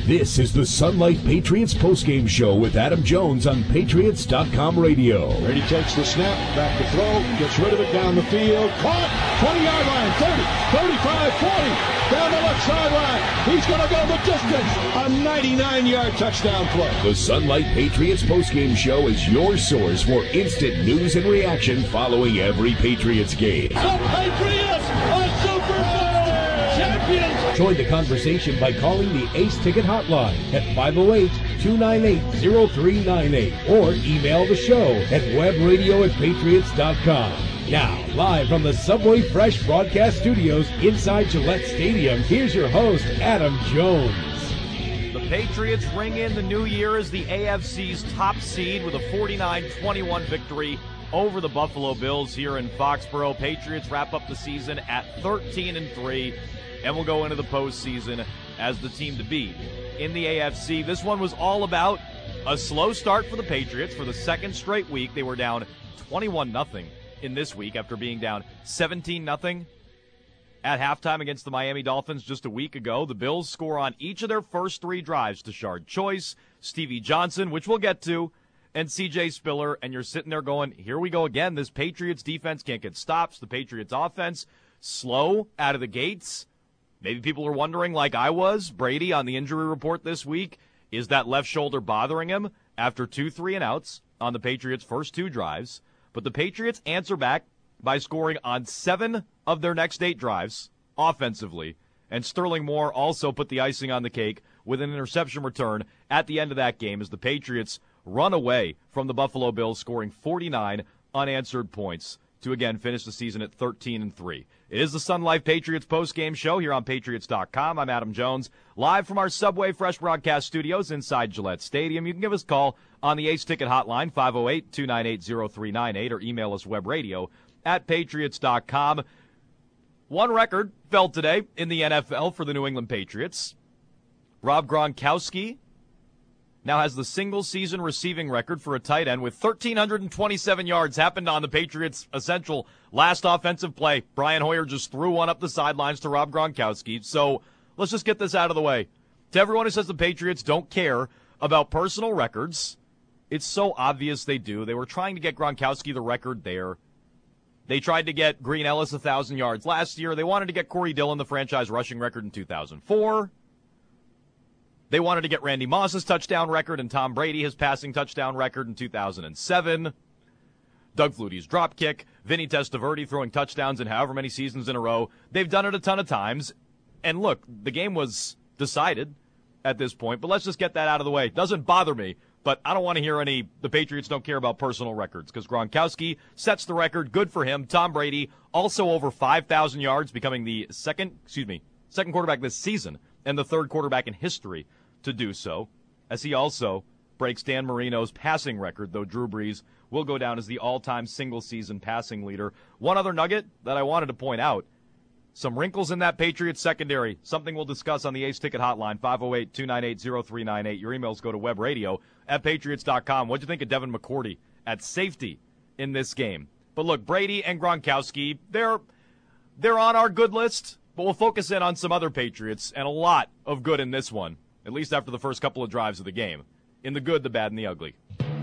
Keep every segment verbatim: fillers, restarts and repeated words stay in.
This is the Sunlight Patriots postgame show with Adam Jones on Patriots dot com radio. Brady takes the snap, back to throw, gets rid of it down the field, caught, twenty-yard line, thirty, thirty-five, forty, down the left sideline. He's going to go the distance. A ninety-nine-yard touchdown play. The Sunlight Patriots postgame show is your source for instant news and reaction following every Patriots game. The Patriots are Super Bowl champions. Join the conversation by calling the Ace Ticket Hotline at five oh eight, two nine eight, oh three nine eight or email the show at webradio at patriots dot com. Now, live from the Subway Fresh broadcast studios inside Gillette Stadium, here's your host, Adam Jones. The Patriots ring in the new year as the A F C's top seed with a forty-nine twenty-one victory over the Buffalo Bills here in Foxborough. Patriots wrap up the season at thirteen and three. And we'll go into the postseason as the team to beat in the A F C. This one was all about a slow start for the Patriots for the second straight week. They were down twenty-one nothing in this week after being down seventeen nothing at halftime against the Miami Dolphins just a week ago. The Bills score on each of their first three drives. Tashard Choice, Stevie Johnson, which we'll get to, and C J Spiller. And you're sitting there going, here we go again. This Patriots defense can't get stops. The Patriots offense slow out of the gates. Maybe people are wondering, like I was, Brady on the injury report this week, is that left shoulder bothering him after two three and outs on the Patriots' first two drives? But the Patriots answer back by scoring on seven of their next eight drives offensively. And Sterling Moore also put the icing on the cake with an interception return at the end of that game as the Patriots run away from the Buffalo Bills, scoring forty-nine unanswered points to again finish the season at thirteen and three. It is the Sun Life Patriots postgame show here on Patriots dot com. I'm Adam Jones, live from our Subway Fresh broadcast studios inside Gillette Stadium. You can give us a call on the Ace Ticket Hotline, five oh eight, two nine eight, oh three nine eight, or email us webradio at patriots dot com. One record fell today in the N F L for the New England Patriots. Rob Gronkowski now has the single-season receiving record for a tight end with one thousand three hundred twenty-seven yards. Happened on the Patriots' essential last offensive play. Brian Hoyer just threw one up the sidelines to Rob Gronkowski. So let's just get this out of the way. To everyone who says the Patriots don't care about personal records, it's so obvious they do. They were trying to get Gronkowski the record there. They tried to get Green Ellis one thousand yards last year. They wanted to get Corey Dillon the franchise rushing record in two thousand four. They wanted to get Randy Moss's touchdown record and Tom Brady his passing touchdown record in two thousand seven. Doug Flutie's drop kick, Vinny Testaverde throwing touchdowns in however many seasons in a row. They've done it a ton of times. And look, the game was decided at this point, but let's just get that out of the way. It doesn't bother me, but I don't want to hear any, the Patriots don't care about personal records, because Gronkowski sets the record. Good for him. Tom Brady also over five thousand yards, becoming the second, excuse me, second quarterback this season and the third quarterback in history to do so, as he also breaks Dan Marino's passing record, though Drew Brees will go down as the all-time single-season passing leader. One other nugget that I wanted to point out, some wrinkles in that Patriots secondary, something we'll discuss on the Ace Ticket Hotline, five oh eight, two nine eight, oh three nine eight. Your emails go to webradio at patriots dot com. What'd you think of Devin McCourty at safety in this game? But look, Brady and Gronkowski, they're, they're on our good list, but we'll focus in on some other Patriots, and a lot of good in this one. At least after the first couple of drives of the game. In the good, the bad, and the ugly.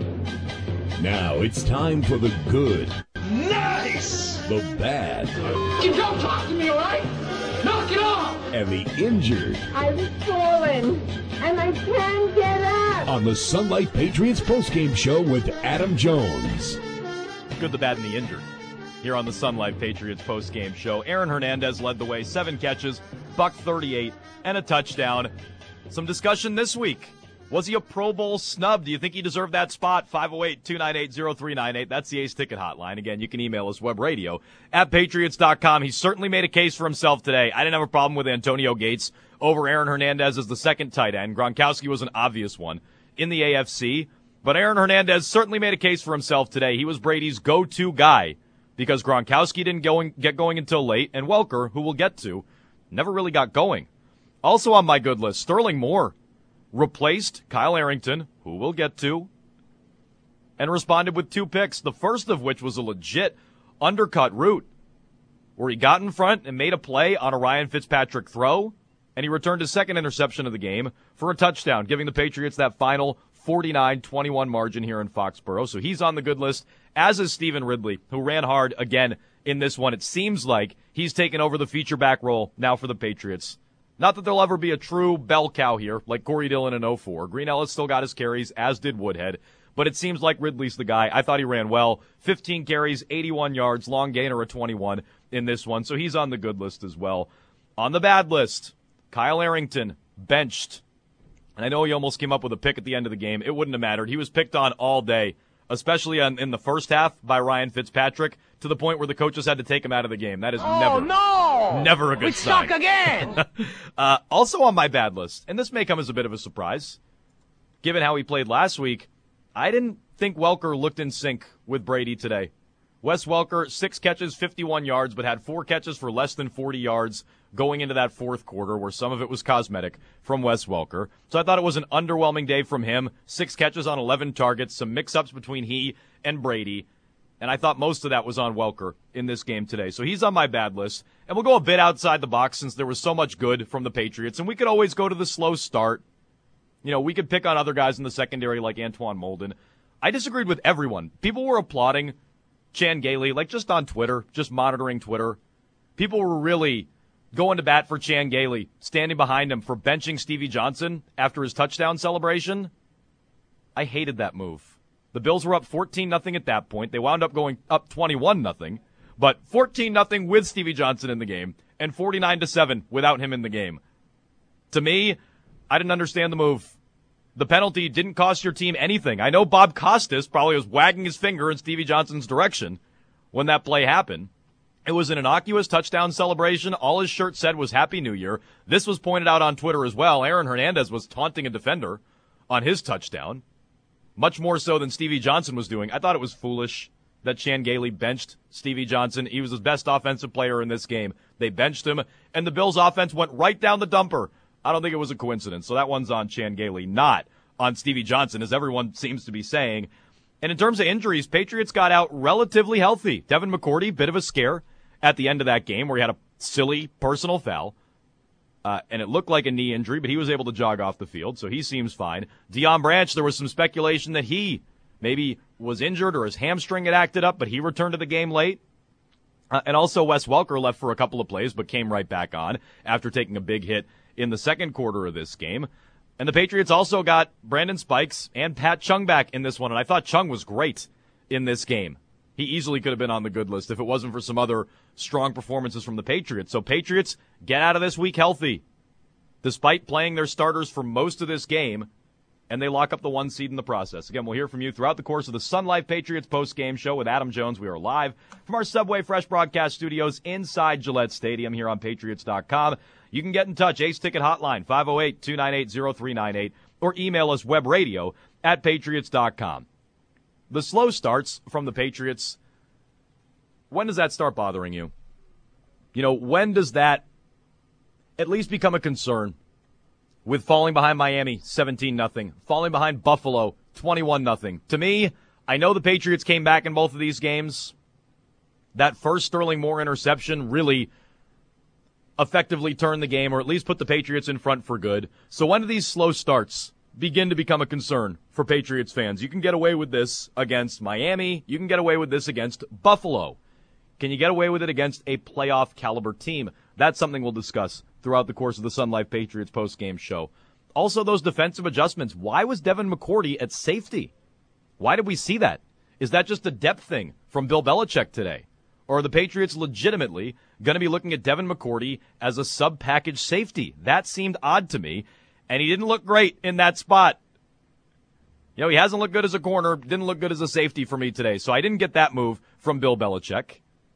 Now it's time for the good. Nice! The bad. You don't talk to me, all right? Knock it off! And the injured. I was falling, and I can't get up. On the Sunlight Patriots postgame show with Adam Jones. Good, the bad, and the injured. Here on the Sunlight Patriots postgame show. Aaron Hernandez led the way. Seven catches, buck thirty-eight, and a touchdown. Some discussion this week. Was he a Pro Bowl snub? Do you think he deserved that spot? five oh eight, two nine eight, oh three nine eight. That's the Ace Ticket Hotline. Again, you can email us, webradio at patriots dot com. He certainly made a case for himself today. I didn't have a problem with Antonio Gates over Aaron Hernandez as the second tight end. Gronkowski was an obvious one in the A F C. But Aaron Hernandez certainly made a case for himself today. He was Brady's go-to guy because Gronkowski didn't go in, get going until late, and Welker, who we'll get to, never really got going. Also on my good list, Sterling Moore replaced Kyle Arrington, who we'll get to, and responded with two picks, the first of which was a legit undercut route where he got in front and made a play on a Ryan Fitzpatrick throw and he returned his second interception of the game for a touchdown, giving the Patriots that final forty-nine twenty-one margin here in Foxborough. So he's on the good list, as is Stephen Ridley, who ran hard again in this one. It seems like he's taken over the feature back role now for the Patriots. Not that there'll ever be a true bell cow here like Corey Dillon in oh four. Green Ellis still got his carries, as did Woodhead. But it seems like Ridley's the guy. I thought he ran well. fifteen carries, eighty-one yards, long gainer of twenty-one in this one. So he's on the good list as well. On the bad list, Kyle Arrington, benched. And I know he almost came up with a pick at the end of the game. It wouldn't have mattered. He was picked on all day, especially on, in the first half by Ryan Fitzpatrick, to the point where the coaches had to take him out of the game. That is oh, never, no! never a good we sign. We suck again! uh, also on my bad list, and this may come as a bit of a surprise, given how he played last week, I didn't think Welker looked in sync with Brady today. Wes Welker, six catches, fifty-one yards, but had four catches for less than forty yards going into that fourth quarter, where some of it was cosmetic from Wes Welker. So I thought it was an underwhelming day from him. Six catches on eleven targets, some mix-ups between he and Brady. And I thought most of that was on Welker in this game today. So he's on my bad list. And we'll go a bit outside the box since there was so much good from the Patriots. And we could always go to the slow start. You know, we could pick on other guys in the secondary like Antoine Molden. I disagreed with everyone. People were applauding Chan Gailey, like just on Twitter, just monitoring Twitter. People were really going to bat for Chan Gailey, standing behind him for benching Stevie Johnson after his touchdown celebration. I hated that move. The Bills were up fourteen nothing at that point. They wound up going up twenty-one nothing, but fourteen nothing with Stevie Johnson in the game and forty-nine to seven without him in the game. To me, I didn't understand the move. The penalty didn't cost your team anything. I know Bob Costas probably was wagging his finger in Stevie Johnson's direction when that play happened. It was an innocuous touchdown celebration. All his shirt said was Happy New Year. This was pointed out on Twitter as well. Aaron Hernandez was taunting a defender on his touchdown, much more so than Stevie Johnson was doing. I thought it was foolish that Chan Gailey benched Stevie Johnson. He was his best offensive player in this game. They benched him, and the Bills' offense went right down the dumper. I don't think it was a coincidence. So that one's on Chan Gailey, not on Stevie Johnson, as everyone seems to be saying. And in terms of injuries, Patriots got out relatively healthy. Devin McCourty, bit of a scare at the end of that game where he had a silly personal foul. Uh, and it looked like a knee injury, but he was able to jog off the field, so he seems fine. Deion Branch, there was some speculation that he maybe was injured or his hamstring had acted up, but he returned to the game late. Uh, and also Wes Welker left for a couple of plays, but came right back on after taking a big hit in the second quarter of this game. And the Patriots also got Brandon Spikes and Pat Chung back in this one, and I thought Chung was great in this game. He easily could have been on the good list if it wasn't for some other strong performances from the Patriots. So Patriots get out of this week healthy, despite playing their starters for most of this game, and they lock up the one seed in the process. Again, we'll hear from you throughout the course of the Sun Life Patriots post-game show with Adam Jones. We are live from our Subway Fresh broadcast studios inside Gillette Stadium here on Patriots dot com. You can get in touch, Ace Ticket Hotline, five oh eight, two nine eight, oh three nine eight, or email us webradio at Patriots dot com. The slow starts from the Patriots, when does that start bothering you? You know, when does that at least become a concern? With falling behind Miami seventeen nothing, falling behind Buffalo twenty-one nothing. To me, I know the Patriots came back in both of these games. That first Sterling Moore interception really effectively turned the game, or at least put the Patriots in front for good. So when do these slow starts begin to become a concern for Patriots fans? You can get away with this against Miami. You can get away with this against Buffalo. Can you get away with it against a playoff caliber team? That's something we'll discuss throughout the course of the Sun Life Patriots post-game show. Also, those defensive adjustments. Why was Devin McCourty at safety? Why did we see that? Is that just a depth thing from Bill Belichick today? Or are the Patriots legitimately going to be looking at Devin McCourty as a sub-package safety? That seemed odd to me, and he didn't look great in that spot. You know, he hasn't looked good as a corner, didn't look good as a safety for me today, so I didn't get that move from Bill Belichick.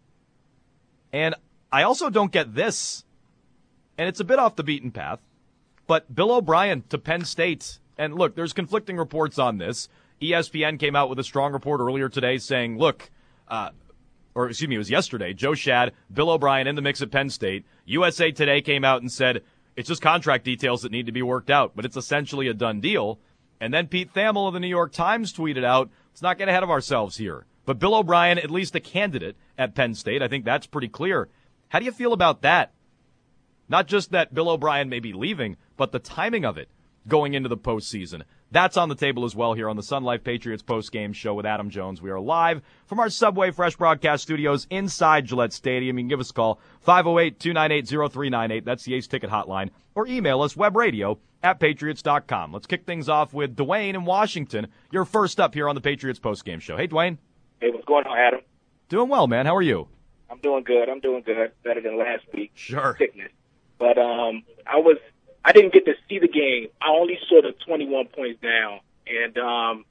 And I also don't get this. And it's a bit off the beaten path, but Bill O'Brien to Penn State. And look, there's conflicting reports on this. E S P N came out with a strong report earlier today saying, look, uh, or excuse me, it was yesterday, Joe Schad, Bill O'Brien in the mix at Penn State. U S A Today came out and said, it's just contract details that need to be worked out, but it's essentially a done deal. And then Pete Thamel of the New York Times tweeted out, let's not get ahead of ourselves here. But Bill O'Brien, at least a candidate at Penn State, I think that's pretty clear. How do you feel about that? Not just that Bill O'Brien may be leaving, but the timing of it going into the postseason. That's on the table as well here on the Sun Life Patriots postgame show with Adam Jones. We are live from our Subway Fresh Broadcast Studios inside Gillette Stadium. You can give us a call, five oh eight, two nine eight, oh three nine eight. That's the Ace Ticket Hotline. Or email us, webradio at patriots dot com. Let's kick things off with Dwayne in Washington. You're first up here on the Patriots postgame show. Hey, Dwayne. Hey, what's going on, Adam? Doing well, man. How are you? I'm doing good. I'm doing good. Better than last week. Sure. Sickness. But um, I was I didn't get to see the game. I only saw the twenty-one points down, and um,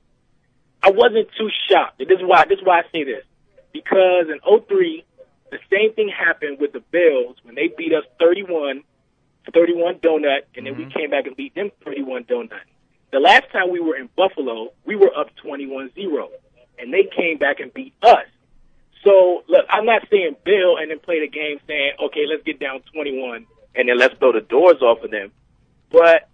I wasn't too shocked. This is why. This is why I say this, because in oh three, the same thing happened with the Bills when they beat us thirty-one, thirty-one donut, and then mm-hmm. we came back and beat them thirty-one donut. The last time we were in Buffalo, we were up twenty-one zero, and they came back and beat us. So, look, I'm not saying Bill and then play the game saying, okay, let's get down twenty-one and then let's blow the doors off of them. But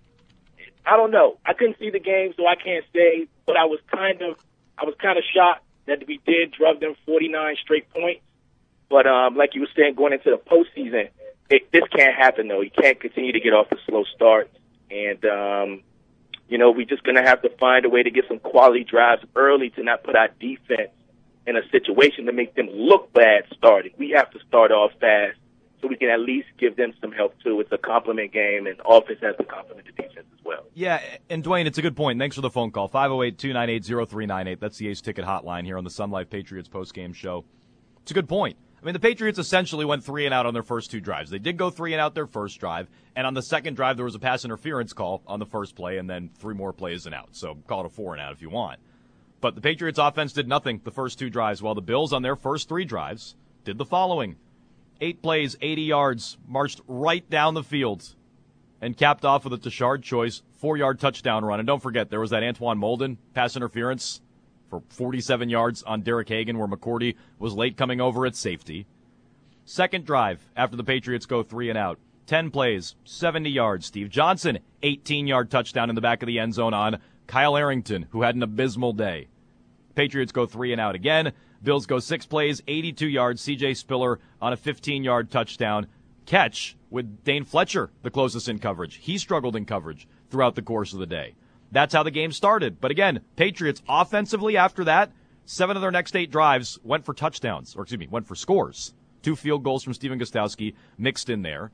I don't know. I couldn't see the game, so I can't say. But I was kind of, I was kind of shocked that we did drug them forty-nine straight points. But um, like you were saying, going into the postseason, it, this can't happen though. You can't continue to get off the slow starts, and um, you know we're just gonna have to find a way to get some quality drives early to not put our defense in a situation to make them look bad starting. We have to start off fast so we can at least give them some help, too. It's a compliment game, and offense has to complement the defense as well. Yeah, and Dwayne, it's a good point. Thanks for the phone call. five oh eight, two nine eight, oh three nine eight. That's the Ace Ticket Hotline here on the Sun Life Patriots postgame show. It's a good point. I mean, the Patriots essentially went three and out on their first two drives. They did go three and out their first drive, and on the second drive there was a pass interference call on the first play, and then three more plays and out. So call it a four and out if you want. But the Patriots offense did nothing the first two drives, while the Bills on their first three drives did the following. Eight plays, eighty yards, marched right down the field, and capped off with a Tashard Choice four-yard touchdown run. And don't forget, there was that Antoine Molden pass interference for forty-seven yards on Derek Hagan, where McCourty was late coming over at safety. Second drive, after the Patriots go three and out. Ten plays, seventy yards. Steve Johnson, eighteen-yard touchdown in the back of the end zone on Kyle Arrington, who had an abysmal day. Patriots go three and out again. Bills go six plays, eighty-two yards. C J Spiller on a fifteen-yard touchdown catch with Dane Fletcher, the closest in coverage. He struggled in coverage throughout the course of the day. That's how the game started. But again, Patriots offensively after that, seven of their next eight drives went for touchdowns, or excuse me, went for scores. Two field goals from Steven Gostkowski mixed in there.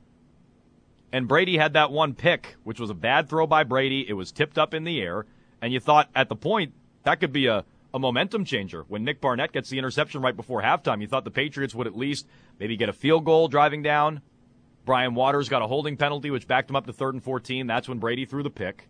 And Brady had that one pick, which was a bad throw by Brady. It was tipped up in the air. And you thought at the point that could be a, a momentum changer. When Nick Barnett gets the interception right before halftime, you thought the Patriots would at least maybe get a field goal driving down. Brian Waters got a holding penalty, which backed him up to third and fourteen. That's when Brady threw the pick.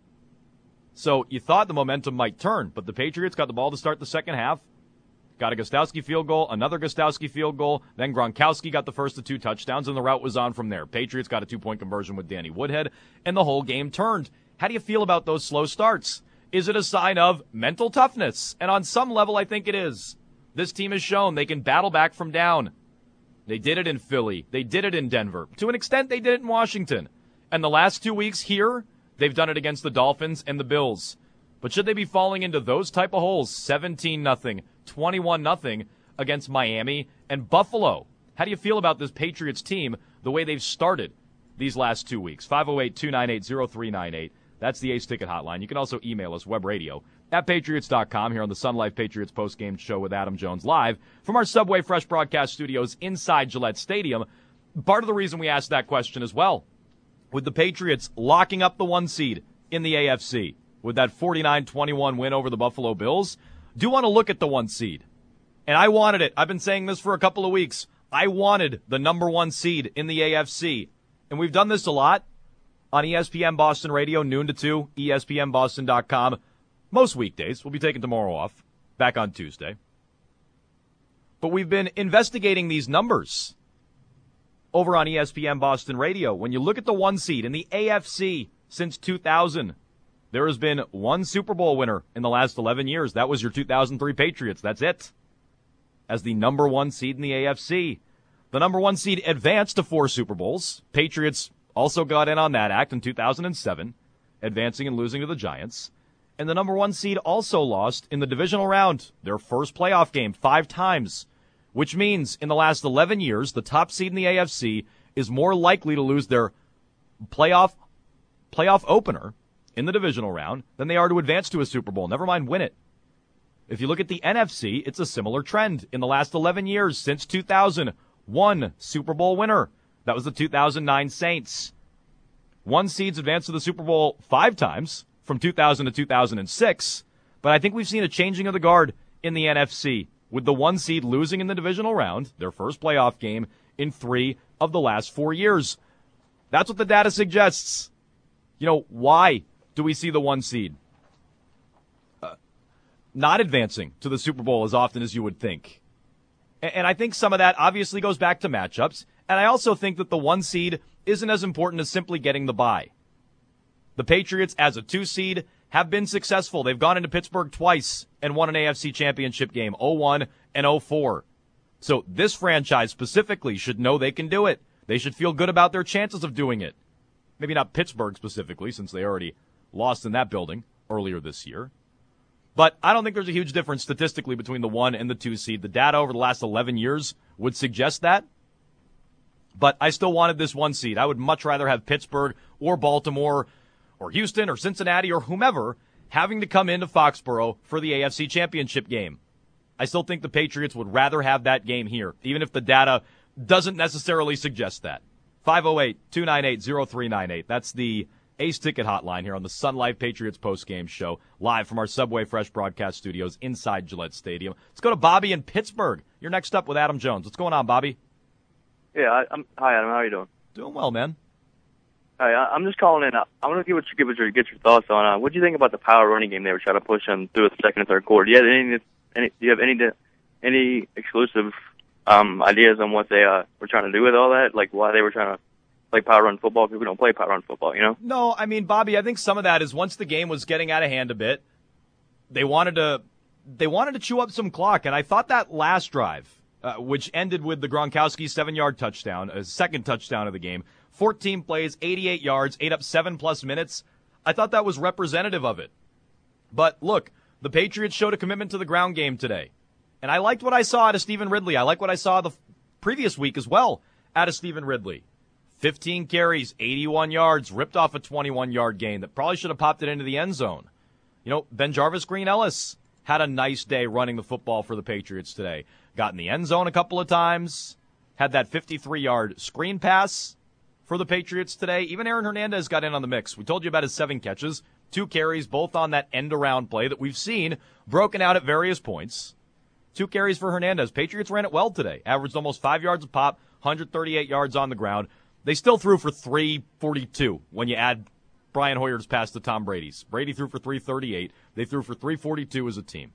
So you thought the momentum might turn, but the Patriots got the ball to start the second half. Got a Gostkowski field goal, another Gostkowski field goal. Then Gronkowski got the first of two touchdowns, and the route was on from there. Patriots got a two-point conversion with Danny Woodhead, and the whole game turned. How do you feel about those slow starts? Is it a sign of mental toughness? And on some level, I think it is. This team has shown they can battle back from down. They did it in Philly. They did it in Denver. To an extent, they did it in Washington. And the last two weeks here, they've done it against the Dolphins and the Bills. But should they be falling into those type of holes, seventeen nothing, twenty-one nothing against Miami and Buffalo? How do you feel about this Patriots team, the way they've started these last two weeks? five oh eight, two nine eight, oh three nine eight. That's the Ace Ticket Hotline. You can also email us, webradio at patriots dot com, here on the Sun Life Patriots postgame show with Adam Jones, live from our Subway Fresh Broadcast Studios inside Gillette Stadium. Part of the reason we asked that question as well, with the Patriots locking up the one seed in the A F C with that forty-nine twenty-one win over the Buffalo Bills, do want to look at the one seed. And I wanted it. I've been saying this for a couple of weeks. I wanted the number one seed in the A F C. And we've done this a lot on E S P N Boston Radio, noon to two, E S P N Boston dot com. Most weekdays. We'll be taking tomorrow off, back on Tuesday. But we've been investigating these numbers over on E S P N Boston Radio. When you look at the one seed in the A F C since two thousand, there has been one Super Bowl winner in the last eleven years. That was your two thousand three Patriots. That's it. As the number one seed in the A F C. The number one seed advanced to four Super Bowls. Patriots also got in on that act in two thousand seven, advancing and losing to the Giants. And the number one seed also lost in the divisional round, their first playoff game, five times, which means in the last eleven years, the top seed in the A F C is more likely to lose their playoff playoff opener in the divisional round than they are to advance to a Super Bowl, never mind win it. If you look at the N F C, it's a similar trend. In the last eleven years, since two thousand, one Super Bowl winner. That was the two thousand nine Saints. One seeds advanced to the Super Bowl five times, from two thousand to two thousand six, but I think we've seen a changing of the guard in the N F C, with the one seed losing in the divisional round, their first playoff game, in three of the last four years. That's what the data suggests. You know, why do we see the one seed uh, not advancing to the Super Bowl as often as you would think? And, and I think some of that obviously goes back to matchups, and I also think that the one seed isn't as important as simply getting the bye. The Patriots, as a two seed, have been successful. They've gone into Pittsburgh twice and won an A F C championship game, oh one and oh four. So this franchise specifically should know they can do it. They should feel good about their chances of doing it. Maybe not Pittsburgh specifically, since they already lost in that building earlier this year. But I don't think there's a huge difference statistically between the one and the two seed. The data over the last eleven years would suggest that. But I still wanted this one seed. I would much rather have Pittsburgh or Baltimore or Houston or Cincinnati or whomever having to come into Foxborough for the A F C championship game. I still think the Patriots would rather have that game here, even if the data doesn't necessarily suggest that. five oh eight, two nine eight, oh three nine eight. That's the Ace Ticket Hotline here on the Sun Life Patriots postgame show, live from our Subway Fresh broadcast studios inside Gillette Stadium. Let's go to Bobby in Pittsburgh. You're next up with Adam Jones. What's going on, Bobby? Yeah, I, I'm, hi, Adam. How are you doing? Doing well, man. Hi, I, I'm just calling in. I, I want to get what you give us your get your thoughts on. Uh, what do you think about the power running game they were trying to push on through the second and third quarter? Do you have any? any do you have any any exclusive um, ideas on what they uh, were trying to do with all that? Like why they were trying to play power run football? Because we don't play power run football, you know? No, I mean, Bobby, I think some of that is once the game was getting out of hand a bit, they wanted to they wanted to chew up some clock, and I thought that last drive. Uh, which ended with the Gronkowski seven-yard touchdown, a second touchdown of the game. fourteen plays, eighty-eight yards, ate up seven-plus minutes. I thought that was representative of it. But, look, the Patriots showed a commitment to the ground game today. And I liked what I saw out of Stephen Ridley. I like what I saw the f- previous week as well out of Stephen Ridley. fifteen carries, eighty-one yards, ripped off a twenty-one-yard gain that probably should have popped it into the end zone. You know, BenJarvus Green-Ellis had a nice day running the football for the Patriots today. Got in the end zone a couple of times. Had that fifty-three-yard screen pass for the Patriots today. Even Aaron Hernandez got in on the mix. We told you about his seven catches, two carries, both on that end-around play that we've seen broken out at various points. Two carries for Hernandez. Patriots ran it well today. Averaged almost five yards a pop, one hundred thirty-eight yards on the ground. They still threw for three forty-two when you add Brian Hoyer's pass to Tom Brady's. Brady threw for three thirty-eight. They threw for three forty-two as a team.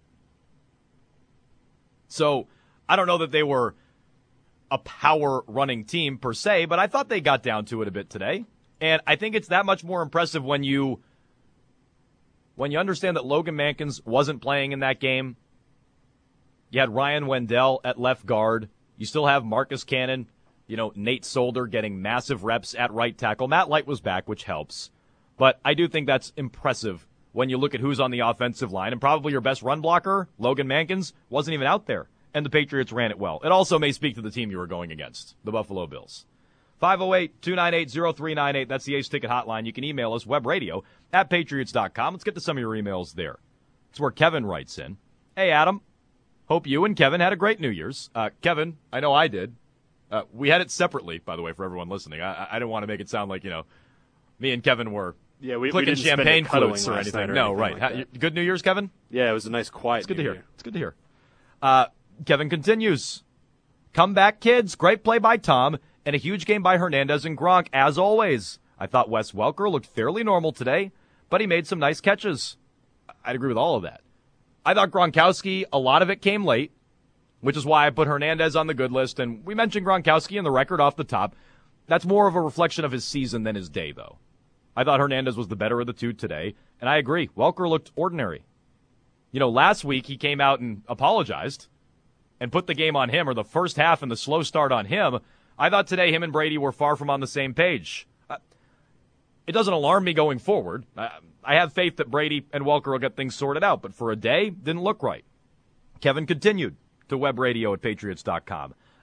So I don't know that they were a power-running team per se, but I thought they got down to it a bit today. And I think it's that much more impressive when you when you understand that Logan Mankins wasn't playing in that game. You had Ryan Wendell at left guard. You still have Marcus Cannon, you know, Nate Solder getting massive reps at right tackle. Matt Light was back, which helps. But I do think that's impressive when you look at who's on the offensive line. And probably your best run blocker, Logan Mankins, wasn't even out there. And the Patriots ran it well. It also may speak to the team you were going against, the Buffalo Bills. five oh eight, two nine eight, oh three nine eight. That's the Ace Ticket Hotline. You can email us, webradio at patriots dot com. Let's get to some of your emails there. It's where Kevin writes in. Hey, Adam. Hope you and Kevin had a great New Year's. Uh, Kevin, I know I did. Uh, we had it separately, by the way, for everyone listening. I, I didn't want to make it sound like, you know, me and Kevin were yeah, we, clicking we didn't champagne flutes or or anything. or no, anything right. Like How, good New Year's, Kevin? Yeah, it was a nice, quiet It's good New to hear. Year. It's good to hear. Uh, Kevin continues. Come back, kids. Great play by Tom, and a huge game by Hernandez and Gronk, as always. I thought Wes Welker looked fairly normal today, but he made some nice catches. I'd agree with all of that. I thought Gronkowski, a lot of it came late, which is why I put Hernandez on the good list, and we mentioned Gronkowski in the record off the top. That's more of a reflection of his season than his day, though. I thought Hernandez was the better of the two today, and I agree. Welker looked ordinary. You know, last week he came out and apologized and put the game on him, or the first half and the slow start on him. I thought today him and Brady were far from on the same page. Uh, it doesn't alarm me going forward. I, I have faith that Brady and Welker will get things sorted out, but for a day, didn't look right. Kevin continued to webradio at patriots dot com.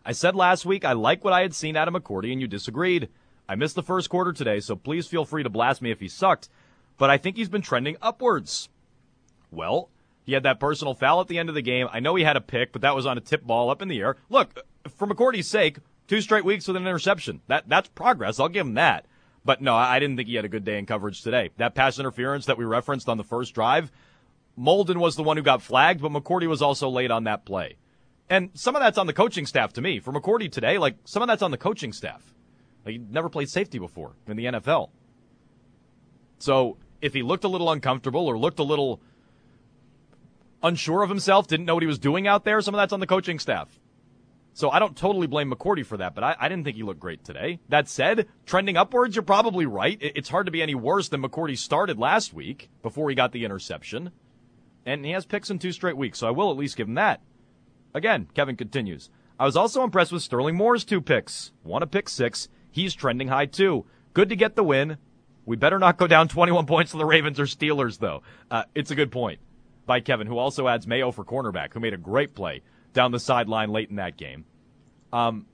I said last week I like what I had seen out of McCourty, and you disagreed. I missed the first quarter today, so please feel free to blast me if he sucked, but I think he's been trending upwards. Well, he had that personal foul at the end of the game. I know he had a pick, but that was on a tip ball up in the air. Look, for McCourty's sake, two straight weeks with an interception. That That's progress. I'll give him that. But no, I didn't think he had a good day in coverage today. That pass interference that we referenced on the first drive, Molden was the one who got flagged, but McCourty was also late on that play. And some of that's on the coaching staff to me. For McCourty today, like, some of that's on the coaching staff. Like, he never played safety before in the N F L. So if he looked a little uncomfortable or looked a little unsure of himself, didn't know what he was doing out there, some of that's on the coaching staff. So I don't totally blame McCourty for that, but I, I didn't think he looked great today. That said, trending upwards, you're probably right. It, it's hard to be any worse than McCourty started last week before he got the interception. And he has picks in two straight weeks, so I will at least give him that. Again, Kevin continues. I was also impressed with Sterling Moore's two picks. One a pick six. He's trending high, too. Good to get the win. We better not go down twenty-one points to the Ravens or Steelers, though. Uh, it's a good point by Kevin, who also adds Mayo for cornerback, who made a great play down the sideline late in that game. Um,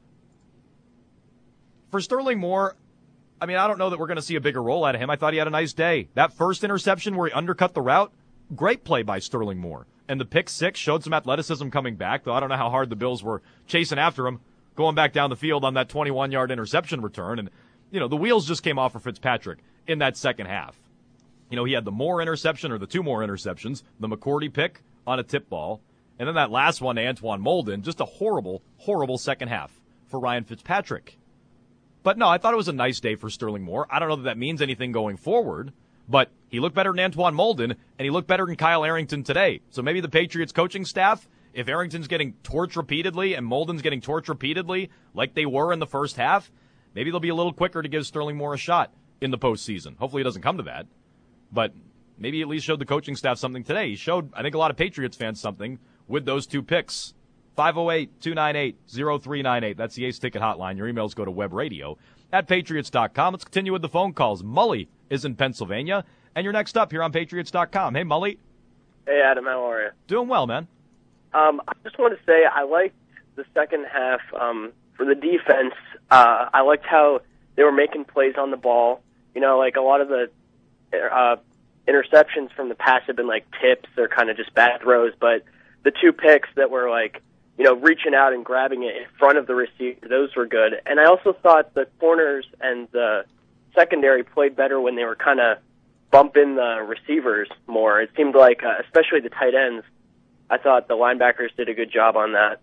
for Sterling Moore, I mean, I don't know that we're going to see a bigger role out of him. I thought he had a nice day. That first interception where he undercut the route, great play by Sterling Moore. And the pick six showed some athleticism coming back, though I don't know how hard the Bills were chasing after him, going back down the field on that twenty-one-yard interception return. And, you know, the wheels just came off for Fitzpatrick in that second half. You know, he had the Moore interception, or the two more interceptions, the McCourty pick on a tip ball, and then that last one to Antoine Molden, just a horrible, horrible second half for Ryan Fitzpatrick. But no, I thought it was a nice day for Sterling Moore. I don't know that that means anything going forward, but he looked better than Antoine Molden, and he looked better than Kyle Arrington today. So maybe the Patriots coaching staff, if Arrington's getting torched repeatedly and Molden's getting torched repeatedly like they were in the first half, maybe they'll be a little quicker to give Sterling Moore a shot in the postseason. Hopefully it doesn't come to that. But maybe at least showed the coaching staff something today. He showed, I think, a lot of Patriots fans something with those two picks. five oh eight, two nine eight, oh three nine eight. That's the Ace Ticket Hotline. Your emails go to webradio at patriots dot com. Let's continue with the phone calls. Mully is in Pennsylvania, and you're next up here on patriots dot com. Hey, Mully. Hey, Adam. How are you? Doing well, man. Um, I just want to say I liked the second half um, for the defense. Uh, I liked how they were making plays on the ball. You know, like a lot of the uh, interceptions from the past have been like tips or kind of just bad throws, but the two picks that were like, you know, reaching out and grabbing it in front of the receiver, those were good. And I also thought the corners and the secondary played better when they were kind of bumping the receivers more. It seemed like, uh, especially the tight ends, I thought the linebackers did a good job on that.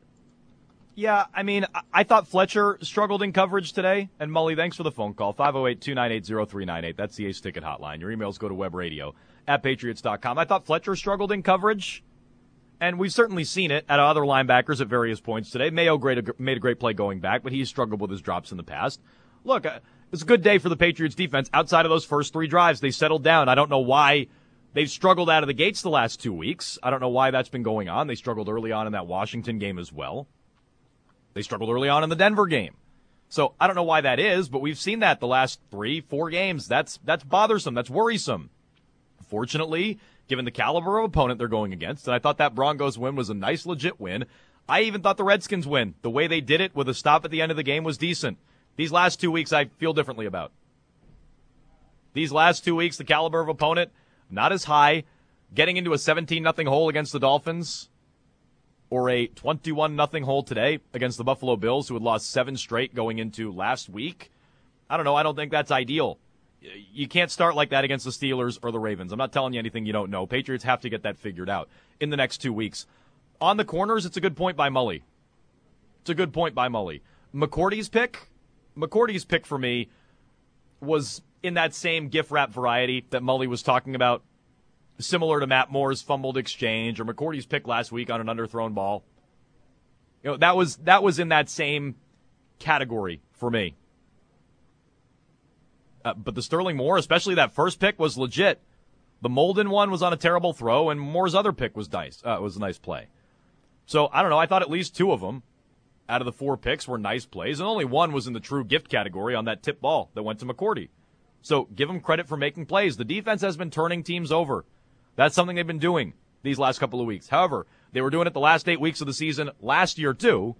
Yeah, I mean, I thought Fletcher struggled in coverage today. And, Mully, thanks for the phone call. five oh eight, two nine eight, oh three nine eight. That's the Ace Ticket Hotline. Your emails go to webradio at patriots dot com. I thought Fletcher struggled in coverage. And we've certainly seen it at other linebackers at various points today. Mayo great, made a great play going back, but he's struggled with his drops in the past. Look, uh, it's a good day for the Patriots defense. Outside of those first three drives, they settled down. I don't know why they've struggled out of the gates the last two weeks. I don't know why that's been going on. They struggled early on in that Washington game as well. They struggled early on in the Denver game. So I don't know why that is, but we've seen that the last three, four games. That's that's bothersome. That's worrisome. Fortunately, given the caliber of opponent they're going against, and I thought that Broncos win was a nice, legit win. I even thought the Redskins win, the way they did it with a stop at the end of the game, was decent. These last two weeks I feel differently about. These last two weeks, the caliber of opponent, not as high. Getting into a seventeen nothing hole against the Dolphins, or a twenty-one nothing hole today against the Buffalo Bills, who had lost seven straight going into last week. I don't know. I don't think that's ideal. You can't start like that against the Steelers or the Ravens. I'm not telling you anything you don't know. Patriots have to get that figured out in the next two weeks. On the corners, it's a good point by Mully. It's a good point by Mully. McCourty's pick, McCourty's pick for me was in that same gift wrap variety that Mully was talking about, similar to Matt Moore's fumbled exchange or McCourty's pick last week on an underthrown ball. You know, that was that was in that same category for me. Uh, but the Sterling Moore, especially that first pick, was legit. The Molden one was on a terrible throw, and Moore's other pick was nice. Uh, was a nice play. So, I don't know. I thought at least two of them out of the four picks were nice plays, and only one was in the true gift category on that tip ball that went to McCourty. So, give them credit for making plays. The defense has been turning teams over. That's something they've been doing these last couple of weeks. However, they were doing it the last eight weeks of the season last year, too,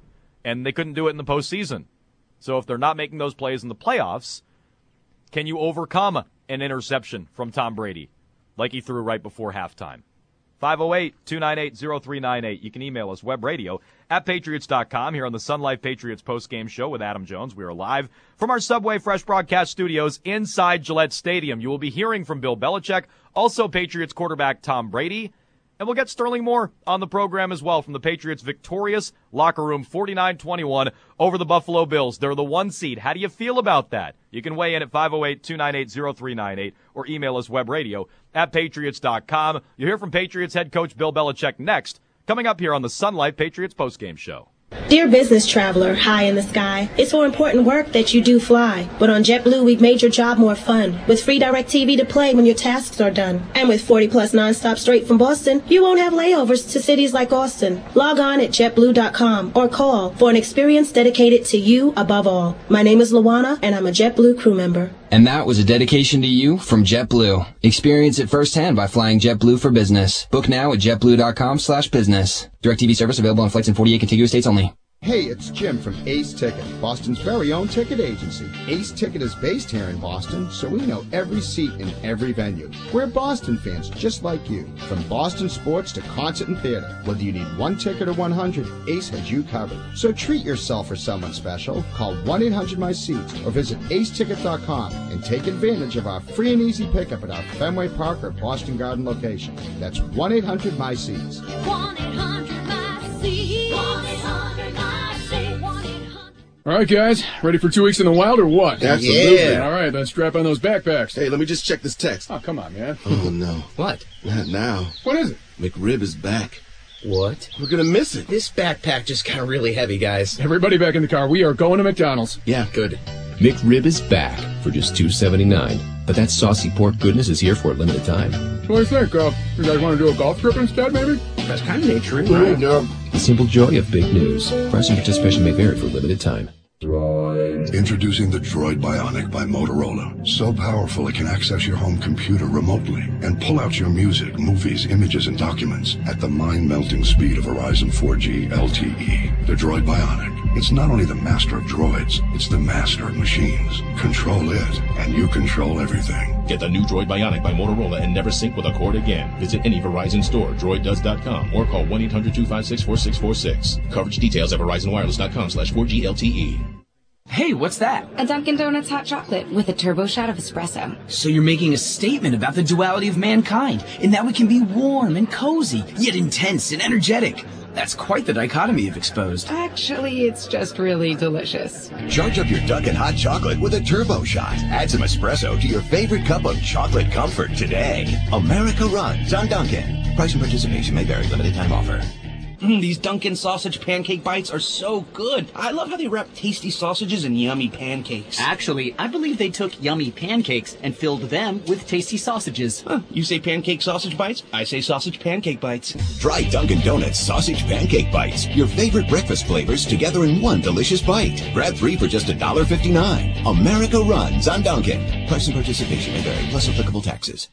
and they couldn't do it in the postseason. So if they're not making those plays in the playoffs, can you overcome an interception from Tom Brady like he threw right before halftime? five oh eight, two nine eight, oh three nine eight. You can email us, webradio at patriots dot com, here on the Sun Life Patriots postgame show with Adam Jones. We are live from our Subway Fresh Broadcast studios inside Gillette Stadium. You will be hearing from Bill Belichick, also Patriots quarterback Tom Brady, and we'll get Sterling Moore on the program as well from the Patriots' victorious locker room forty-nine twenty-one over the Buffalo Bills. They're the one seed. How do you feel about that? You can weigh in at five oh eight, two nine eight, oh three nine eight or email us, webradio at patriots dot com. You'll hear from Patriots head coach Bill Belichick next, coming up here on the Sun Life Patriots postgame show. Dear business traveler, high in the sky, it's for important work that you do fly. But on JetBlue, we've made your job more fun, with free DirecTV to play when your tasks are done. And with forty plus nonstop straight from Boston, you won't have layovers to cities like Austin. Log on at jet blue dot com or call for an experience dedicated to you above all. My name is Luana, and I'm a JetBlue crew member. And that was a dedication to you from JetBlue. Experience it firsthand by flying JetBlue for business. Book now at jet blue dot com slash business. DirecTV service available on flights in forty-eight contiguous states only. Hey, it's Jim from Ace Ticket, Boston's very own ticket agency. Ace Ticket is based here in Boston, so we know every seat in every venue. We're Boston fans just like you. From Boston sports to concert and theater, whether you need one ticket or one hundred, Ace has you covered. So treat yourself or someone special. Call one eight hundred my seats or visit ace ticket dot com and take advantage of our free and easy pickup at our Fenway Park or Boston Garden location. That's one eight hundred my seats. one eight hundred my seats. one eight hundred my seats. All right, guys, ready for two weeks in the wild or what? Absolutely. Yeah. All right, then strap on those backpacks. Hey, let me just check this text. Oh, come on, man. Oh, no. What? Not now. What is it? McRib is back. What? We're going to miss it. This backpack just got really heavy, guys. Everybody back in the car. We are going to McDonald's. Yeah, good. McRib is back for just two seventy-nine. But that saucy pork goodness is here for a limited time. What do you think? Uh, you guys want to do a golf trip instead, maybe? That's kind of nature, right? No. The simple joy of big news. Price and participation may vary for a limited time. Introducing the Droid Bionic by Motorola. So powerful it can access your home computer remotely and pull out your music, movies, images, and documents at the mind-melting speed of Verizon four G L T E. The Droid Bionic. It's not only the master of droids, it's the master of machines. Control it, and you control everything. Get the new Droid Bionic by Motorola and never sync with a cord again. Visit any Verizon store, droid does dot com, or call one eight hundred two five six four six four six. Coverage details at verizon wireless dot com slash four G L T E. Hey, what's that? A Dunkin' Donuts hot chocolate with a turbo shot of espresso. So you're making a statement about the duality of mankind, in that we can be warm and cozy, yet intense and energetic. That's quite the dichotomy you've exposed. Actually, it's just really delicious. Charge up your Dunkin' hot chocolate with a turbo shot. Add some espresso to your favorite cup of chocolate comfort today. America runs on Dunkin'. Price and participation may vary. Limited time offer. Mm, these Dunkin' sausage pancake bites are so good. I love how they wrap tasty sausages in yummy pancakes. Actually, I believe they took yummy pancakes and filled them with tasty sausages. Huh, you say pancake sausage bites? I say sausage pancake bites. Try Dunkin' Donuts sausage pancake bites. Your favorite breakfast flavors together in one delicious bite. Grab three for just one dollar fifty-nine. America runs on Dunkin'. Price and participation may vary, plus applicable taxes.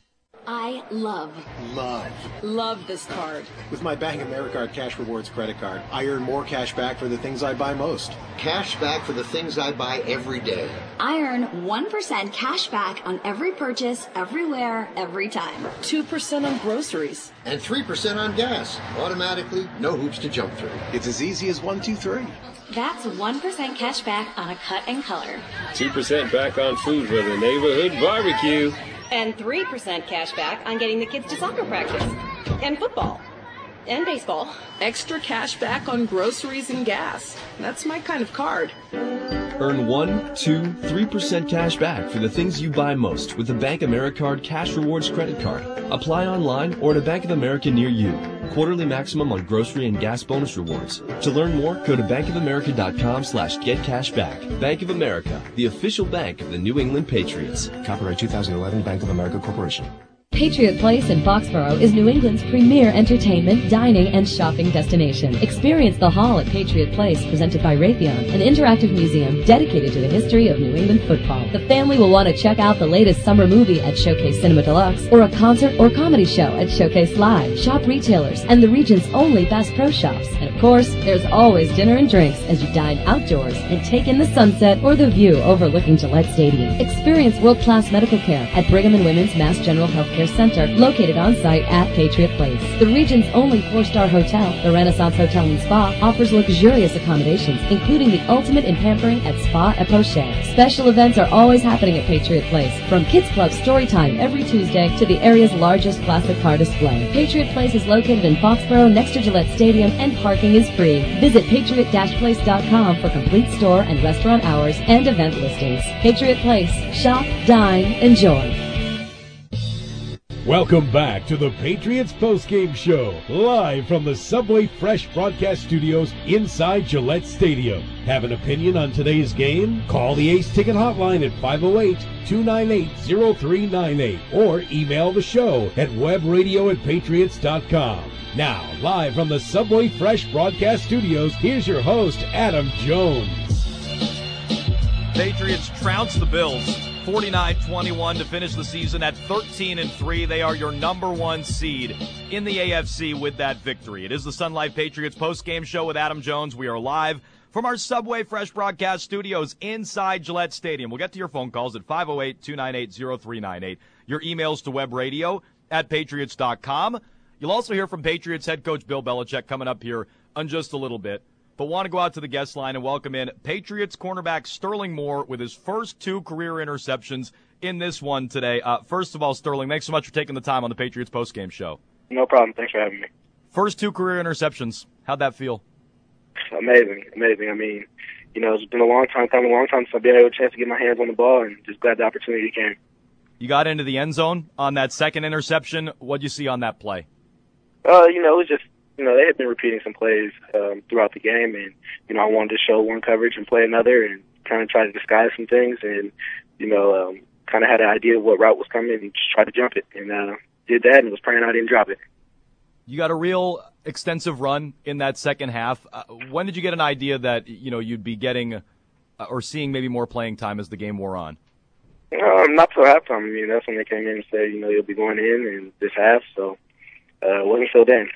I love, love, love this card. With my Bank Americard Cash Rewards credit card, I earn more cash back for the things I buy most. Cash back for the things I buy every day. I earn one percent cash back on every purchase, everywhere, every time. two percent on groceries. And three percent on gas. Automatically, no hoops to jump through. It's as easy as one, two, three. That's one percent cash back on a cut and color. two percent back on food for the neighborhood barbecue. And three percent cash back on getting the kids to soccer practice. And football. And baseball. Extra cash back on groceries and gas. That's my kind of card. Earn one, two, three percent cash back for the things you buy most with the Bank Americard Cash Rewards credit card. Apply online or at a Bank of America near you. Quarterly maximum on grocery and gas bonus rewards. To learn more, go to bankofamerica.com slash get cash back. Bank of America, the official bank of the New England Patriots. Copyright two thousand eleven Bank of America Corporation. Patriot Place in Foxborough is New England's premier entertainment, dining, and shopping destination. Experience the Hall at Patriot Place, presented by Raytheon, an interactive museum dedicated to the history of New England football. The family will want to check out the latest summer movie at Showcase Cinema Deluxe, or a concert or comedy show at Showcase Live. Shop retailers and the region's only Bass Pro Shops. And of course, there's always dinner and drinks as you dine outdoors and take in the sunset or the view overlooking Gillette Stadium. Experience world-class medical care at Brigham and Women's Mass General Healthcare Center, located on site at Patriot Place. The region's only four-star hotel, the Renaissance Hotel and Spa, offers luxurious accommodations, including the ultimate in pampering at Spa et Poche. Special events are always happening at Patriot Place, from Kids Club Storytime every Tuesday to the area's largest classic car display. Patriot Place is located in Foxborough next to Gillette Stadium, and parking is free. Visit patriot dash place dot com for complete store and restaurant hours and event listings. Patriot Place. Shop, dine, enjoy. Welcome back to the Patriots postgame show, live from the Subway Fresh broadcast studios inside Gillette Stadium. Have an opinion on today's game? Call the Ace Ticket hotline at five oh eight, two nine eight, oh three nine eight or email the show at webradio at patriots dot com. Now, live from the Subway Fresh broadcast studios, here's your host, Adam Jones. Patriots trounce the Bills forty-nine twenty-one to finish the season at thirteen and three. They are your number one seed in the A F C with that victory. It is the Sun Life Patriots postgame show with Adam Jones. We are live from our Subway Fresh broadcast studios inside Gillette Stadium. We'll get to your phone calls at five oh eight, two nine eight, oh three nine eight. Your emails to webradio at patriots dot com. You'll also hear from Patriots head coach Bill Belichick coming up here in just a little bit. But want to go out to the guest line and welcome in Patriots cornerback Sterling Moore with his first two career interceptions in this one today. Uh, first of all, Sterling, thanks so much for taking the time on the Patriots postgame show. No problem. Thanks for having me. First two career interceptions. How'd that feel? Amazing, amazing. I mean, you know, it's been a long time coming, a long time since I've been able to chance to get my hands on the ball, and just glad the opportunity came. You got into the end zone on that second interception. What'd you see on that play? Uh, you know, it was just, you know, they had been repeating some plays um, throughout the game, and, you know, I wanted to show one coverage and play another and kind of try to disguise some things and, you know, um, kind of had an idea of what route was coming and just tried to jump it and uh, did that and was praying I didn't drop it. You got a real extensive run in that second half. Uh, when did you get an idea that, you know, you'd be getting uh, or seeing maybe more playing time as the game wore on? Um, not till halftime. I mean, that's when they came in and said, you know, you'll be going in in this half, so uh, it wasn't till then.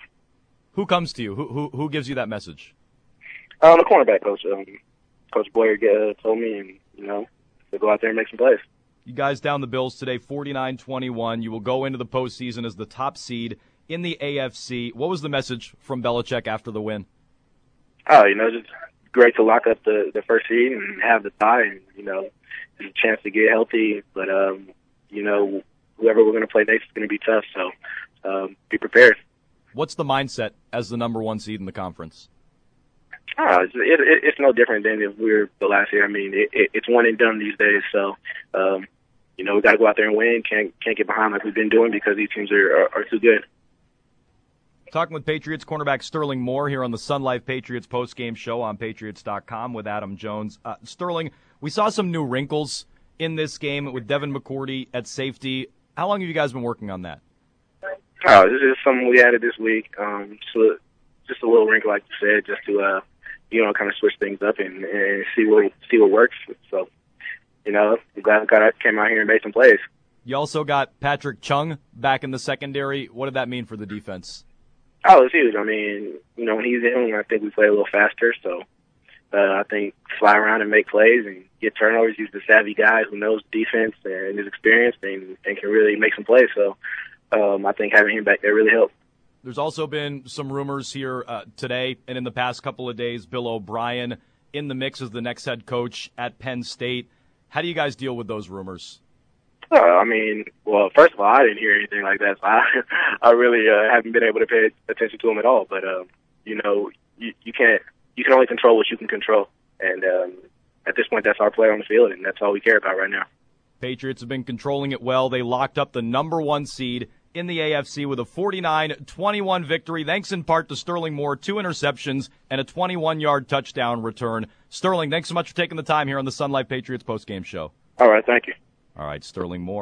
Who comes to you? Who who, who gives you that message? Um, the cornerback coach, um, Coach Boyer, uh, told me, and you know, to go out there and make some plays. You guys down the Bills today, forty-nine twenty-one. You will go into the postseason as the top seed in the A F C. What was the message from Belichick after the win? Oh, you know, just great to lock up the the first seed and have the tie, and you know, there's a chance to get healthy. But um, you know, whoever we're going to play next is going to be tough. So um, be prepared. What's the mindset as the number one seed in the conference? Oh, it's, it, it, it's no different than if we were the last year. I mean, it, it, it's one and done these days. So, um, you know, we got to go out there and win. Can't can't get behind like we've been doing because these teams are, are, are too good. Talking with Patriots cornerback Sterling Moore here on the Sun Life Patriots postgame show on patriots dot com with Adam Jones. Uh, Sterling, we saw some new wrinkles in this game with Devin McCourty at safety. How long have you guys been working on that? Oh, this is something we added this week. Um, so just a little wrinkle, like you said, just to uh, you know, kind of switch things up and, and see what see what works. So, you know, I'm glad I came out here and made some plays. You also got Patrick Chung back in the secondary. What did that mean for the defense? Oh, it's huge. I mean, you know, when he's in, I think we play a little faster. So uh, I think fly around and make plays and get turnovers. He's the savvy guy who knows defense and is experienced and, and can really make some plays. So um, I think having him back there really helped. There's also been some rumors here uh, today and in the past couple of days, Bill O'Brien in the mix as the next head coach at Penn State. How do you guys deal with those rumors? Uh, I mean, well, first of all, I didn't hear anything like that, so I, I really uh, haven't been able to pay attention to him at all. But um, you know, you, you can't, you can only control what you can control, and um, at this point, that's our player on the field, and that's all we care about right now. Patriots have been controlling it well. They locked up the number one seed in the A F C with a forty-nine twenty-one victory, thanks in part to Sterling Moore, two interceptions, and a twenty-one-yard touchdown return. Sterling, thanks so much for taking the time here on the Sun Life Patriots postgame show. All right, thank you. All right, Sterling Moore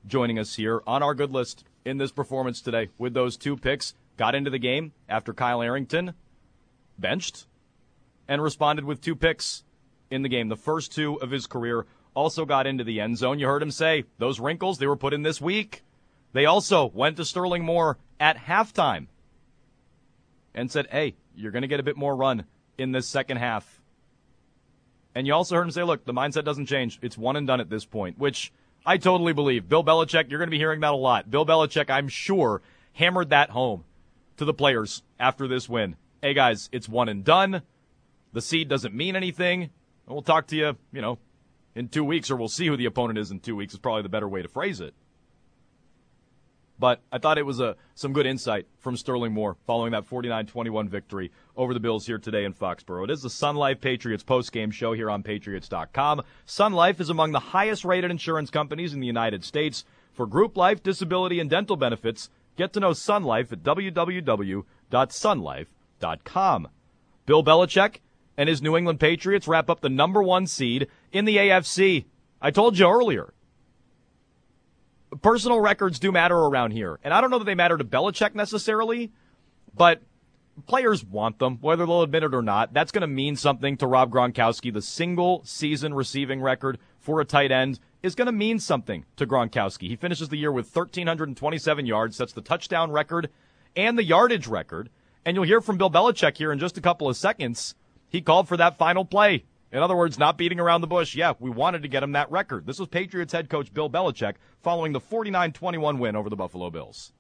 joining us here on our good list in this performance today with those two picks. Got into the game after Kyle Arrington benched and responded with two picks in the game. The first two of his career. Also got into the end zone. You heard him say those wrinkles, they were put in this week. They also went to Sterling Moore at halftime and said, hey, you're going to get a bit more run in this second half. And you also heard him say, look, the mindset doesn't change. It's one and done at this point, which I totally believe. Bill Belichick, you're going to be hearing that a lot. Bill Belichick, I'm sure, hammered that home to the players after this win. Hey, guys, it's one and done. The seed doesn't mean anything. We'll talk to you, you know, in two weeks, or we'll see who the opponent is in two weeks is probably the better way to phrase it. But I thought it was a some good insight from Sterling Moore following that forty-nine twenty-one victory over the Bills here today in Foxborough. It is the Sun Life Patriots postgame show here on Patriots dot com. Sun Life is among the highest-rated insurance companies in the United States. For group life, disability, and dental benefits, get to know Sun Life at w w w dot sun life dot com. Bill Belichick and his New England Patriots wrap up the number one seed in the A F C. I told you earlier, personal records do matter around here. And I don't know that they matter to Belichick necessarily, but players want them, whether they'll admit it or not. That's going to mean something to Rob Gronkowski. The single season receiving record for a tight end is going to mean something to Gronkowski. He finishes the year with one thousand three hundred twenty-seven yards. That's the touchdown record and the yardage record. And you'll hear from Bill Belichick here in just a couple of seconds. He called for that final play. In other words, not beating around the bush. Yeah, we wanted to get him that record. This was Patriots head coach Bill Belichick following the forty-nine twenty-one win over the Buffalo Bills.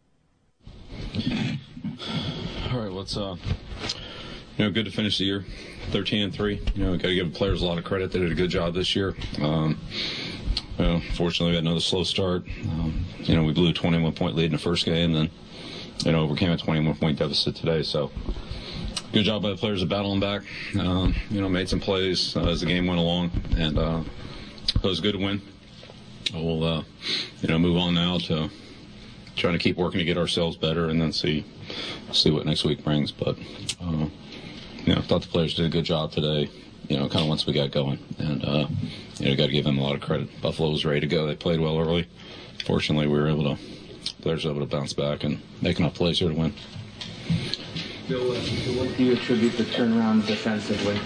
All right, let's, uh, you know, good to finish the year, thirteen and three. You know, we got to give the players a lot of credit. They did a good job this year. Um, you know, fortunately, we had another slow start. Um, you know, we blew a twenty-one point lead in the first game, and then, you know, overcame a twenty-one point deficit today. So, good job by the players to battle them back. Um, you know, made some plays uh, as the game went along, and uh, it was good to win. We'll, uh, you know, move on now to trying to keep working to get ourselves better, and then see see what next week brings. But uh, you know, I thought the players did a good job today. You know, kind of once we got going, and uh, you know, got to give them a lot of credit. Buffalo was ready to go. They played well early. Fortunately, we were able to. Players were able to bounce back and make enough plays here to win. Bill, to what do you attribute the turnaround defensively?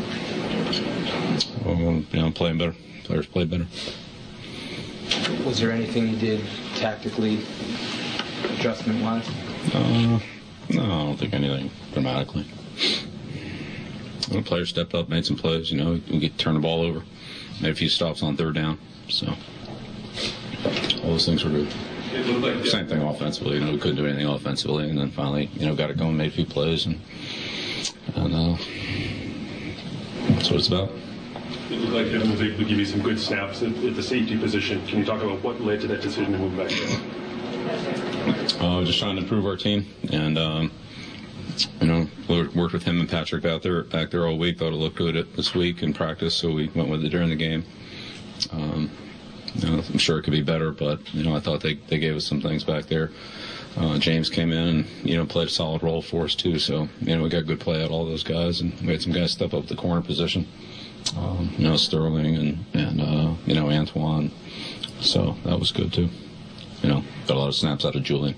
Well, you know, playing better. Players played better. Was there anything you did tactically, adjustment-wise? Uh, no, I don't think anything dramatically. The players stepped up, made some plays. You know, we could turn the ball over, made a few stops on third down. So all those things were good. Like Same thing offensively. You know, we couldn't do anything offensively, and then finally, you know, got it going, made a few plays, and and uh, that's what it's about. It looked like Evan was able to give you some good snaps at, at the safety position. Can you talk about what led to that decision to move back there? Uh, just trying to improve our team, and um, you know, worked with him and Patrick out there back there all week. Thought it looked good this week in practice, so we went with it during the game. Um, You know, I'm sure it could be better, but, you know, I thought they, they gave us some things back there. Uh, James came in and, you know, played a solid role for us, too. So, you know, we got good play out of all those guys, and we had some guys step up the corner position. Um, you know, Sterling and, and uh, you know, Antoine. So that was good, too. You know, got a lot of snaps out of Julian.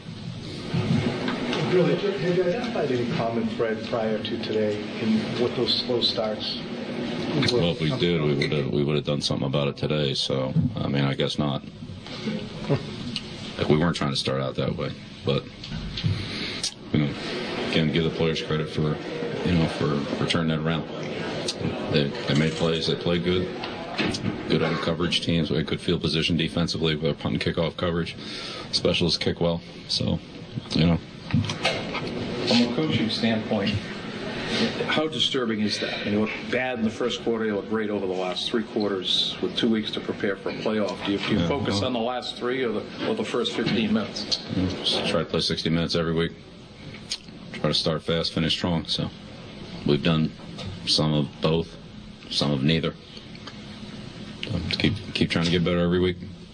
Bill, have you identified any common thread prior to today in what those slow starts? Well, if we did, we would have we would have done something about it today. So, I mean, I guess not. Like, we weren't trying to start out that way, but you know, again, give the players credit for you know for, for turning that around. They they made plays. They played good. Good under coverage teams. We had good field position defensively with our punt and kickoff coverage. Specialists kick well. So, you know. From a coaching standpoint, how disturbing is that? You look bad in the first quarter, you look great over the last three quarters with two weeks to prepare for a playoff. Do you, do you yeah, focus well, on the last three or the, or the first fifteen minutes? Just try to play sixty minutes every week. Try to start fast, finish strong. So we've done some of both, some of neither. So keep keep trying to get better every week.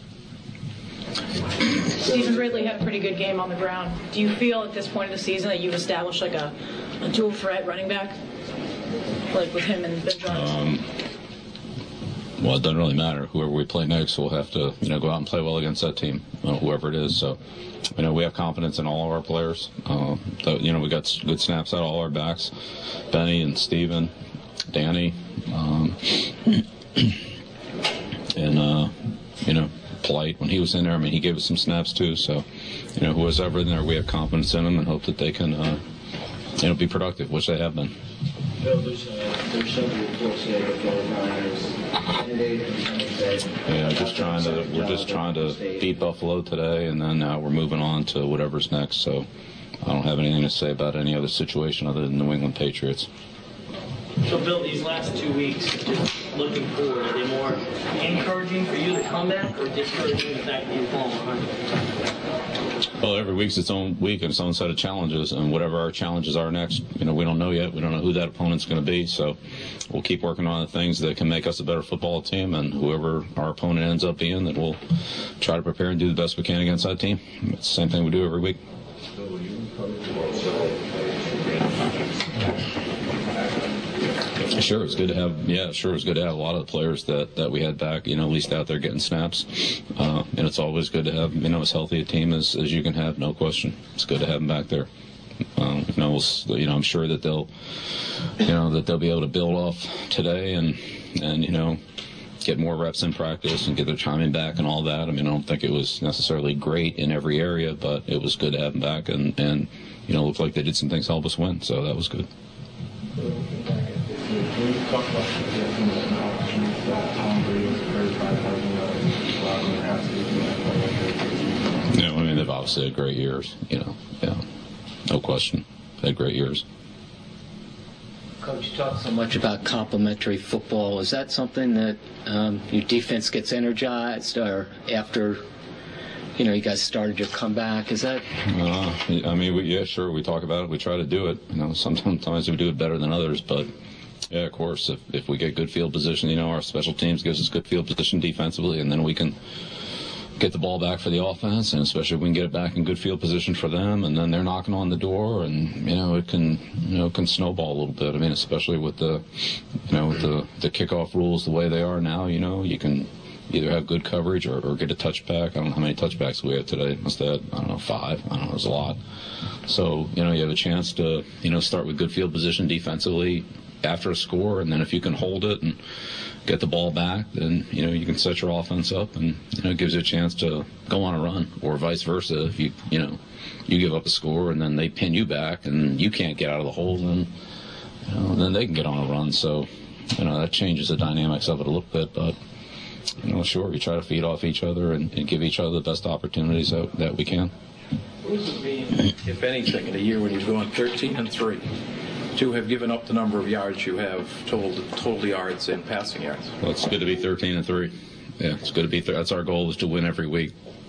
Stephen Ridley had a pretty good game on the ground. Do you feel at this point of the season that you've established like a, a dual threat running back, like with him and Ben Johnson? Um, well, it doesn't really matter. Whoever we play next, we'll have to, you know, go out and play well against that team, you know, whoever it is. So, you know, we have confidence in all of our players. Uh, that, you know, we got good snaps out of all our backs, Benny and Steven, Danny, um, and uh, you know, Polite when he was in there. I mean, he gave us some snaps too. So, you know, who was ever in there, we have confidence in them and hope that they can, uh, you know, be productive, which they have been. Bill, there's, uh, there's several reports today that Bill Myers Yeah, just trying to. We're just trying to beat Buffalo today, and then uh, we're moving on to whatever's next. So I don't have anything to say about any other situation other than New England Patriots. So, Bill, these last two weeks, just looking forward, are they more encouraging for you to come back or discouraging the fact that you're falling behind? Well, every week's its own week and its own set of challenges, and whatever our challenges are next, you know, we don't know yet. We don't know who that opponent's going to be, so we'll keep working on the things that can make us a better football team, and whoever our opponent ends up being, then we'll try to prepare and do the best we can against that team. It's the same thing we do every week. Sure, it's good to have. Yeah, sure, it's good to have a lot of the players that, that we had back. You know, at least out there getting snaps, uh, and it's always good to have. You know, as healthy a team as, as you can have, no question. It's good to have them back there. Um, you know, we'll, you know, I'm sure that they'll, you know, that they'll be able to build off today and and you know, get more reps in practice and get their timing back and all that. I mean, I don't think it was necessarily great in every area, but it was good to have them back and and you know, it looked like they did some things to help us win, so that was good. When you talk about the opportunities that Tom Brady was very five Yeah, I mean, they've obviously had great years, you know, yeah, no question. They had great years. Coach, you talk so much about complementary football. Is that something that um, your defense gets energized or after, you know, you guys started your comeback? Is that? Uh, I mean, we, yeah, sure, we talk about it. We try to do it. You know, sometimes we do it better than others, but yeah, of course, if, if we get good field position, you know, our special teams gives us good field position defensively, and then we can get the ball back for the offense, and especially if we can get it back in good field position for them, and then they're knocking on the door, and, you know, it can, you know, can snowball a little bit. I mean, especially with the, you know, with the, the kickoff rules the way they are now, you know, you can either have good coverage or, or get a touchback. I don't know how many touchbacks we have today. Must have, I don't know, five. I don't know, there's a lot. So, you know, you have a chance to, you know, start with good field position defensively after a score, and then if you can hold it and get the ball back, then, you know, you can set your offense up, and, you know, it gives you a chance to go on a run, or vice versa. If you, you know, you give up a score and then they pin you back and you can't get out of the hole, then, you know, then they can get on a run. So, you know, that changes the dynamics of it a little bit, but, you know, sure, we try to feed off each other and, and give each other the best opportunities that, that we can. What does it mean, if anything, in a year when you've gone thirteen and three, to have given up the number of yards you have, total total yards and passing yards? Well, it's good to be thirteen and three. Yeah, it's good to be. Th- that's our goal, is to win every week.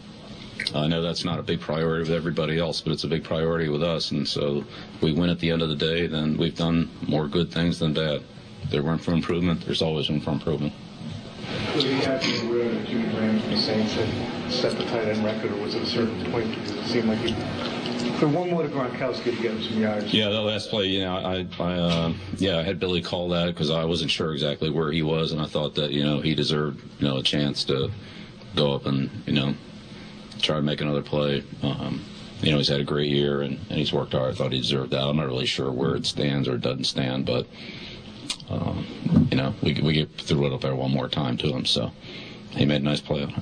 I know that's not a big priority with everybody else, but it's a big priority with us. And so, if we win at the end of the day, then we've done more good things than bad. If there weren't for improvement, there's always room for improvement. Was he happy to win that Jimmy Graham from the Saints had set the tight end record, or was it a certain point? Because it seemed like he, for one more to Gronkowski to get him some yards. Yeah, that last play, you know, I, I, uh, yeah, I had Billy call that because I wasn't sure exactly where he was, and I thought that, you know, he deserved, you know, a chance to go up and, you know, try to make another play. Um, you know, he's had a great year and, and he's worked hard. I thought he deserved that. I'm not really sure where it stands or doesn't stand, but. Um, you know, we we threw it up there one more time to him, so he made a nice play on it.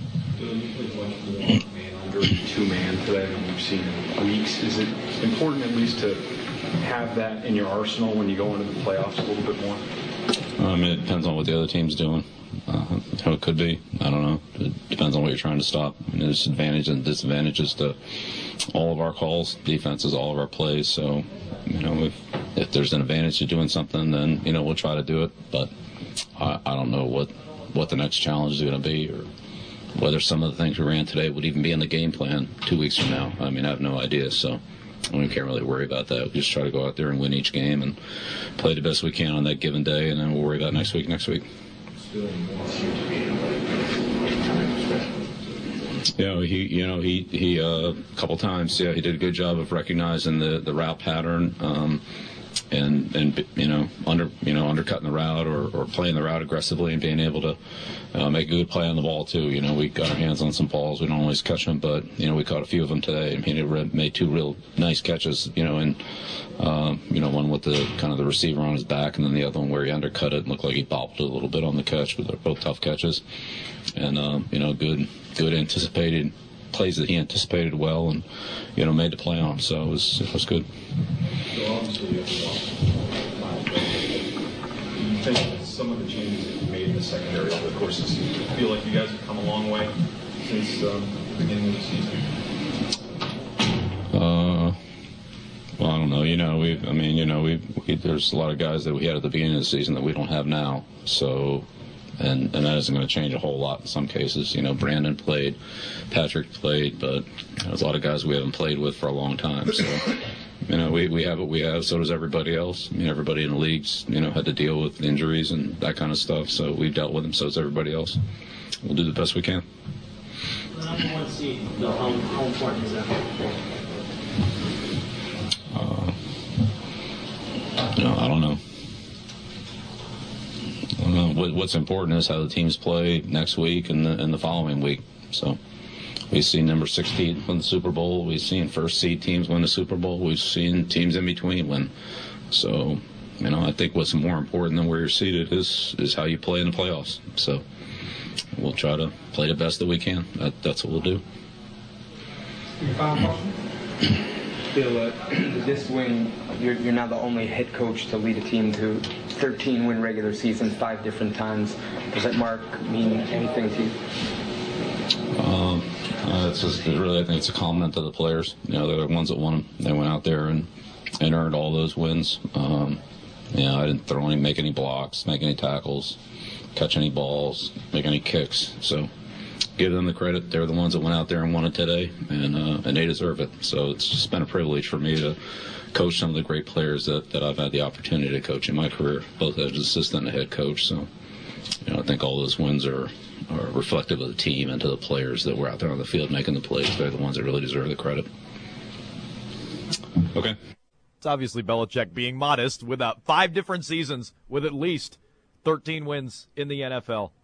Man under two man today, and we've seen in weeks. Is it important at least to have that in your arsenal when you go into the playoffs a little bit more? I mean, it depends on what the other team's doing. Uh, how it could be, I don't know. It depends on what you're trying to stop. I mean, there's advantages and disadvantages to all of our calls, defenses, all of our plays. So, you know, if if there's an advantage to doing something, then, you know, we'll try to do it. But I, I don't know what what the next challenge is going to be, or whether some of the things we ran today would even be in the game plan two weeks from now. I mean, I have no idea. So we can't really worry about that. We just try to go out there and win each game and play the best we can on that given day, and then we'll worry about next week next week. You know, he, you know, he, he, uh, a couple times, yeah, he did a good job of recognizing the, the route pattern. Um, and and you know under you know undercutting the route or, or playing the route aggressively and being able to uh, make a good play on the ball too. You know, we got our hands on some balls. We don't always catch them, but you know we caught a few of them today. I mean, it made two real nice catches. You know, and um, you know one with the kind of the receiver on his back, and then the other one where he undercut it and looked like he bobbled it a little bit on the catch. But they're both tough catches, and um, you know good good anticipated plays that he anticipated well, and you know made the play on. So it was it was good. So obviously, you think some of the changes that you made in the secondary over the course of the season, I feel like you guys have come a long way since um, the beginning of the season? Uh, well, I don't know. You know, we. I mean, you know, we, we. There's a lot of guys that we had at the beginning of the season that we don't have now. So, and and that isn't going to change a whole lot in some cases. You know, Brandon played, Patrick played, but there's a lot of guys we haven't played with for a long time. So. You know, we, we have what we have, so does everybody else. I mean, everybody in the leagues, you know, had to deal with injuries and that kind of stuff, so we've dealt with them, so does everybody else. We'll do the best we can. The number one seed, how, how important is that? Uh, you know, I don't know. I don't know. What, what's important is how the teams play next week and the, and the following week, so... We've seen number six teams win the Super Bowl. We've seen first seed teams win the Super Bowl. We've seen teams in between win. So, you know, I think what's more important than where you're seated is is how you play in the playoffs. So we'll try to play the best that we can. That, that's what we'll do. Your final question? Bill, uh, this win, you're, you're now the only head coach to lead a team to thirteen win regular seasons five different times. Does that mark mean anything to you? Um, uh, it's just really, I think it's a compliment to the players. You know, they're the ones that won them. They went out there and, and earned all those wins. Um, you know, I didn't throw any, make any blocks, make any tackles, catch any balls, make any kicks. So give them the credit. They're the ones that went out there and won it today, and uh, and they deserve it. So it's just been a privilege for me to coach some of the great players that, that I've had the opportunity to coach in my career, both as an assistant and a head coach. So, you know, I think all those wins are are reflective of the team and to the players that were out there on the field making the plays. They're the ones that really deserve the credit. Okay. It's obviously Belichick being modest with uh, five different seasons with at least thirteen wins in the N F L.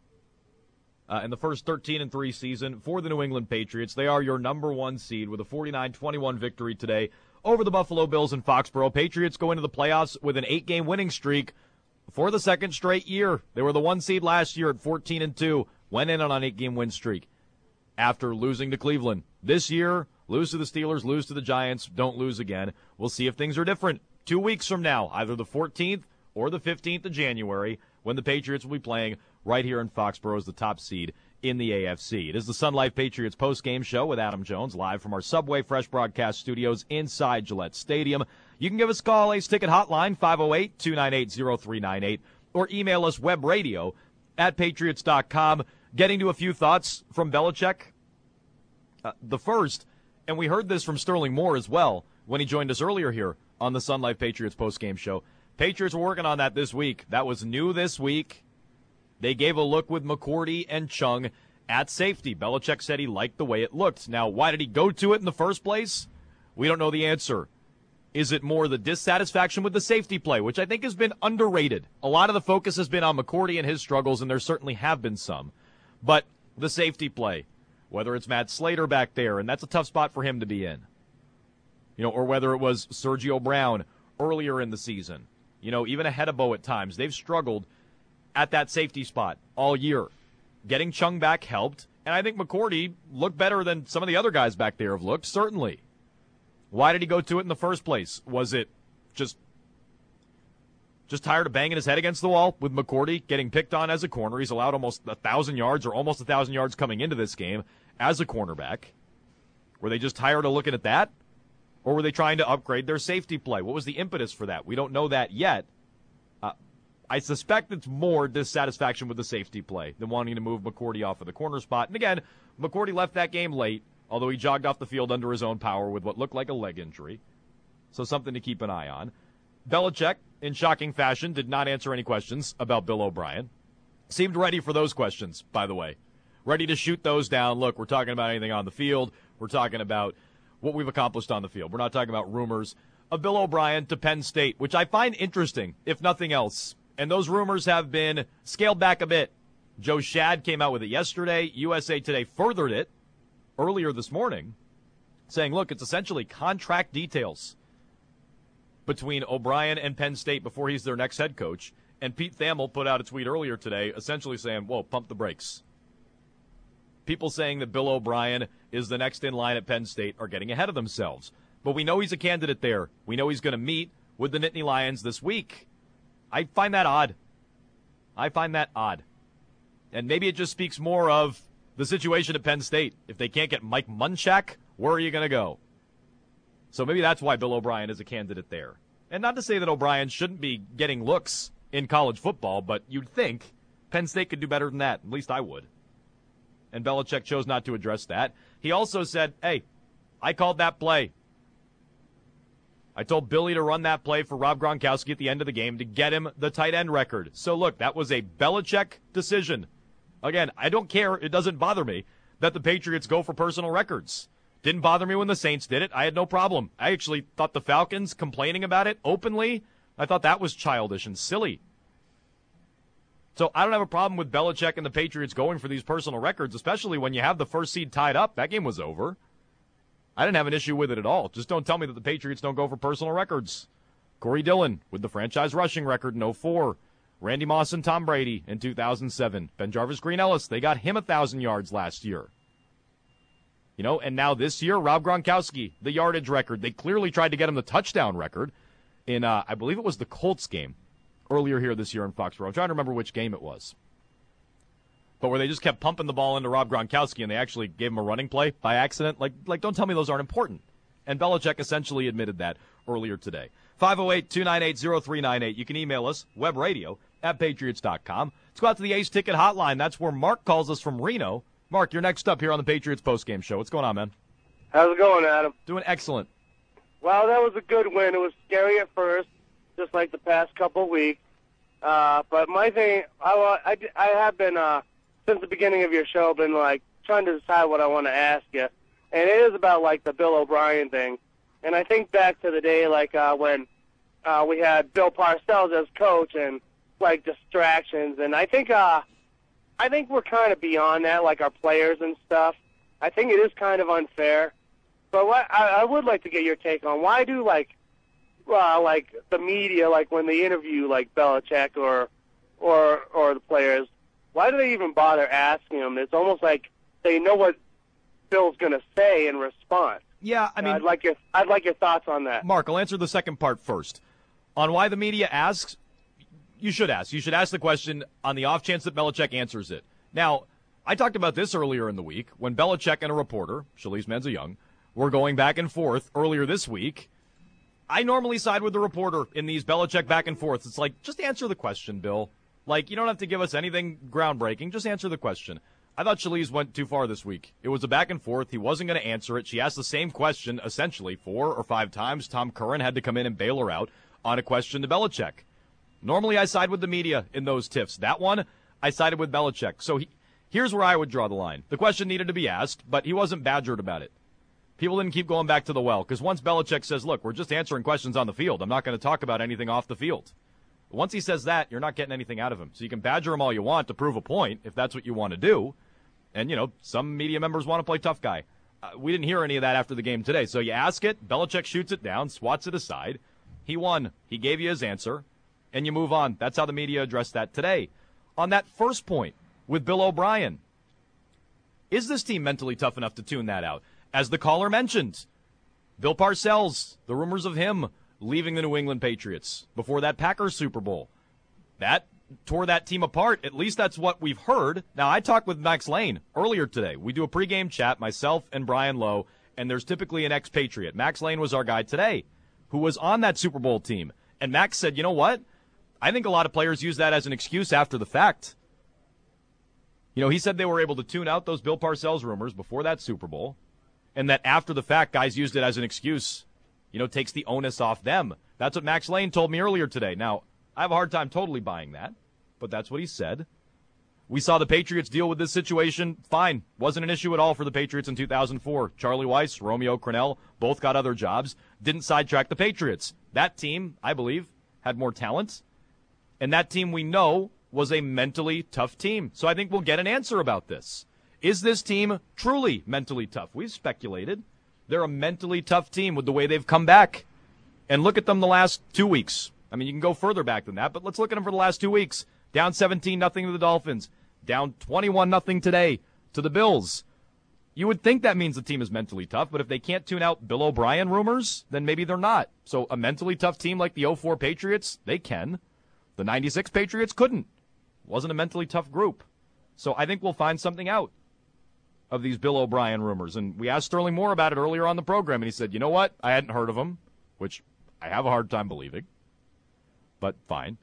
Uh, in the first thirteen and three season for the New England Patriots, they are your number one seed with a forty-nine twenty-one victory today over the Buffalo Bills in Foxborough. Patriots go into the playoffs with an eight-game winning streak for the second straight year. They were the one seed last year at fourteen and two, went in on an eight-game win streak after losing to Cleveland. This year, lose to the Steelers, lose to the Giants, don't lose again. We'll see if things are different two weeks from now, either the fourteenth or the fifteenth of January, when the Patriots will be playing right here in Foxborough as the top seed in the A F C. It is the Sun Life Patriots post-game show with Adam Jones, live from our Subway Fresh broadcast studios inside Gillette Stadium. You can give us a call, Ace Ticket Hotline, five oh eight, two nine eight, oh three nine eight, or email us webradio at patriots dot com. Getting to a few thoughts from Belichick. Uh, the first, and we heard this from Sterling Moore as well when he joined us earlier here on the Sun Life Patriots post-game show. Patriots were working on that this week. That was new this week. They gave a look with McCourty and Chung at safety. Belichick said he liked the way it looked. Now, why did he go to it in the first place? We don't know the answer. Is it more the dissatisfaction with the safety play, which I think has been underrated? A lot of the focus has been on McCourty and his struggles, and there certainly have been some. But the safety play, whether it's Matt Slater back there, and that's a tough spot for him to be in, you know, or whether it was Sergio Brown earlier in the season, you know, even ahead of Bo at times, they've struggled at that safety spot all year. Getting Chung back helped, and I think McCourty looked better than some of the other guys back there have looked, certainly. Why did he go to it in the first place? Was it just just tired of banging his head against the wall with McCourty getting picked on as a corner? He's allowed almost a thousand yards or almost a thousand yards coming into this game as a cornerback. Were they just tired of looking at that? Or were they trying to upgrade their safety play? What was the impetus for that? We don't know that yet. Uh, I suspect it's more dissatisfaction with the safety play than wanting to move McCourty off of the corner spot. And again, McCourty left that game late, although he jogged off the field under his own power with what looked like a leg injury. So something to keep an eye on. Belichick, in shocking fashion, did not answer any questions about Bill O'Brien. Seemed ready for those questions, by the way. Ready to shoot those down. Look, we're talking about anything on the field. We're talking about what we've accomplished on the field. We're not talking about rumors of Bill O'Brien to Penn State, which I find interesting, if nothing else. And those rumors have been scaled back a bit. Joe Schad came out with it yesterday. U S A Today furthered it earlier this morning, saying, look, it's essentially contract details between O'Brien and Penn State before he's their next head coach. And Pete Thamel put out a tweet earlier today essentially saying, whoa, pump the brakes. People saying that Bill O'Brien is the next in line at Penn State are getting ahead of themselves. But we know he's a candidate there. We know he's going to meet with the Nittany Lions this week. I find that odd. I find that odd. And maybe it just speaks more of the situation at Penn State. If they can't get Mike Munchak, where are you going to go? So maybe that's why Bill O'Brien is a candidate there. And not to say that O'Brien shouldn't be getting looks in college football, but you'd think Penn State could do better than that. At least I would. And Belichick chose not to address that. He also said, hey, I called that play. I told Billy to run that play for Rob Gronkowski at the end of the game to get him the tight end record. So, look, that was a Belichick decision. Again, I don't care. It doesn't bother me that the Patriots go for personal records. Didn't bother me when the Saints did it. I had no problem. I actually thought the Falcons complaining about it openly, I thought that was childish and silly. So I don't have a problem with Belichick and the Patriots going for these personal records, especially when you have the first seed tied up. That game was over. I didn't have an issue with it at all. Just don't tell me that the Patriots don't go for personal records. Corey Dillon with the franchise rushing record in oh four. Randy Moss and Tom Brady in two thousand seven. Ben Jarvis Green Ellis, they got him one thousand yards last year. You know, and now this year, Rob Gronkowski, the yardage record. They clearly tried to get him the touchdown record in, uh, I believe it was the Colts game earlier here this year in Foxborough. I'm trying to remember which game it was. But where they just kept pumping the ball into Rob Gronkowski and they actually gave him a running play by accident. Like, like don't tell me those aren't important. And Belichick essentially admitted that earlier today. five oh eight, two nine eight, oh three nine eight. You can email us, webradio at patriots dot com. Let's go out to the Ace Ticket Hotline. That's where Mark calls us from Reno. Mark, you're next up here on the Patriots postgame show. What's going on, man? How's it going, Adam? Doing excellent. Well, that was a good win. It was scary at first, just like the past couple of weeks. Uh, but my thing, I, I, I have been, uh, since the beginning of your show, been, like, trying to decide what I want to ask you. And it is about, like, the Bill O'Brien thing. And I think back to the day, like, uh, when uh, we had Bill Parcells as coach and, like, distractions. And I think uh, I think we're kind of beyond that, like our players and stuff. I think it is kind of unfair. But what I, I would like to get your take on, why do, like, uh, like the media, like when they interview, like, Belichick or, or, or the players, why do they even bother asking them? It's almost like they know what Bill's going to say in response. Yeah, I mean, I'd like your I'd like your thoughts on that. Mark, I'll answer the second part first. On why the media asks, you should ask. You should ask the question on the off chance that Belichick answers it. Now, I talked about this earlier in the week when Belichick and a reporter, Shalise Menza-Young, were going back and forth earlier this week. I normally side with the reporter in these Belichick back and forths. It's like, just answer the question, Bill. Like, you don't have to give us anything groundbreaking. Just answer the question. I thought Shalise went too far this week. It was a back and forth. He wasn't going to answer it. She asked the same question essentially four or five times. Tom Curran had to come in and bail her out on a question to Belichick. Normally I side with the media in those tiffs. That one, I sided with Belichick. So he, here's where I would draw the line. The question needed to be asked, but he wasn't badgered about it. People didn't keep going back to the well, because once Belichick says, look, we're just answering questions on the field. I'm not going to talk about anything off the field. Once he says that, you're not getting anything out of him. So you can badger him all you want to prove a point, if that's what you want to do. And, you know, some media members want to play tough guy. Uh, we didn't hear any of that after the game today. So you ask it, Belichick shoots it down, swats it aside. He won. He gave you his answer, and you move on. That's how the media addressed that today. On that first point with Bill O'Brien, is this team mentally tough enough to tune that out? As the caller mentioned, Bill Parcells, the rumors of him leaving the New England Patriots before that Packers Super Bowl. That tore that team apart. At least that's what we've heard. Now, I talked with Max Lane earlier today. We do a pregame chat, myself and Brian Lowe, and there's typically an expatriate. Max Lane was our guy today who was on that Super Bowl team. And Max said, you know what? I think a lot of players use that as an excuse after the fact. You know, he said they were able to tune out those Bill Parcells rumors before that Super Bowl, and that after the fact, guys used it as an excuse. You know, takes the onus off them. That's what Max Lane told me earlier today. Now, I have a hard time totally buying that, but that's what he said. We saw the Patriots deal with this situation fine. Wasn't an issue at all for the Patriots in two thousand four. Charlie Weiss, Romeo Crennel, both got other jobs. Didn't sidetrack the Patriots. That team, I believe, had more talent. And that team we know was a mentally tough team. So I think we'll get an answer about this. Is this team truly mentally tough? We've speculated. They're a mentally tough team with the way they've come back. And look at them the last two weeks. I mean, you can go further back than that, but let's look at them for the last two weeks. Down seventeen nothing to the Dolphins. Down twenty-one nothing today to the Bills. You would think that means the team is mentally tough, but if they can't tune out Bill O'Brien rumors, then maybe they're not. So a mentally tough team like the oh four Patriots, they can. The ninety-six Patriots couldn't. Wasn't a mentally tough group. So I think we'll find something out of these Bill O'Brien rumors. And we asked Sterling Moore about it earlier on the program, and he said, you know what? I hadn't heard of them, which I have a hard time believing. But fine.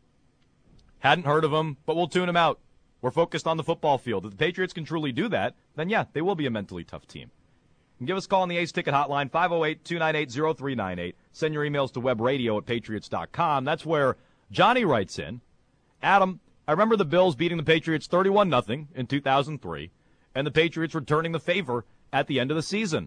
Hadn't heard of them, but we'll tune them out. We're focused on the football field. If the Patriots can truly do that, then yeah, they will be a mentally tough team. And give us a call on the Ace Ticket Hotline, five oh eight, two nine eight, oh three nine eight. Send your emails to webradio at patriots dot com. That's where Johnny writes in. Adam, I remember the Bills beating the Patriots thirty-one nothing in two thousand three, and the Patriots returning the favor at the end of the season.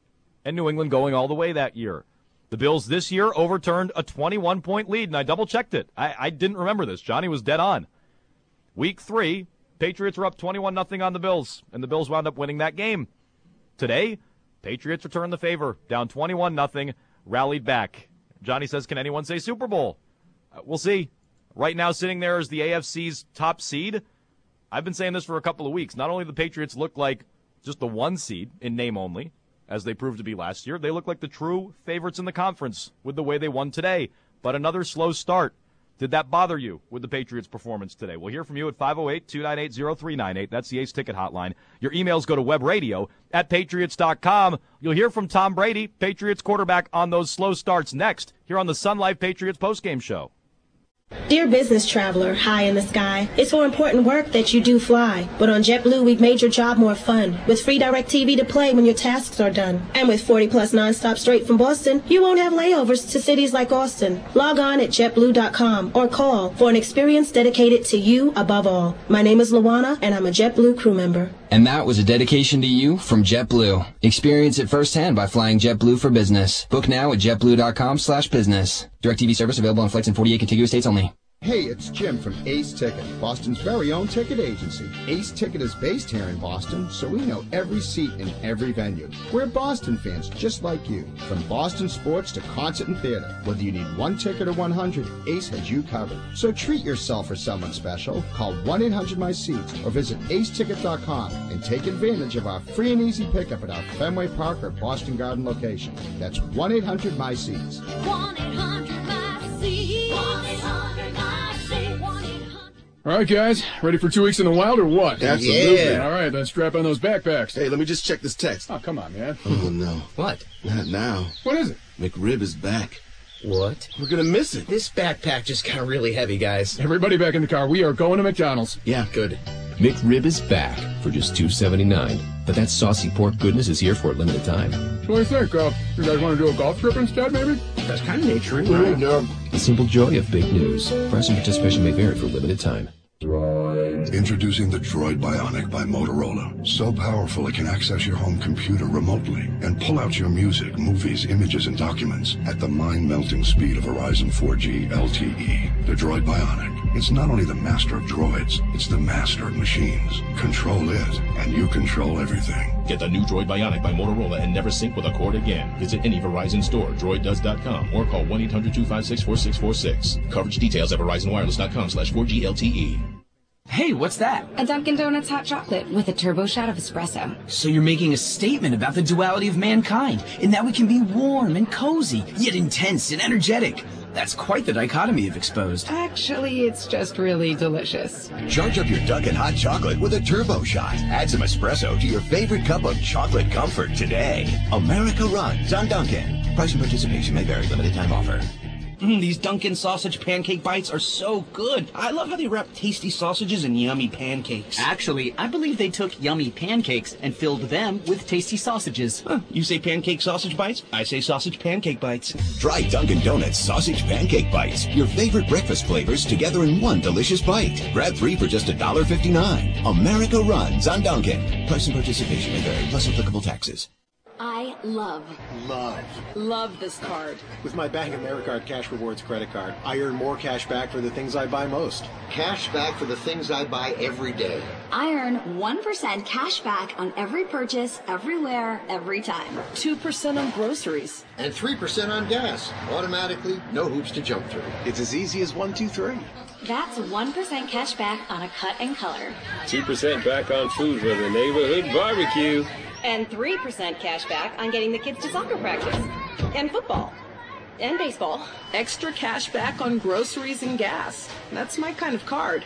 And New England going all the way that year. The Bills this year overturned a twenty-one point lead, and I double-checked it. I, I didn't remember this. Johnny was dead on. Week three, Patriots were up twenty-one nothing on the Bills, and the Bills wound up winning that game. Today, Patriots returned the favor, down twenty-one nothing, rallied back. Johnny says, can anyone say Super Bowl? Uh, we'll see. Right now, sitting there is the A F C's top seed. I've been saying this for a couple of weeks. Not only do the Patriots look like just the one seed in name only, as they proved to be last year, they look like the true favorites in the conference with the way they won today. But another slow start. Did that bother you with the Patriots' performance today? We'll hear from you at five oh eight, two nine eight, oh three nine eight. That's the Ace Ticket Hotline. Your emails go to webradio at patriots dot com. You'll hear from Tom Brady, Patriots quarterback, on those slow starts next here on the Sun Life Patriots postgame show. Dear business traveler, high in the sky, it's for important work that you do fly. But on JetBlue, we've made your job more fun, with free direct T V to play when your tasks are done. And with forty plus nonstop straight from Boston, you won't have layovers to cities like Austin. Log on at jet blue dot com or call for an experience dedicated to you above all. My name is Luana, and I'm a JetBlue crew member. And that was a dedication to you from JetBlue. Experience it firsthand by flying JetBlue for business. Book now at jet blue dot com slash business. DirecTV service available on flights in forty-eight contiguous states only. Hey, it's Jim from Ace Ticket, Boston's very own ticket agency. Ace Ticket is based here in Boston, so we know every seat in every venue. We're Boston fans just like you. From Boston sports to concert and theater, whether you need one ticket or one hundred, Ace has you covered. So treat yourself or someone special. Call one eight hundred my seats or visit ace ticket dot com and take advantage of our free and easy pickup at our Fenway Park or Boston Garden location. That's one eight hundred my seats. one eight hundred my seats. one eight hundred my seats. All right, guys, ready for two weeks in the wild or what? Absolutely. Yeah. All right, then strap on those backpacks. Hey, let me just check this text. Oh, come on, man. Oh, no. What? Not now. What is it? McRib is back. What? We're going to miss it. This backpack just got really heavy, guys. Everybody back in the car. We are going to McDonald's. Yeah, good. McRib is back for just two seventy-nine. But that saucy pork goodness is here for a limited time. So what do you think? Uh, you guys want to do a golf trip instead, maybe? That's kind of nature, right? No. The simple joy of big news. Price and participation may vary for a limited time. Introducing the Droid Bionic by Motorola. So powerful it can access your home computer remotely and pull out your music, movies, images, and documents at the mind-melting speed of Verizon four G L T E. The Droid Bionic. It's not only the master of droids, it's the master of machines. Control it, and you control everything. Get the new Droid Bionic by Motorola and never sync with a cord again. Visit any Verizon store, droid does dot com, or call one eight hundred two five six four six four six. Coverage details at verizon wireless dot com slash four G L T E. Hey, what's that? A Dunkin' Donuts hot chocolate with a turbo shot of espresso. So you're making a statement about the duality of mankind, in that we can be warm and cozy, yet intense and energetic. That's quite the dichotomy of exposed. Actually, it's just really delicious. Charge up your Dunkin' hot chocolate with a turbo shot. Add some espresso to your favorite cup of chocolate comfort today. America runs on Dunkin'. Price and participation may vary. Limited time offer. Mm, these Dunkin' sausage pancake bites are so good. I love how they wrap tasty sausages in yummy pancakes. Actually, I believe they took yummy pancakes and filled them with tasty sausages. Huh, you say pancake sausage bites? I say sausage pancake bites. Try Dunkin' Donuts Sausage Pancake Bites. Your favorite breakfast flavors together in one delicious bite. Grab three for just one dollar fifty-nine. America runs on Dunkin'. Price and participation may vary, plus applicable taxes. I love, Love. love this card. With my Bank of America Cash Rewards credit card, I earn more cash back for the things I buy most. Cash back for the things I buy every day. I earn one percent cash back on every purchase, everywhere, every time. two percent on groceries. And three percent on gas. Automatically, no hoops to jump through. It's as easy as one, two, three. That's one percent cash back on a cut and color. two percent back on food for the neighborhood barbecue. And three percent cash back on getting the kids to soccer practice. And football. And baseball. Extra cash back on groceries and gas. That's my kind of card.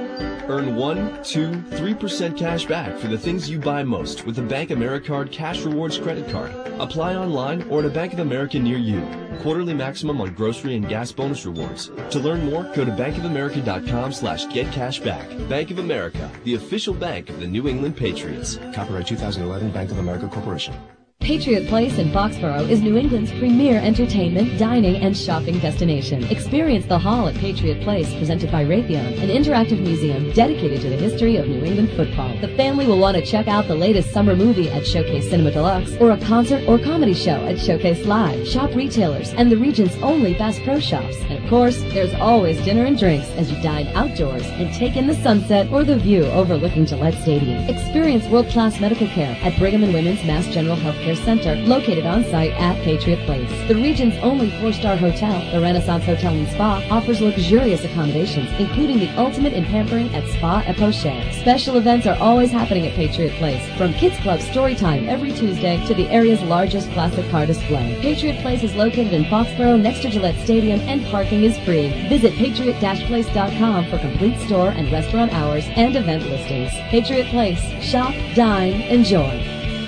Earn one, two, three percent cash back for the things you buy most with the Bank Americard Cash Rewards credit card. Apply online or at a Bank of America near you. Quarterly maximum on grocery and gas bonus rewards. To learn more, go to bankofamerica.com slash get cash back. Bank of America, the official bank of the New England Patriots. Copyright two thousand eleven, Bank of America Corporation. Patriot Place in Foxborough is New England's premier entertainment, dining, and shopping destination. Experience the Hall at Patriot Place, presented by Raytheon, an interactive museum dedicated to the history of New England football. The family will want to check out the latest summer movie at Showcase Cinema Deluxe, or a concert or comedy show at Showcase Live. Shop retailers and the region's only Bass Pro Shops. And of course, there's always dinner and drinks as you dine outdoors and take in the sunset or the view overlooking Gillette Stadium. Experience world-class medical care at Brigham and Women's Mass General Healthcare Center, located on site at Patriot Place. The region's only four-star hotel, the Renaissance Hotel and Spa, offers luxurious accommodations, including the ultimate in pampering at Spa et Poche. Special events are always happening at Patriot Place, from Kids Club Story Time every Tuesday to the area's largest classic car display. Patriot Place is located in Foxborough next to Gillette Stadium, and parking is free. Visit patriot dash place dot com for complete store and restaurant hours and event listings. Patriot Place. Shop, dine, enjoy.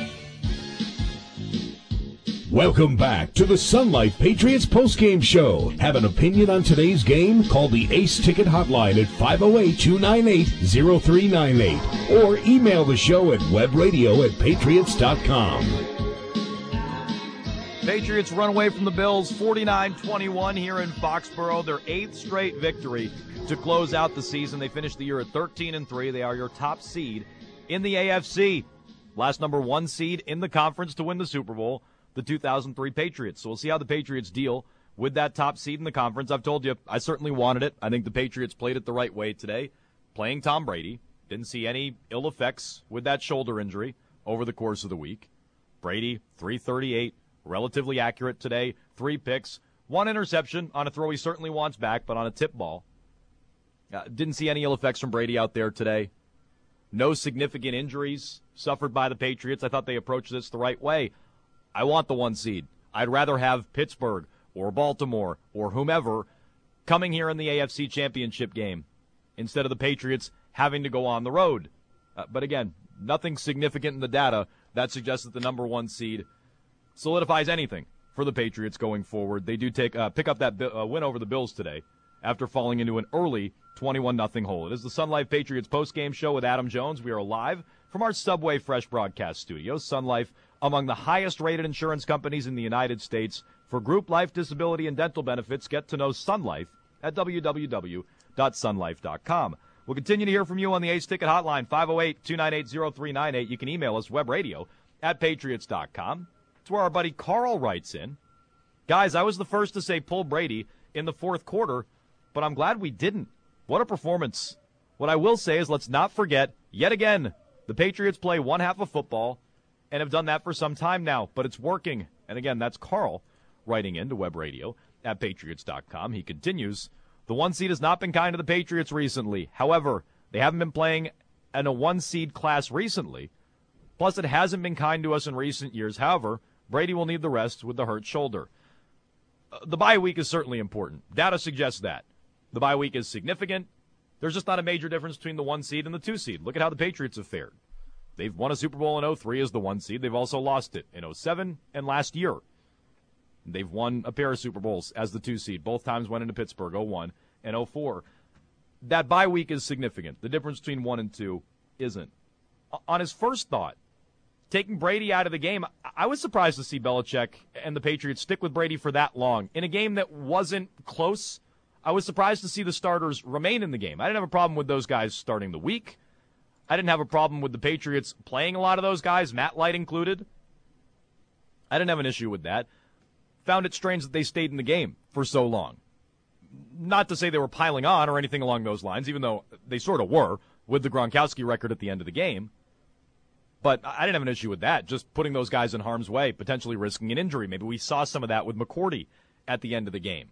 Welcome back to the Sun Life Patriots postgame show. Have an opinion on today's game? Call the Ace Ticket Hotline at five oh eight, two nine eight, oh three nine eight or email the show at webradio at patriots dot com. Patriots run away from the Bills forty-nine twenty-one here in Foxborough. Their eighth straight victory to close out the season. They finished the year at thirteen and three. They are your top seed in the A F C. Last number one seed in the conference to win the Super Bowl, the two thousand three Patriots. So we'll see how the Patriots deal with that top seed in the conference. I've told you, I certainly wanted it. I think the Patriots played it the right way today, playing Tom Brady. Didn't see any ill effects with that shoulder injury over the course of the week. Brady, three thirty-eight, relatively accurate today, three picks, one interception on a throw he certainly wants back, but on a tip ball. Uh, didn't see any ill effects from Brady out there today. No significant injuries suffered by the Patriots. I thought they approached this the right way. I want the one seed. I'd rather have Pittsburgh or Baltimore or whomever coming here in the A F C Championship game instead of the Patriots having to go on the road. Uh, but again, nothing significant in the data that suggests that the number one seed solidifies anything for the Patriots going forward. They do take uh, pick up that uh, win over the Bills today after falling into an early twenty-one nothing hole. It is the Sun Life Patriots postgame show with Adam Jones. We are live from our Subway Fresh broadcast studio. Sun Life, among the highest-rated insurance companies in the United States. For group life, disability, and dental benefits, get to know Sun Life at w w w dot sun life dot com. We'll continue to hear from you on the Ace Ticket Hotline, five oh eight, two nine eight, oh three nine eight. You can email us, webradio at patriots dot com. It's where our buddy Carl writes in. Guys, I was the first to say pull Brady in the fourth quarter, but I'm glad we didn't. What a performance. What I will say is let's not forget, yet again, the Patriots play one half of football and have done that for some time now, but it's working. And again, that's Carl writing in to webradio at patriots dot com. He continues, the one seed has not been kind to the Patriots recently. However, they haven't been playing in a one seed class recently. Plus, it hasn't been kind to us in recent years. However, Brady will need the rest with the hurt shoulder. Uh, the bye week is certainly important. Data suggests that. The bye week is significant. There's just not a major difference between the one seed and the two seed. Look at how the Patriots have fared. They've won a Super Bowl in oh three as the one seed. They've also lost it in oh seven and last year. They've won a pair of Super Bowls as the two seed. Both times went into Pittsburgh, oh one and oh four. That bye week is significant. The difference between one and two isn't. On his first thought, taking Brady out of the game, I was surprised to see Belichick and the Patriots stick with Brady for that long. In a game that wasn't close, I was surprised to see the starters remain in the game. I didn't have a problem with those guys starting the week. I didn't have a problem with the Patriots playing a lot of those guys, Matt Light included. I didn't have an issue with that. Found it strange that they stayed in the game for so long. Not to say they were piling on or anything along those lines, even though they sort of were with the Gronkowski record at the end of the game. But I didn't have an issue with that, just putting those guys in harm's way, potentially risking an injury. Maybe we saw some of that with McCourty at the end of the game.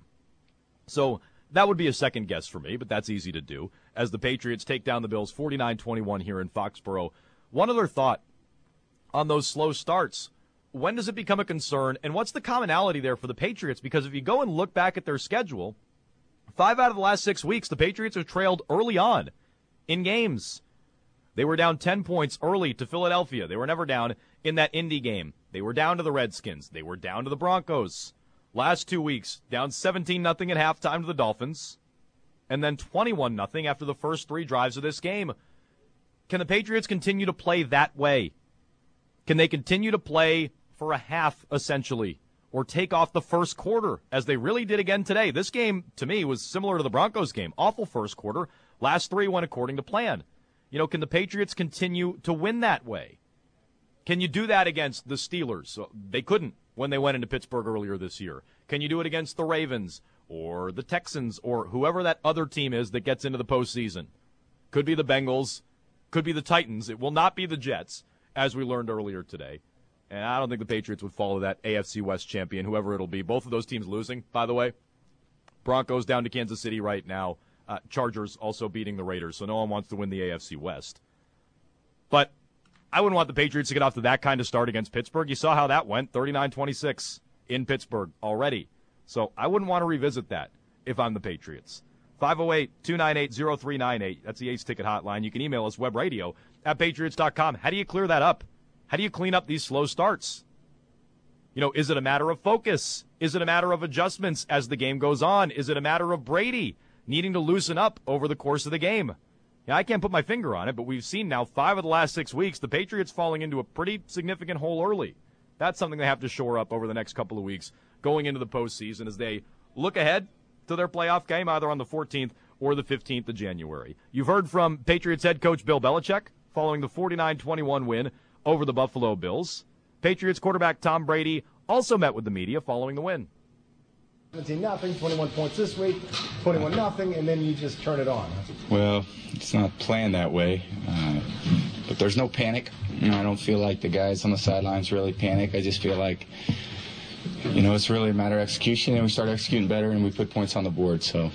So that would be a second guess for me, but that's easy to do, as the Patriots take down the Bills forty-nine twenty-one here in Foxborough. One other thought on those slow starts. When does it become a concern, and what's the commonality there for the Patriots? Because if you go and look back at their schedule, five out of the last six weeks, the Patriots have trailed early on in games. They were down ten points early to Philadelphia. They were never down in that Indy game. They were down to the Redskins. They were down to the Broncos. Last two weeks, down seventeen nothing at halftime to the Dolphins, and then twenty-one nothing after the first three drives of this game. Can the Patriots continue to play that way? Can they continue to play for a half, essentially, or take off the first quarter, as they really did again today? This game, to me, was similar to the Broncos game. Awful first quarter. Last three went according to plan. You know, can the Patriots continue to win that way? Can you do that against the Steelers? They couldn't when they went into Pittsburgh earlier this year. Can you do it against the Ravens or the Texans or whoever that other team is that gets into the postseason? Could be the Bengals, could be the Titans. It will not be the Jets, as we learned earlier today. And I don't think the Patriots would follow that A F C West champion, whoever it'll be. Both of those teams losing, by the way. Broncos down to Kansas City right now. Uh, Chargers also beating the Raiders, so no one wants to win the A F C West. But I wouldn't want the Patriots to get off to that kind of start against Pittsburgh. You saw how that went, thirty-nine twenty-six in Pittsburgh already. So I wouldn't want to revisit that if I'm the Patriots. five oh eight, two nine eight, oh three nine eight. That's the Ace Ticket hotline. You can email us, webradio at patriots dot com. How do you clear that up? How do you clean up these slow starts? You know, is it a matter of focus? Is it a matter of adjustments as the game goes on? Is it a matter of Brady needing to loosen up over the course of the game? Yeah, I can't put my finger on it, but we've seen now five of the last six weeks, the Patriots falling into a pretty significant hole early. That's something they have to shore up over the next couple of weeks going into the postseason as they look ahead to their playoff game either on the fourteenth or the fifteenth of January. You've heard from Patriots head coach Bill Belichick following the forty-nine twenty-one win over the Buffalo Bills. Patriots quarterback Tom Brady also met with the media following the win. seventeen nothing, twenty-one points this week, twenty-one nothing, and then you just turn it on. Well, it's not planned that way, uh, but there's no panic. You know, I don't feel like the guys on the sidelines really panic. I just feel like, you know, it's really a matter of execution, and we start executing better, and we put points on the board. So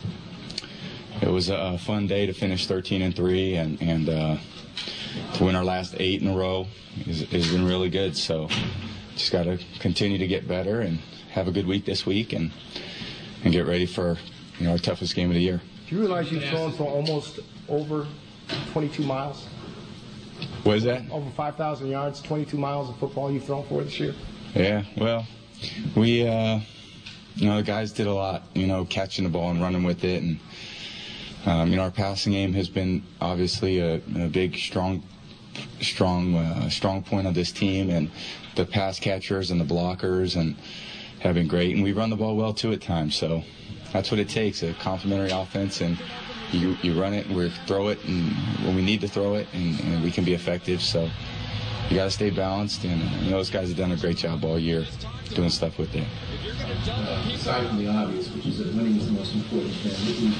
it was a fun day to finish thirteen and three, and and uh, to win our last eight in a row has been really good. So just got to continue to get better and have a good week this week and and get ready for, you know, our toughest game of the year. Do you realize you've thrown for almost over twenty-two miles? What is that? Over five thousand yards, twenty-two miles of football you've thrown for this year? Yeah, well, we, uh, you know, the guys did a lot, you know, catching the ball and running with it. And, um, you know, our passing game has been obviously a, a big, strong, strong, uh, strong point of this team. And the pass catchers and the blockers and have been great. And we run the ball well, too, at times. So that's what it takes, a complementary offense. And you, you run it and we throw it and when we need to throw it, and, and we can be effective. So you got to stay balanced. And you know, those guys have done a great job all year doing stuff with it. Uh, aside from the obvious, which is that winning is the most important thing, what do you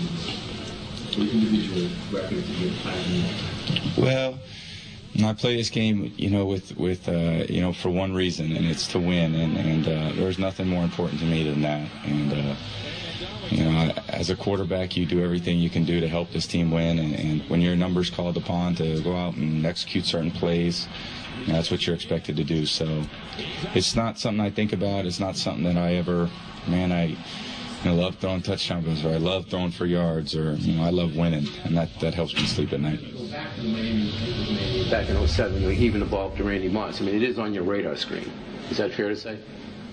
for the individual record to get time? Well, I play this game, you know, with with uh, you know, for one reason, and it's to win. And and uh, there's nothing more important to me than that. And uh, you know, as a quarterback, you do everything you can do to help this team win. And, and when your number's called upon to go out and execute certain plays, you know, that's what you're expected to do. So it's not something I think about. It's not something that I ever, man, I, you know, love throwing touchdowns, or I love throwing for yards, or, you know, I love winning, and that, that helps me sleep at night. Back in oh seven, you even the ball up to Randy Moss. I mean, it is on your radar screen. Is that fair to say?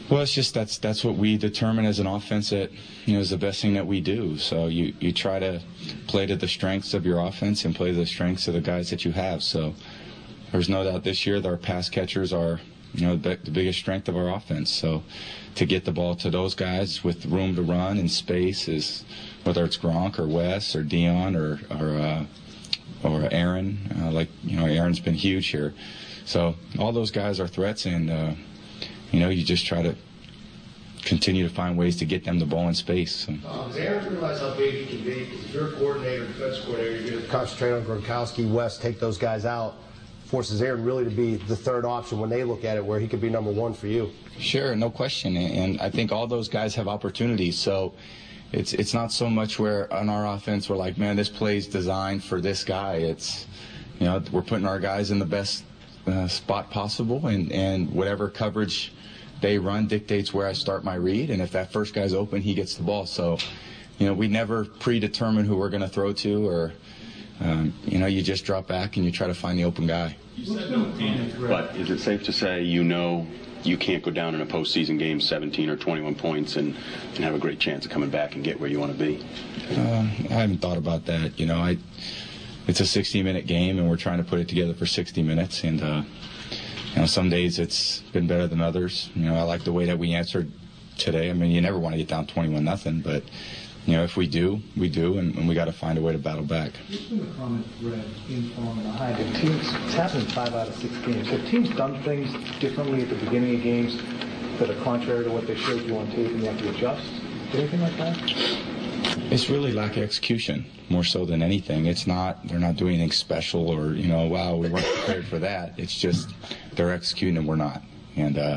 Well, it's just that's that's what we determine as an offense that, you know, is the best thing that we do. So you, you try to play to the strengths of your offense and play to the strengths of the guys that you have. So there's no doubt this year that our pass catchers are, you know, the, the biggest strength of our offense. So to get the ball to those guys with room to run and space is, whether it's Gronk or Wes or Dion or or uh, or Aaron, uh, like, you know, Aaron's been huge here. So all those guys are threats, and uh, you know, you just try to continue to find ways to get them the ball in space. So. Um, does Aaron realize how big he can be? Because if you're a coordinator, defense coordinator, you're going to concentrate on Gronkowski, West, take those guys out. Forces Aaron really to be the third option when they look at it, where he could be number one for you. Sure, no question. And I think all those guys have opportunities. So it's it's not so much where on our offense we're like, man, this play's designed for this guy. It's, you know, we're putting our guys in the best uh, spot possible, and, and whatever coverage they run dictates where I start my read, and if that first guy's open, he gets the ball. So, you know, we never predetermine who we're going to throw to, or, um, you know, you just drop back and you try to find the open guy. But is it safe to say you know you can't go down in a postseason game seventeen or twenty-one points and, and have a great chance of coming back and get where you want to be? Uh, I haven't thought about that. You know, I it's a sixty-minute game, and we're trying to put it together for sixty minutes, and uh, you know, some days it's been better than others. You know, I like the way that we answered today. I mean, you never want to get down twenty-one nothing, but, you know, if we do, we do, and, and we got to find a way to battle back. There's been a comment read in form and behind it. Teams, it's happened in five out of six games. Have teams done things differently at the beginning of games that are contrary to what they showed you on tape, and you have to adjust? Anything like that? It's really lack of execution, more so than anything. It's not, they're not doing anything special or, you know, wow, we weren't prepared for that. It's just they're executing and we're not. And uh,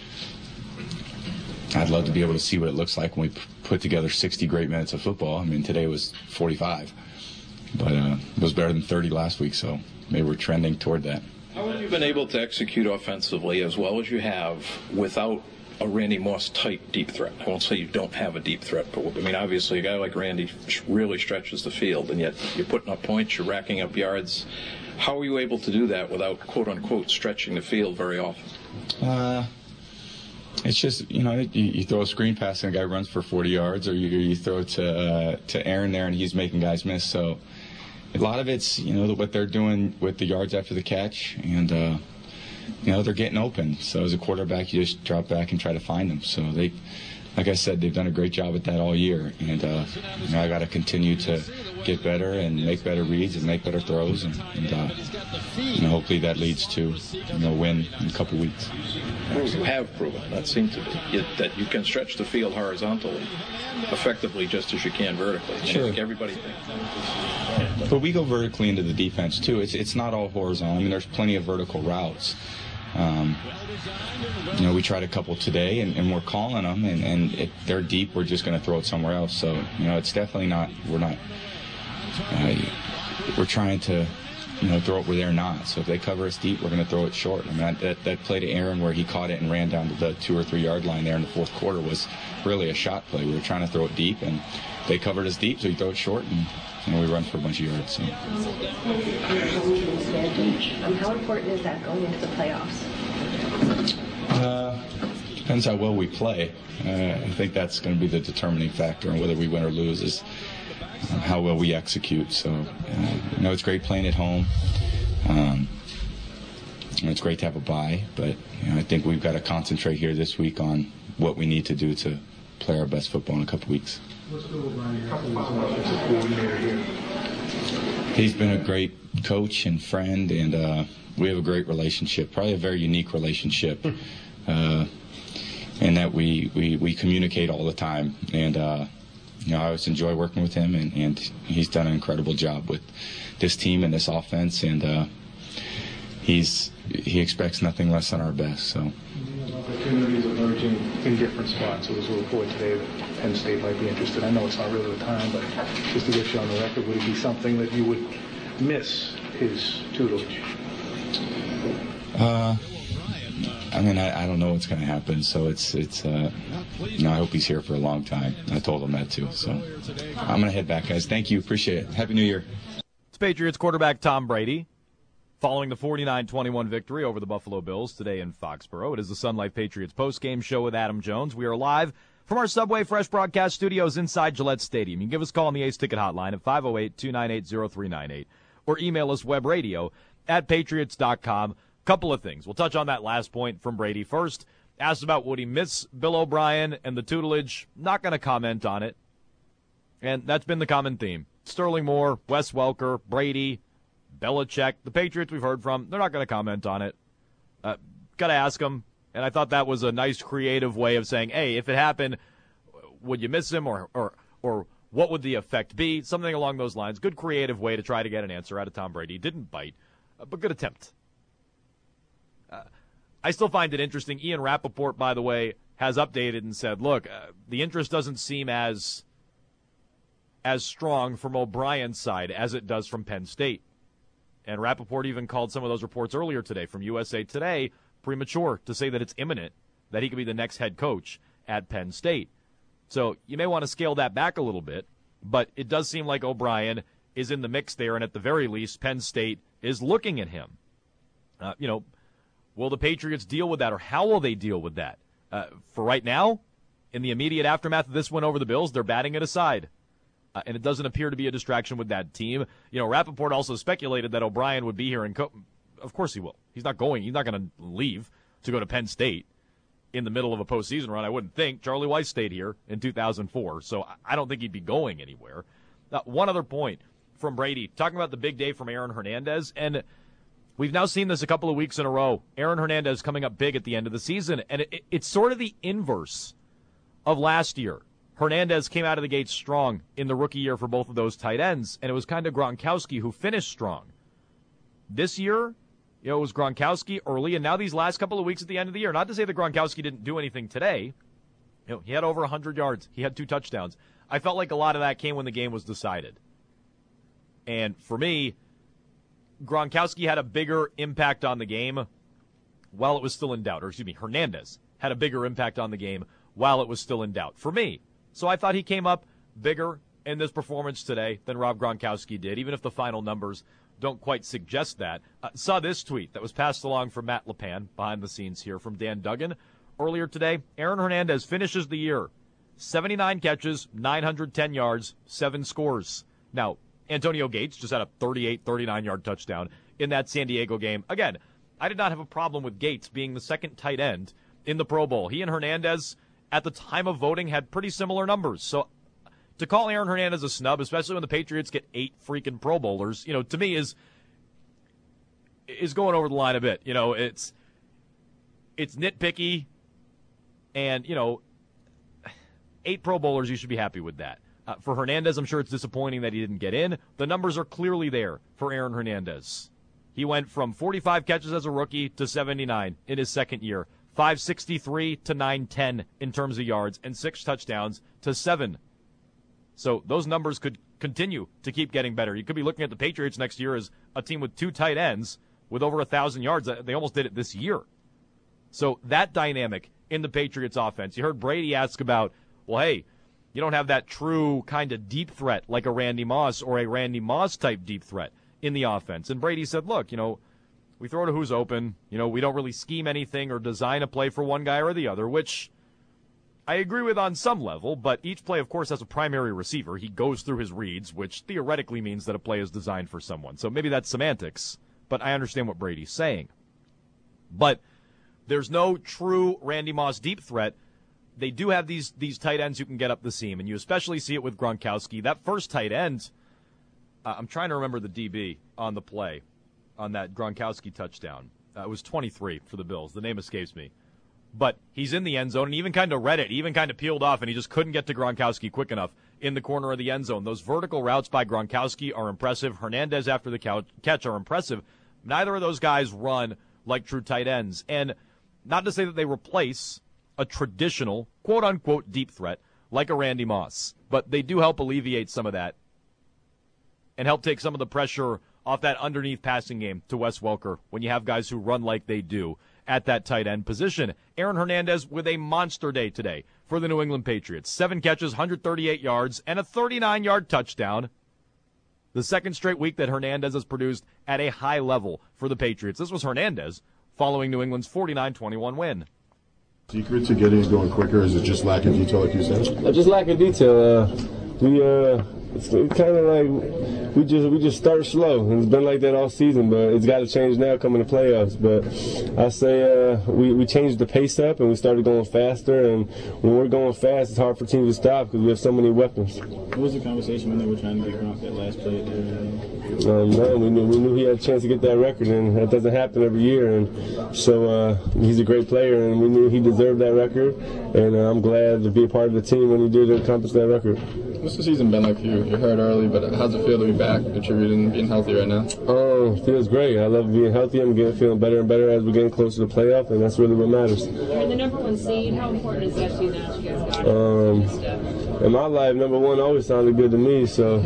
I'd love to be able to see what it looks like when we p- put together sixty great minutes of football. I mean, today was forty-five, but uh, it was better than thirty last week, so maybe we're trending toward that. How have you been able to execute offensively as well as you have without a Randy Moss type deep threat? I won't say you don't have a deep threat, but I mean, obviously a guy like Randy really stretches the field, and yet you're putting up points, you're racking up yards. How are you able to do that without, quote unquote, stretching the field very often? Uh, it's just, you know, you, you throw a screen pass and a guy runs for forty yards, or you, you throw it to uh, to Aaron there and he's making guys miss. So a lot of it's, you know, what they're doing with the yards after the catch, and uh, you know, they're getting open. So as a quarterback, you just drop back and try to find them. So they, like I said, they've done a great job at that all year. And uh, you know, I got to continue to get better and make better reads and make better throws. And, and uh, you know, hopefully that leads to, you know, win in a couple weeks. You have proven, that seems to be, that you can stretch the field horizontally effectively just as you can vertically. Sure. I think everybody thinks. But we go vertically into the defense, too. It's it's not all horizontal. I mean, there's plenty of vertical routes. Um, you know, we tried a couple today, and, and we're calling them, and, and if they're deep, we're just going to throw it somewhere else. So, you know, it's definitely not, we're not, uh, we're trying to, you know, throw it where they're not. So if they cover us deep, we're going to throw it short. I mean, that, that play to Aaron where he caught it and ran down to the two or three yard line there in the fourth quarter was really a shot play. We were trying to throw it deep, and they covered us deep, so we throw it short, and you know, we run for a bunch of yards. So. Um, how important is that going into the playoffs? Uh, depends how well we play. Uh, I think that's going to be the determining factor on whether we win or lose is um, how well we execute. So, uh, you know, it's great playing at home. Um, and it's great to have a bye, but you know, I think we've got to concentrate here this week on what we need to do to play our best football in a couple weeks. What's Bill O'Brien, your offensive coordinator here? He's been a great coach and friend, and uh, we have a great relationship, probably a very unique relationship, uh, in that we, we, we communicate all the time. And, uh, you know, I always enjoy working with him, and, and he's done an incredible job with this team and this offense, and uh, he's he expects nothing less than our best. So. Opportunities emerging in different spots. So there's a report today that Penn State might be interested. I know it's not really the time, but just to get you on the record, would it be something that you would miss his tutelage? Uh, I mean, I, I don't know what's going to happen. So it's it's. Uh, you know, I hope he's here for a long time. I told him that too. So I'm going to head back, guys. Thank you. Appreciate it. Happy New Year. It's Patriots quarterback Tom Brady. Following the forty-nine twenty-one victory over the Buffalo Bills today in Foxborough, it is the Sun Life Patriots postgame show with Adam Jones. We are live from our Subway Fresh broadcast studios inside Gillette Stadium. You can give us a call on the Ace Ticket hotline at five oh eight, two nine eight, oh three nine eight or email us webradio at patriots dot com. Couple of things. We'll touch on that last point from Brady first. Asked about would he miss Bill O'Brien and the tutelage. Not going to comment on it. And that's been the common theme. Sterling Moore, Wes Welker, Brady, Belichick, the Patriots we've heard from, they're not going to comment on it. Uh, got to ask them. And I thought that was a nice creative way of saying, hey, if it happened, would you miss him or or or what would the effect be? Something along those lines. Good creative way to try to get an answer out of Tom Brady. Didn't bite, uh, but good attempt. Uh, I still find it interesting. Ian Rappaport, by the way, has updated and said, look, uh, the interest doesn't seem as as strong from O'Brien's side as it does from Penn State. And Rappaport even called some of those reports earlier today from U S A Today premature to say that it's imminent that he could be the next head coach at Penn State. So you may want to scale that back a little bit, but it does seem like O'Brien is in the mix there, and at the very least, Penn State is looking at him. Uh, you know, will the Patriots deal with that, or how will they deal with that? Uh, for right now, in the immediate aftermath of this win over the Bills, they're batting it aside. Uh, and it doesn't appear to be a distraction with that team. You know, Rappaport also speculated that O'Brien would be here, and co- of course he will. He's not going. He's not going to leave to go to Penn State in the middle of a postseason run, I wouldn't think. Charlie Weiss stayed here in two thousand four, so I don't think he'd be going anywhere. Uh, one other point from Brady, talking about the big day from Aaron Hernandez, and we've now seen this a couple of weeks in a row. Aaron Hernandez coming up big at the end of the season, and it, it, it's sort of the inverse of last year. Hernandez came out of the gate strong in the rookie year for both of those tight ends, and it was kind of Gronkowski who finished strong. This year, you know, it was Gronkowski early, and now these last couple of weeks at the end of the year, not to say that Gronkowski didn't do anything today. You know, he had over one hundred yards. He had two touchdowns. I felt like a lot of that came when the game was decided. And for me, Gronkowski had a bigger impact on the game while it was still in doubt. Or excuse me, Hernandez had a bigger impact on the game while it was still in doubt. For me. So I thought he came up bigger in this performance today than Rob Gronkowski did, even if the final numbers don't quite suggest that. Uh, saw this tweet that was passed along from Matt LePan, behind the scenes here, from Dan Duggan. Earlier today, Aaron Hernandez finishes the year. seventy-nine catches, nine hundred ten yards, seven scores. Now, Antonio Gates just had a thirty-eight, thirty-nine-yard touchdown in that San Diego game. Again, I did not have a problem with Gates being the second tight end in the Pro Bowl. He and Hernandez, at the time of voting, had pretty similar numbers. So to call Aaron Hernandez a snub, especially when the Patriots get eight freaking Pro Bowlers, you know, to me is is going over the line a bit. You know, it's it's nitpicky, and, you know, eight Pro Bowlers, you should be happy with that. Uh, for Hernandez, I'm sure it's disappointing that he didn't get in. The numbers are clearly there for Aaron Hernandez. He went from forty-five catches as a rookie to seventy-nine in his second year. five sixty-three to nine ten in terms of yards, and six touchdowns to seven. So those numbers could continue to keep getting better. You could be looking at the Patriots next year as a team with two tight ends with over one thousand yards. They almost did it this year. So that dynamic in the Patriots offense. You heard Brady ask about, well, hey, you don't have that true kind of deep threat like a Randy Moss or a Randy Moss-type deep threat in the offense. And Brady said, look, you know, we throw to who's open. You know, we don't really scheme anything or design a play for one guy or the other, which I agree with on some level, but each play, of course, has a primary receiver. He goes through his reads, which theoretically means that a play is designed for someone. So maybe that's semantics, but I understand what Brady's saying. But there's no true Randy Moss deep threat. They do have these these tight ends who can get up the seam, and you especially see it with Gronkowski. That first tight end, uh, I'm trying to remember the D B on the play on that Gronkowski touchdown. Uh, it was twenty-three for the Bills. The name escapes me. But he's in the end zone, and he even kind of read it. He even kind of peeled off, and he just couldn't get to Gronkowski quick enough in the corner of the end zone. Those vertical routes by Gronkowski are impressive. Hernandez after the catch are impressive. Neither of those guys run like true tight ends. And not to say that they replace a traditional, quote-unquote, deep threat like a Randy Moss, but they do help alleviate some of that and help take some of the pressure off that underneath passing game to Wes Welker when you have guys who run like they do at that tight end position. Aaron Hernandez with a monster day today for the New England Patriots. Seven catches, one hundred thirty-eight yards, and a thirty-nine-yard touchdown. The second straight week that Hernandez has produced at a high level for the Patriots. This was Hernandez following New England's forty-nine twenty-one win. Secret to getting it going quicker, is it just lack of detail, like you said? Uh, just lack of detail. Uh, we uh, it's kind of like we just we just start slow. It's been like that all season, but it's got to change now coming to playoffs. But I say uh, we we changed the pace up and we started going faster. And when we're going fast, it's hard for teams to stop because we have so many weapons. What was the conversation when they were trying to get Gronk that last play? Um, no, we knew we knew he had a chance to get that record, and that doesn't happen every year. And so uh, he's a great player, and we knew he deserved that record. And uh, I'm glad to be a part of the team when he did accomplish that record. What's the season been like for you? You're hurt early, but how's it feel to be back, contributing, being healthy right now? Oh, it feels great. I love being healthy. I'm getting feeling better and better as we're getting closer to playoff, and that's really what matters. You're the number one seed. How important is that to you now? You guys got um, in my life, number one always sounded good to me, so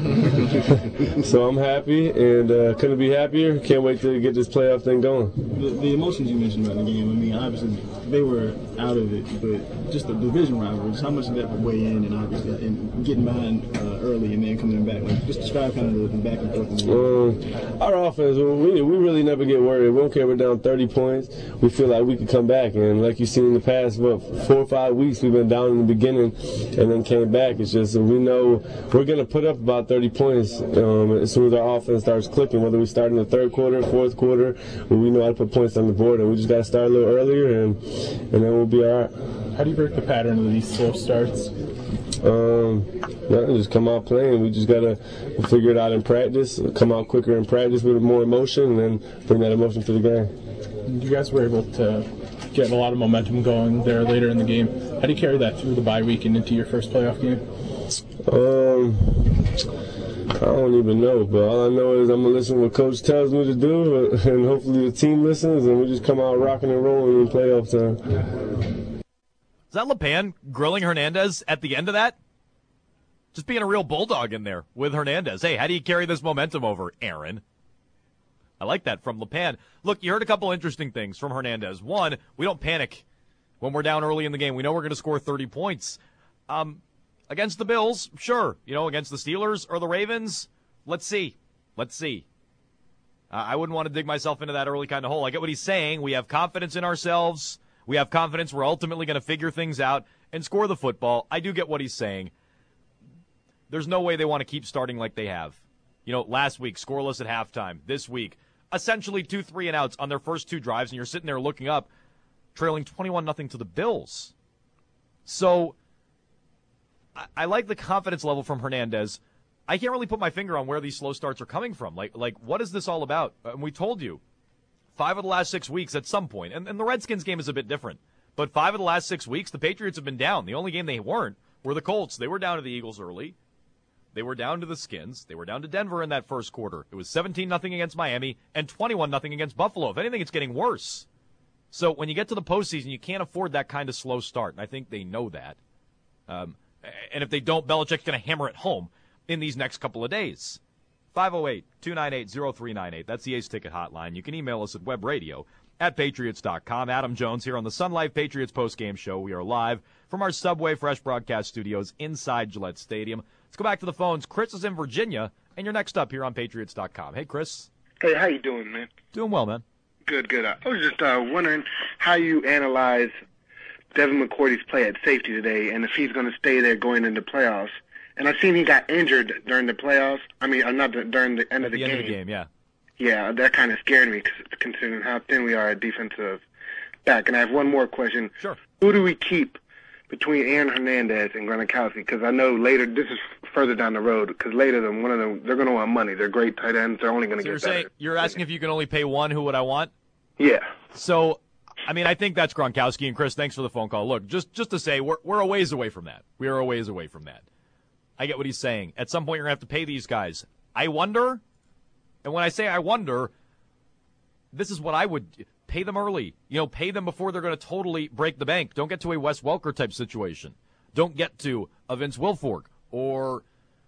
so I'm happy and uh, couldn't be happier. Can't wait to get this playoff thing going. The, the emotions you mentioned about the game, I mean, obviously they were out of it, but just the division rivalries, how much did that weigh in, and obviously and getting behind uh, early and then coming back? Like, just describe kind of the back and forth. In the um, our offense, we we really never get worried. We don't care if we're down thirty points. We feel like we can come back, and like you've seen in the past, what, four or five weeks, we've been down in the beginning and then came back. It's just we know we're going to put up about thirty points um, as soon as our offense starts clicking, whether we start in the third quarter, fourth quarter, we know how to put points on the board, and we just got to start a little earlier, and and then we'll be all right. How do you break the pattern of these slow starts? Um, no, just come out playing. We just got to figure it out in practice, come out quicker in practice with more emotion, and then bring that emotion to the game. You guys were able to get a lot of momentum going there later in the game. How do you carry that through the bye week and into your first playoff game? Um, I don't even know, but all I know is I'm going to listen to what Coach tells me to do, and hopefully the team listens, and we just come out rocking and rolling in playoff time. Is that LePan grilling Hernandez at the end of that? Just being a real bulldog in there with Hernandez. Hey, how do you carry this momentum over, Aaron? I like that from LePan. Look, you heard a couple interesting things from Hernandez. One, we don't panic when we're down early in the game. We know we're going to score thirty points. Um, against the Bills, sure. You know, against the Steelers or the Ravens, let's see. Let's see. Uh, I wouldn't want to dig myself into that early kind of hole. I get what he's saying. We have confidence in ourselves. We have confidence we're ultimately going to figure things out and score the football. I do get what he's saying. There's no way they want to keep starting like they have. You know, last week, scoreless at halftime. This week, essentially two three and outs on their first two drives, and you're sitting there looking up, trailing twenty-one nothing to the Bills. So I, I like the confidence level from Hernandez. I can't really put my finger on where these slow starts are coming from. Like, like what is this all about? And we told you, five of the last six weeks at some point, and, and the Redskins game is a bit different, but five of the last six weeks, the Patriots have been down. The only game they weren't were the Colts. They were down to the Eagles early. They were down to the Skins. They were down to Denver in that first quarter. It was seventeen nothing against Miami and twenty-one nothing against Buffalo. If anything, it's getting worse. So when you get to the postseason, you can't afford that kind of slow start, and I think they know that. Um, and if they don't, Belichick's going to hammer it home in these next couple of days. five oh eight, two nine eight, oh three nine eight. That's the Ace Ticket hotline. You can email us at webradio at patriots dot com. Adam Jones here on the Sun Life Patriots postgame show. We are live from our Subway Fresh broadcast studios inside Gillette Stadium. Let's go back to the phones. Chris is in Virginia, and you're next up here on patriots dot com. Hey, Chris. Hey, how you doing, man? Doing well, man. Good, good. I was just uh, wondering how you analyze Devin McCourty's play at safety today and if he's going to stay there going into playoffs. And I've seen he got injured during the playoffs. I mean, uh, not the, during the end At of the, the end game. of the game, yeah. Yeah, that kind of scared me considering how thin we are at defensive back. And I have one more question. Sure. Who do we keep between Aaron Hernandez and Gronkowski? Because I know later, this is further down the road, because later than one of them, they're going to want money. They're great tight ends. They're only going to So get you're better. saying you're asking if you can only pay one, who would I want? Yeah. So, I mean, I think that's Gronkowski. And Chris, thanks for the phone call. Look, just just to say, we're we're a ways away from that. We are a ways away from that. I get what he's saying. At some point, you're going to have to pay these guys. I wonder, and when I say I wonder, this is what I would pay them early. You know, pay them before they're going to totally break the bank. Don't get to a Wes Welker type situation. Don't get to a Vince Wilfork or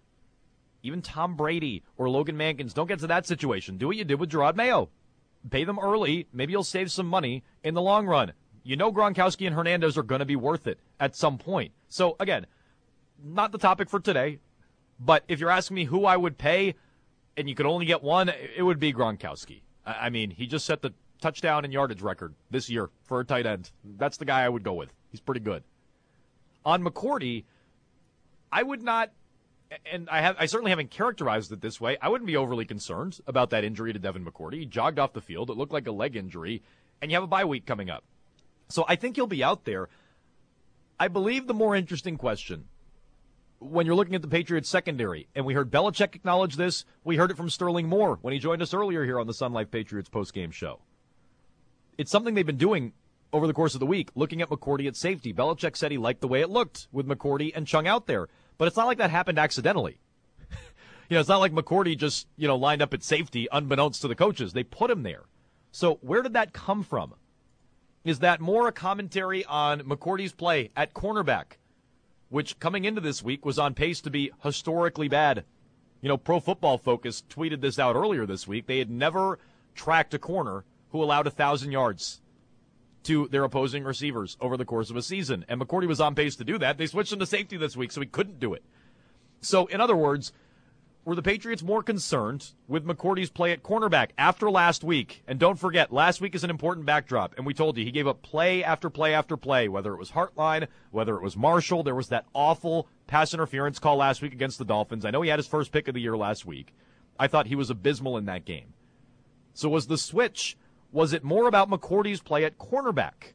even Tom Brady or Logan Mankins. Don't get to that situation. Do what you did with Gerard Mayo. Pay them early. Maybe you'll save some money in the long run. You know Gronkowski and Hernandez are going to be worth it at some point. So, again, not the topic for today, but if you're asking me who I would pay, and you could only get one, it would be Gronkowski. I mean, he just set the touchdown and yardage record this year for a tight end. That's the guy I would go with. He's pretty good. On McCourty, I would not, and I have I certainly haven't characterized it this way, I wouldn't be overly concerned about that injury to Devin McCourty. He jogged off the field. It looked like a leg injury, and you have a bye week coming up. So I think he'll be out there. I believe the more interesting question, when you're looking at the Patriots secondary, and we heard Belichick acknowledge this, we heard it from Sterling Moore when he joined us earlier here on the Sun Life Patriots postgame show. It's something they've been doing over the course of the week, looking at McCourty at safety. Belichick said he liked the way it looked with McCourty and Chung out there, but it's not like that happened accidentally. You know, it's not like McCourty just, you know, lined up at safety unbeknownst to the coaches. They put him there. So where did that come from? Is that more a commentary on McCourty's play at cornerback, which coming into this week was on pace to be historically bad? You know, Pro Football Focus tweeted this out earlier this week. They had never tracked a corner who allowed one thousand yards to their opposing receivers over the course of a season. And McCourty was on pace to do that. They switched him to safety this week, so he couldn't do it. So, in other words, were the Patriots more concerned with McCourty's play at cornerback after last week? And don't forget, last week is an important backdrop, and we told you he gave up play after play after play, whether it was Hartline, whether it was Marshall. There was that awful pass interference call last week against the Dolphins. I know he had his first pick of the year last week. I thought he was abysmal in that game. So was the switch, was it more about McCourty's play at cornerback?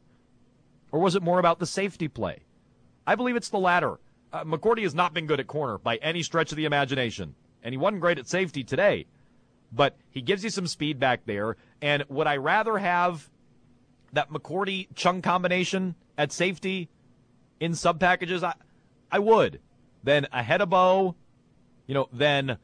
Or was it more about the safety play? I believe it's the latter. Uh, McCourty has not been good at corner by any stretch of the imagination. And he wasn't great at safety today, but he gives you some speed back there. And would I rather have that McCourty-Chung combination at safety in sub-packages? I, I would. Then ahead of Bo, you know, then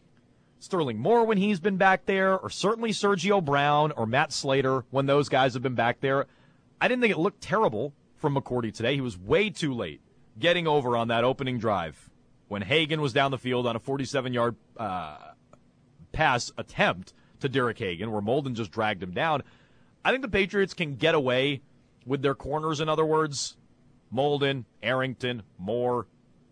Sterling Moore when he's been back there, or certainly Sergio Brown or Matt Slater when those guys have been back there. I didn't think it looked terrible from McCourty today. He was way too late getting over on that opening drive when Hagan was down the field on a forty-seven-yard uh, pass attempt to Derek Hagan, where Molden just dragged him down. I think the Patriots can get away with their corners, in other words. Molden, Arrington, Moore,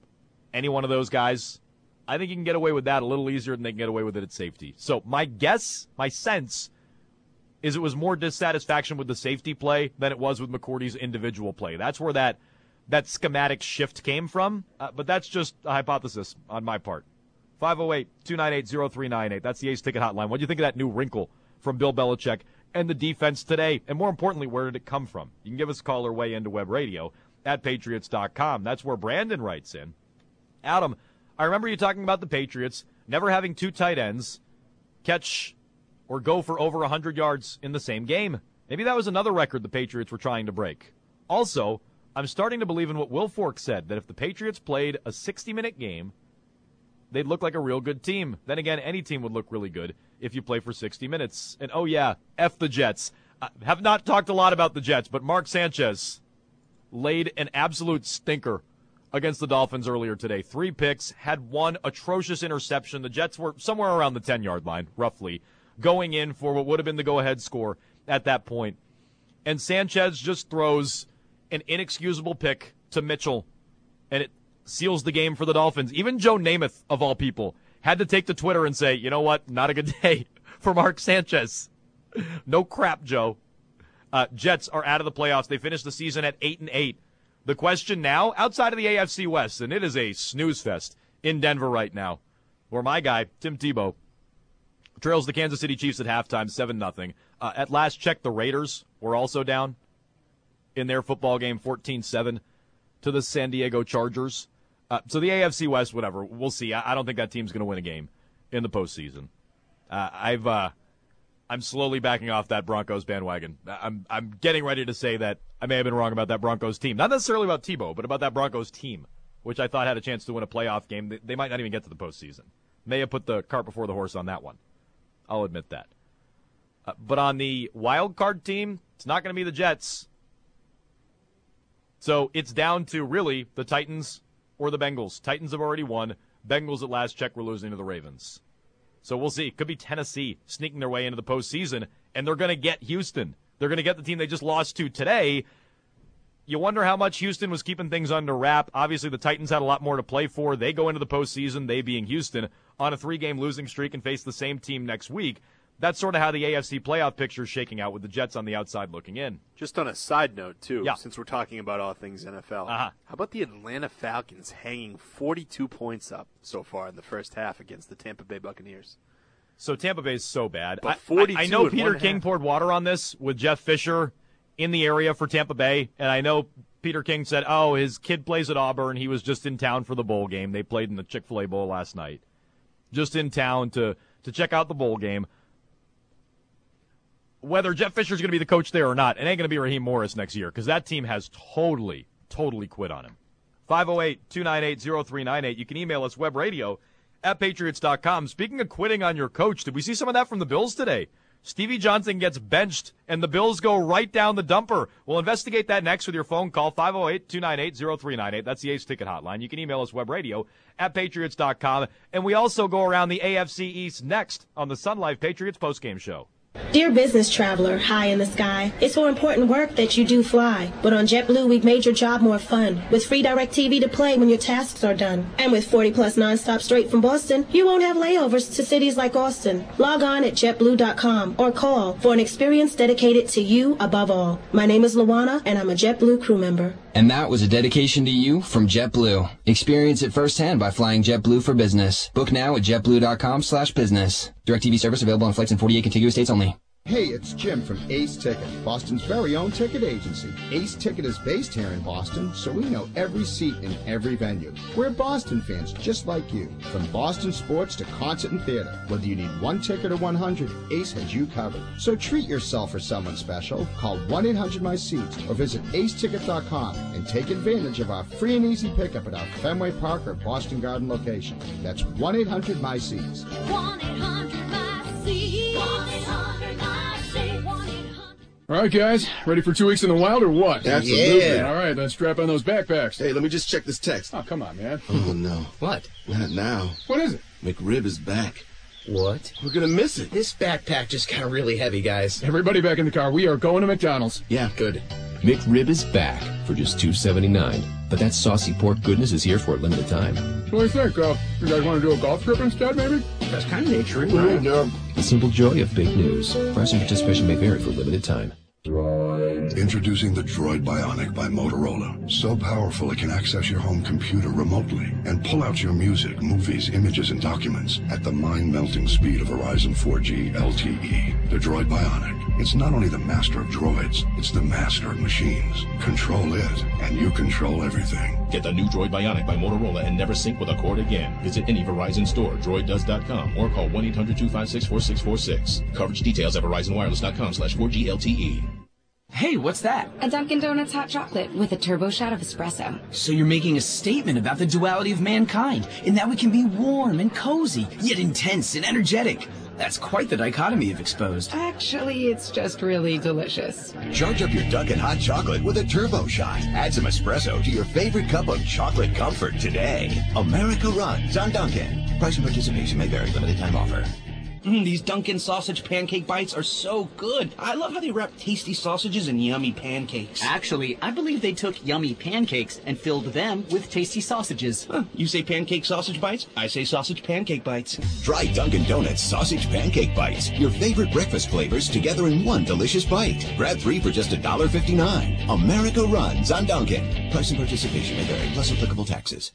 any one of those guys. I think you can get away with that a little easier than they can get away with it at safety. So my guess, my sense, is it was more dissatisfaction with the safety play than it was with McCourty's individual play. That's where that that schematic shift came from, uh, but that's just a hypothesis on my part. five oh eight, two nine eight, oh three nine eight. That's the Ace Ticket Hotline. What do you think of that new wrinkle from Bill Belichick and the defense today? And more importantly, where did it come from? You can give us a call or weigh into web radio at patriots dot com. That's where Brandon writes in. Adam, I remember you talking about the Patriots never having two tight ends catch or go for over one hundred yards in the same game. Maybe that was another record the Patriots were trying to break. Also, I'm starting to believe in what Will Fork said, that if the Patriots played a sixty-minute game, they'd look like a real good team. Then again, any team would look really good if you play for sixty minutes. And oh yeah, F the Jets. I have not talked a lot about the Jets, but Mark Sanchez laid an absolute stinker against the Dolphins earlier today. Three picks, had one atrocious interception. The Jets were somewhere around the ten-yard line, roughly, going in for what would have been the go-ahead score at that point. And Sanchez just throws an inexcusable pick to Mitchell, and it seals the game for the Dolphins. Even Joe Namath, of all people, had to take to Twitter and say, you know what, not a good day for Mark Sanchez. No crap, Joe. Uh, Jets are out of the playoffs. They finished the season at eight and eight. The question now, outside of the A F C West, and it is a snooze fest in Denver right now, where my guy, Tim Tebow, trails the Kansas City Chiefs at halftime, seven nothing. Uh, at last check, the Raiders were also down in their football game, fourteen seven to the San Diego Chargers. Uh, so the A F C West, whatever, we'll see. I, I don't think that team's going to win a game in the postseason. Uh, I've, uh, I'm slowly backing off that Broncos bandwagon. I'm, I'm getting ready to say that I may have been wrong about that Broncos team. Not necessarily about Tebow, but about that Broncos team, which I thought had a chance to win a playoff game. They, they might not even get to the postseason. May have put the cart before the horse on that one. I'll admit that. Uh, but on the wild card team, it's not going to be the Jets. So it's down to really the Titans or the Bengals. Titans have already won. Bengals at last check were losing to the Ravens. So we'll see. It could be Tennessee sneaking their way into the postseason, and they're going to get Houston. They're going to get the team they just lost to today. You wonder how much Houston was keeping things under wrap. Obviously, the Titans had a lot more to play for. They go into the postseason, they being Houston, on a three-game losing streak and face the same team next week. That's sort of how the A F C playoff picture is shaking out with the Jets on the outside looking in. Just on a side note, too, yeah. since we're talking about all things N F L, uh-huh. how about the Atlanta Falcons hanging forty-two points up so far in the first half against the Tampa Bay Buccaneers? So Tampa Bay is so bad. But I, I know Peter King half. poured water on this with Jeff Fisher in the area for Tampa Bay, and I know Peter King said, oh, his kid plays at Auburn. He was just in town for the bowl game. They played in the Chick-fil-A Bowl last night. Just in town to, to check out the bowl game. Whether Jeff Fisher's going to be the coach there or not, it ain't going to be Raheem Morris next year because that team has totally, totally quit on him. five oh eight, two nine eight, oh three nine eight. You can email us, webradio at patriots dot com. Speaking of quitting on your coach, did we see some of that from the Bills today? Stevie Johnson gets benched, and the Bills go right down the dumper. We'll investigate that next with your phone call, five oh eight, two nine eight, oh three nine eight. That's the Ace Ticket Hotline. You can email us, webradio at patriots dot com. And we also go around the A F C East next on the Sun Life Patriots postgame show. Dear business traveler, high in the sky, it's for important work that you do fly. But on JetBlue, we've made your job more fun. With free DirecTV to play when your tasks are done. And with forty plus nonstop straight from Boston, you won't have layovers to cities like Austin. Log on at jet blue dot com or call for an experience dedicated to you above all. My name is Luana, and I'm a JetBlue crew member. And that was a dedication to you from JetBlue. Experience it firsthand by flying JetBlue for business. Book now at jet blue dot com slash business. DirecTV service available on flights in forty-eight contiguous states only. Hey, it's Jim from Ace Ticket, Boston's very own ticket agency. Ace Ticket is based here in Boston, so we know every seat in every venue. We're Boston fans just like you. From Boston sports to concert and theater, whether you need one ticket or one hundred, Ace has you covered. So treat yourself or someone special. Call one eight hundred my seats or visit ace ticket dot com and take advantage of our free and easy pickup at our Fenway Park or Boston Garden location. That's one eight hundred my seats. one eight hundred my seats. one eight hundred my seats. All right, guys, ready for two weeks in the wild or what? Absolutely. Yeah. All right, then strap on those backpacks. Hey, let me just check this text. Oh, come on, man. Oh, no. What? Not now. What is it? McRib is back. What? We're going to miss it. This backpack just got really heavy, guys. Everybody back in the car. We are going to McDonald's. Yeah, good. McRib is back for just two seventy-nine. But that saucy pork goodness is here for a limited time. What do you think? Uh, you guys want to do a golf trip instead, maybe? That's kind of nature, right? Yeah. The simple joy of big news. Price and participation may vary for a limited time. Introducing the Droid Bionic by Motorola. So powerful it can access your home computer remotely and pull out your music, movies, images, and documents at the mind-melting speed of Verizon four G L T E. The Droid Bionic. It's not only the master of droids, it's the master of machines. Control it, and you control everything. Get the new Droid Bionic by Motorola and never sync with a cord again. Visit any Verizon store, droid does dot com, or call one eight hundred two five six four six four six. Coverage details at verizon wireless dot com slash four G L T E. Hey, what's that? A Dunkin' Donuts hot chocolate with a turbo shot of espresso. So you're making a statement about the duality of mankind, in that we can be warm and cozy, yet intense and energetic. That's quite the dichotomy you've exposed. Actually, it's just really delicious. Charge up your Dunkin' hot chocolate with a turbo shot. Add some espresso to your favorite cup of chocolate comfort today. America runs on Dunkin'. Price and participation may vary. Limited time offer. Mm, these Dunkin' sausage pancake bites are so good. I love how they wrap tasty sausages in yummy pancakes. Actually, I believe they took yummy pancakes and filled them with tasty sausages. Huh, you say pancake sausage bites? I say sausage pancake bites. Try Dunkin' Donuts sausage pancake bites. Your favorite breakfast flavors together in one delicious bite. Grab three for just one dollar fifty-nine. America runs on Dunkin'. Price and participation may vary, plus applicable taxes.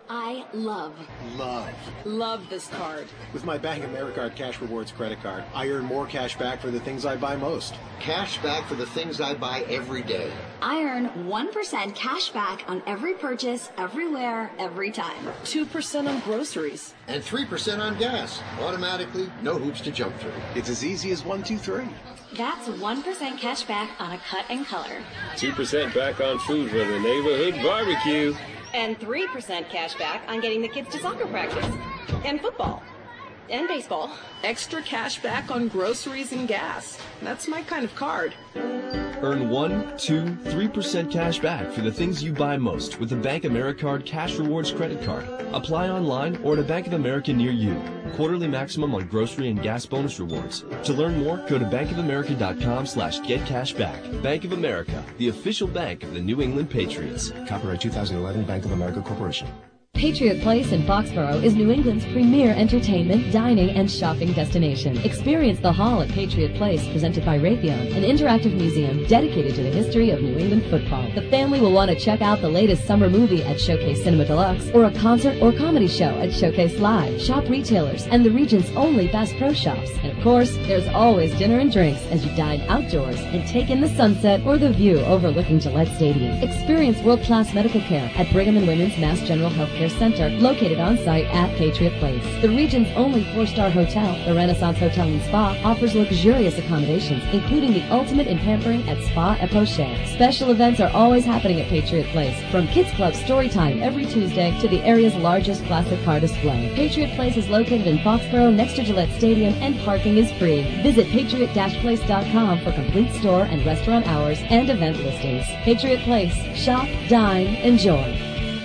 I love, Love. love this card. With my Bank Americard Cash Rewards credit card, I earn more cash back for the things I buy most. Cash back for the things I buy every day. I earn one percent cash back on every purchase, everywhere, every time. two percent on groceries. And three percent on gas. Automatically, no hoops to jump through. It's as easy as one, two, three. That's one percent cash back on a cut and color. two percent back on food for the neighborhood barbecue. And three percent cash back on getting the kids to soccer practice. And football. And baseball. Extra cash back on groceries and gas. That's my kind of card. Earn one, two, three percent cash back for the things you buy most with the Bank Americard Cash Rewards credit card. Apply online or at a Bank of America near you. Quarterly maximum on grocery and gas bonus rewards. To learn more, go to bank of america dot com slash get cash back. Bank of America, the official bank of the New England Patriots. Copyright two thousand eleven Bank of America Corporation. Patriot Place in Foxborough is New England's premier entertainment, dining, and shopping destination. Experience the Hall at Patriot Place, presented by Raytheon, an interactive museum dedicated to the history of New England football. The family will want to check out the latest summer movie at Showcase Cinema Deluxe, or a concert or comedy show at Showcase Live. Shop retailers and the region's only Bass Pro Shops. And of course, there's always dinner and drinks as you dine outdoors and take in the sunset or the view overlooking Gillette Stadium. Experience world-class medical care at Brigham and Women's Mass General Healthcare Center, located on site at Patriot Place. The region's only four-star hotel, the Renaissance Hotel and Spa, offers luxurious accommodations, including the ultimate in pampering at Spa et Pocher. Special events are always happening at Patriot Place, from Kids Club Storytime every Tuesday to the area's largest classic car display. Patriot Place is located in Foxborough next to Gillette Stadium, and parking is free. Visit patriot dash place dot com for complete store and restaurant hours and event listings. Patriot Place. Shop, dine, enjoy.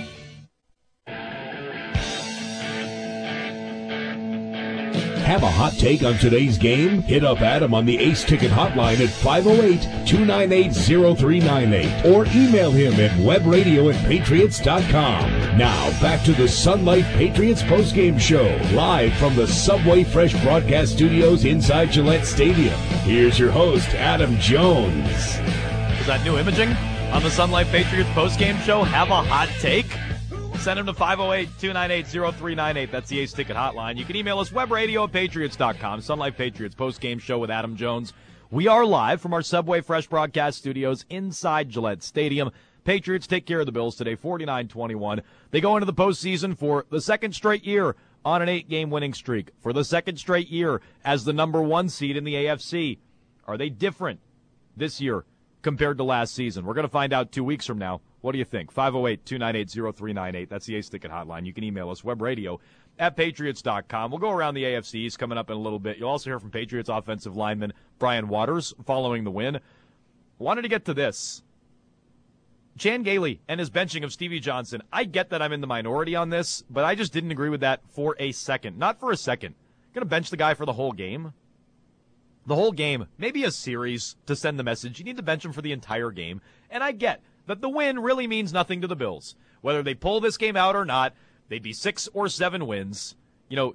Have a hot take on today's game? Hit up Adam on the Ace Ticket hotline at five oh eight, two nine eight, oh three nine eight or email him at webradio at patriots dot com. Now back to the Sunlight Patriots postgame show, live from the Subway Fresh broadcast studios inside Gillette Stadium. Here's your host, Adam Jones. Is that new imaging on the Sunlight Patriots postgame show? Have a hot take? Send them to five oh eight, two nine eight, oh three nine eight. That's the Ace Ticket hotline. You can email us, webradio at patriots dot com. Sunlight Patriots post-game show with Adam Jones. We are live from our Subway Fresh broadcast studios inside Gillette Stadium. Patriots take care of the Bills today, forty-nine twenty-one. They go into the postseason for the second straight year on an eight-game winning streak, for the second straight year as the number one seed in the A F C. Are they different this year compared to last season? We're going to find out two weeks from now. What do you think? five oh eight, two nine eight, oh three nine eight. That's the Ace Ticket hotline. You can email us, webradio at patriots dot com. We'll go around the A F Cs coming up in a little bit. You'll also hear from Patriots offensive lineman Brian Waters following the win. Wanted to get to this. Chan Gailey and his benching of Stevie Johnson. I get that I'm in the minority on this, but I just didn't agree with that for a second. Not for a second. Going to bench the guy for the whole game? The whole game. Maybe a series to send the message. You need to bench him for the entire game. And I get that the win really means nothing to the Bills. Whether they pull this game out or not, they'd be six or seven wins. You know,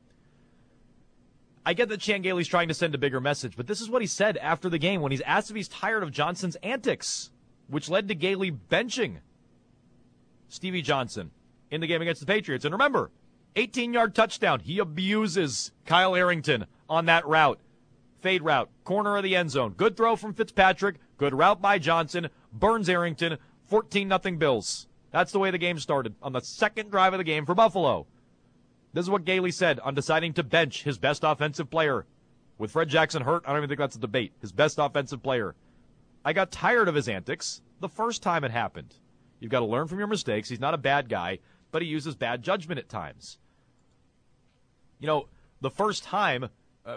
I get that Chan Gailey's trying to send a bigger message, but this is what he said after the game when he's asked if he's tired of Johnson's antics, which led to Gailey benching Stevie Johnson in the game against the Patriots. And remember, eighteen-yard touchdown. He abuses Kyle Arrington on that route. Fade route, corner of the end zone. Good throw from Fitzpatrick. Good route by Johnson. Burns Arrington. fourteen nothing Bills. That's the way the game started on the second drive of the game for Buffalo. This is what Gailey said on deciding to bench his best offensive player. With Fred Jackson hurt, I don't even think that's a debate. His best offensive player. I got tired of his antics the first time it happened. You've got to learn from your mistakes. He's not a bad guy, but he uses bad judgment at times. You know, the first time... Uh,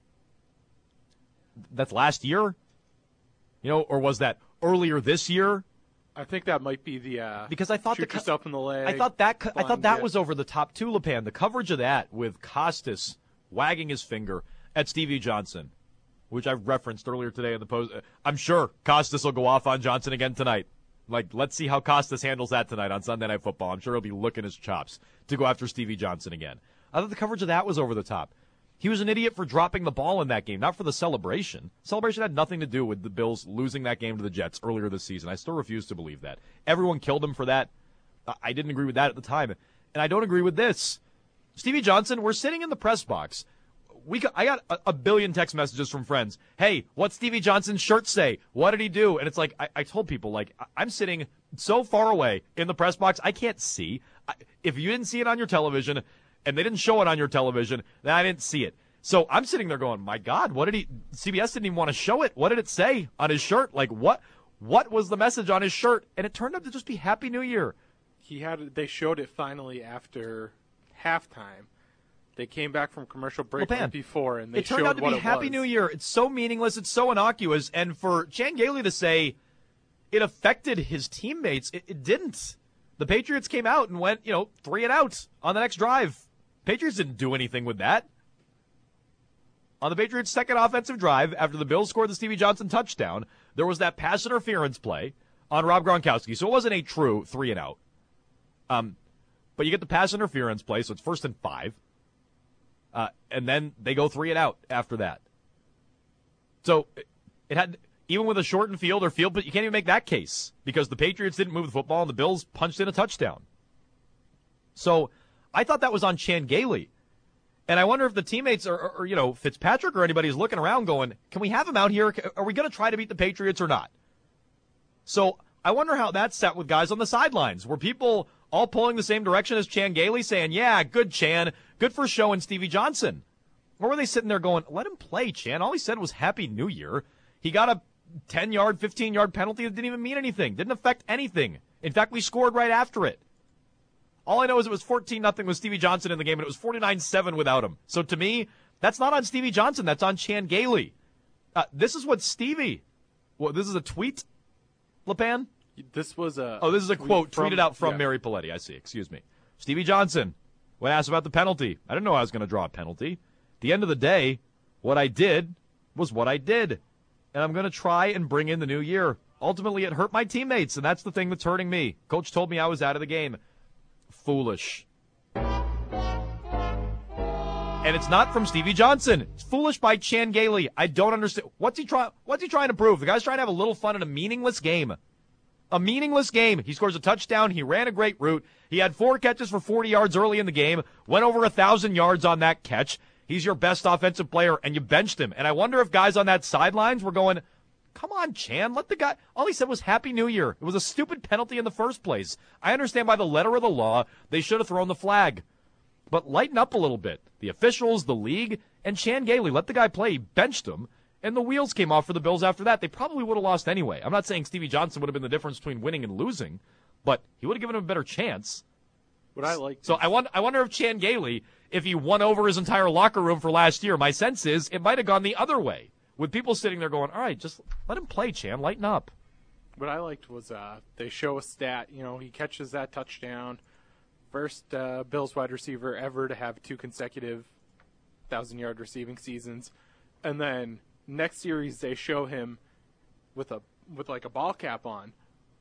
That's last year, you know, or was that earlier this year? I think that might be the uh, because I thought shoot the co- yourself in the leg. I thought that co- I thought that yeah. was over the top too, Lepan. The coverage of that with Costas wagging his finger at Stevie Johnson, which I've referenced earlier today in the post. I'm sure Costas will go off on Johnson again tonight. Like, let's see how Costas handles that tonight on Sunday Night Football. I'm sure he'll be licking his chops to go after Stevie Johnson again. I thought the coverage of that was over the top. He was an idiot for dropping the ball in that game, not for the celebration. Celebration had nothing to do with the Bills losing that game to the Jets earlier this season. I still refuse to believe that. Everyone killed him for that. I didn't agree with that at the time. And I don't agree with this. Stevie Johnson, we're sitting in the press box. We got, I got a, a billion text messages from friends. Hey, what's Stevie Johnson's shirt say? What did he do? And it's like, I, I told people, like, I'm sitting so far away in the press box, I can't see. I, if you didn't see it on your television, and they didn't show it on your television, then I didn't see it. So I'm sitting there going, my God, what did he, C B S didn't even want to show it. What did it say on his shirt? Like, what, what was the message on his shirt? And it turned out to just be Happy New Year. He had, they showed it finally after halftime. They came back from commercial break well, right before, and they it turned showed out to what be it Happy was. New Year. It's so meaningless. It's so innocuous. And for Chan Gailey to say it affected his teammates, it, it didn't. The Patriots came out and went, you know, three and out on the next drive. Patriots didn't do anything with that. On the Patriots' second offensive drive, after the Bills scored the Stevie Johnson touchdown, there was that pass interference play on Rob Gronkowski. So it wasn't a true three and out. Um, But you get the pass interference play, so it's first and five. Uh, and then they go three and out after that. So it had, even with a shortened field or field, but you can't even make that case because the Patriots didn't move the football and the Bills punched in a touchdown. So I thought that was on Chan Gailey. And I wonder if the teammates or, or, or, you know, Fitzpatrick or anybody is looking around going, can we have him out here? Are we going to try to beat the Patriots or not? So I wonder how that's set with guys on the sidelines. Were people all pulling the same direction as Chan Gailey saying, yeah, good Chan, good for showing Stevie Johnson? Or were they sitting there going, let him play, Chan? All he said was Happy New Year. He got a ten-yard, fifteen-yard penalty that didn't even mean anything, didn't affect anything. In fact, we scored right after it. All I know is it was fourteen nothing with Stevie Johnson in the game, and it was forty-nine seven without him. So to me, that's not on Stevie Johnson. That's on Chan Gailey. Uh, this is what Stevie, well, this is a tweet, LePan? This was a Oh, this is a quote from, tweeted out from yeah. Mary Paletti. I see. Excuse me. Stevie Johnson, when asked about the penalty, I didn't know I was going to draw a penalty. At the end of the day, what I did was what I did. And I'm going to try and bring in the new year. Ultimately, it hurt my teammates, and that's the thing that's hurting me. Coach told me I was out of the game. Foolish. And it's not from Stevie Johnson. It's foolish by Chan Gailey. I don't understand. What's he trying? What's he trying to prove? The guy's trying to have a little fun in a meaningless game. A meaningless game. He scores a touchdown. He ran a great route. He had four catches for forty yards early in the game. Went over a thousand yards on that catch. He's your best offensive player, and you benched him. And I wonder if guys on that sidelines were going, come on, Chan, let the guy. All he said was Happy New Year. It was a stupid penalty in the first place. I understand by the letter of the law, they should have thrown the flag. But lighten up a little bit. The officials, the league, and Chan Gailey, let the guy play. He benched him, and the wheels came off for the Bills after that. They probably would have lost anyway. I'm not saying Stevie Johnson would have been the difference between winning and losing, but he would have given him a better chance. What I like. So I wonder, I wonder if Chan Gailey, if he won over his entire locker room for last year, my sense is it might have gone the other way. With people sitting there going, all right, just let him play, Chan, lighten up. What I liked was uh, they show a stat. You know, he catches that touchdown. First uh, Bills wide receiver ever to have two consecutive thousand-yard receiving seasons. And then next series they show him with a with like a ball cap on.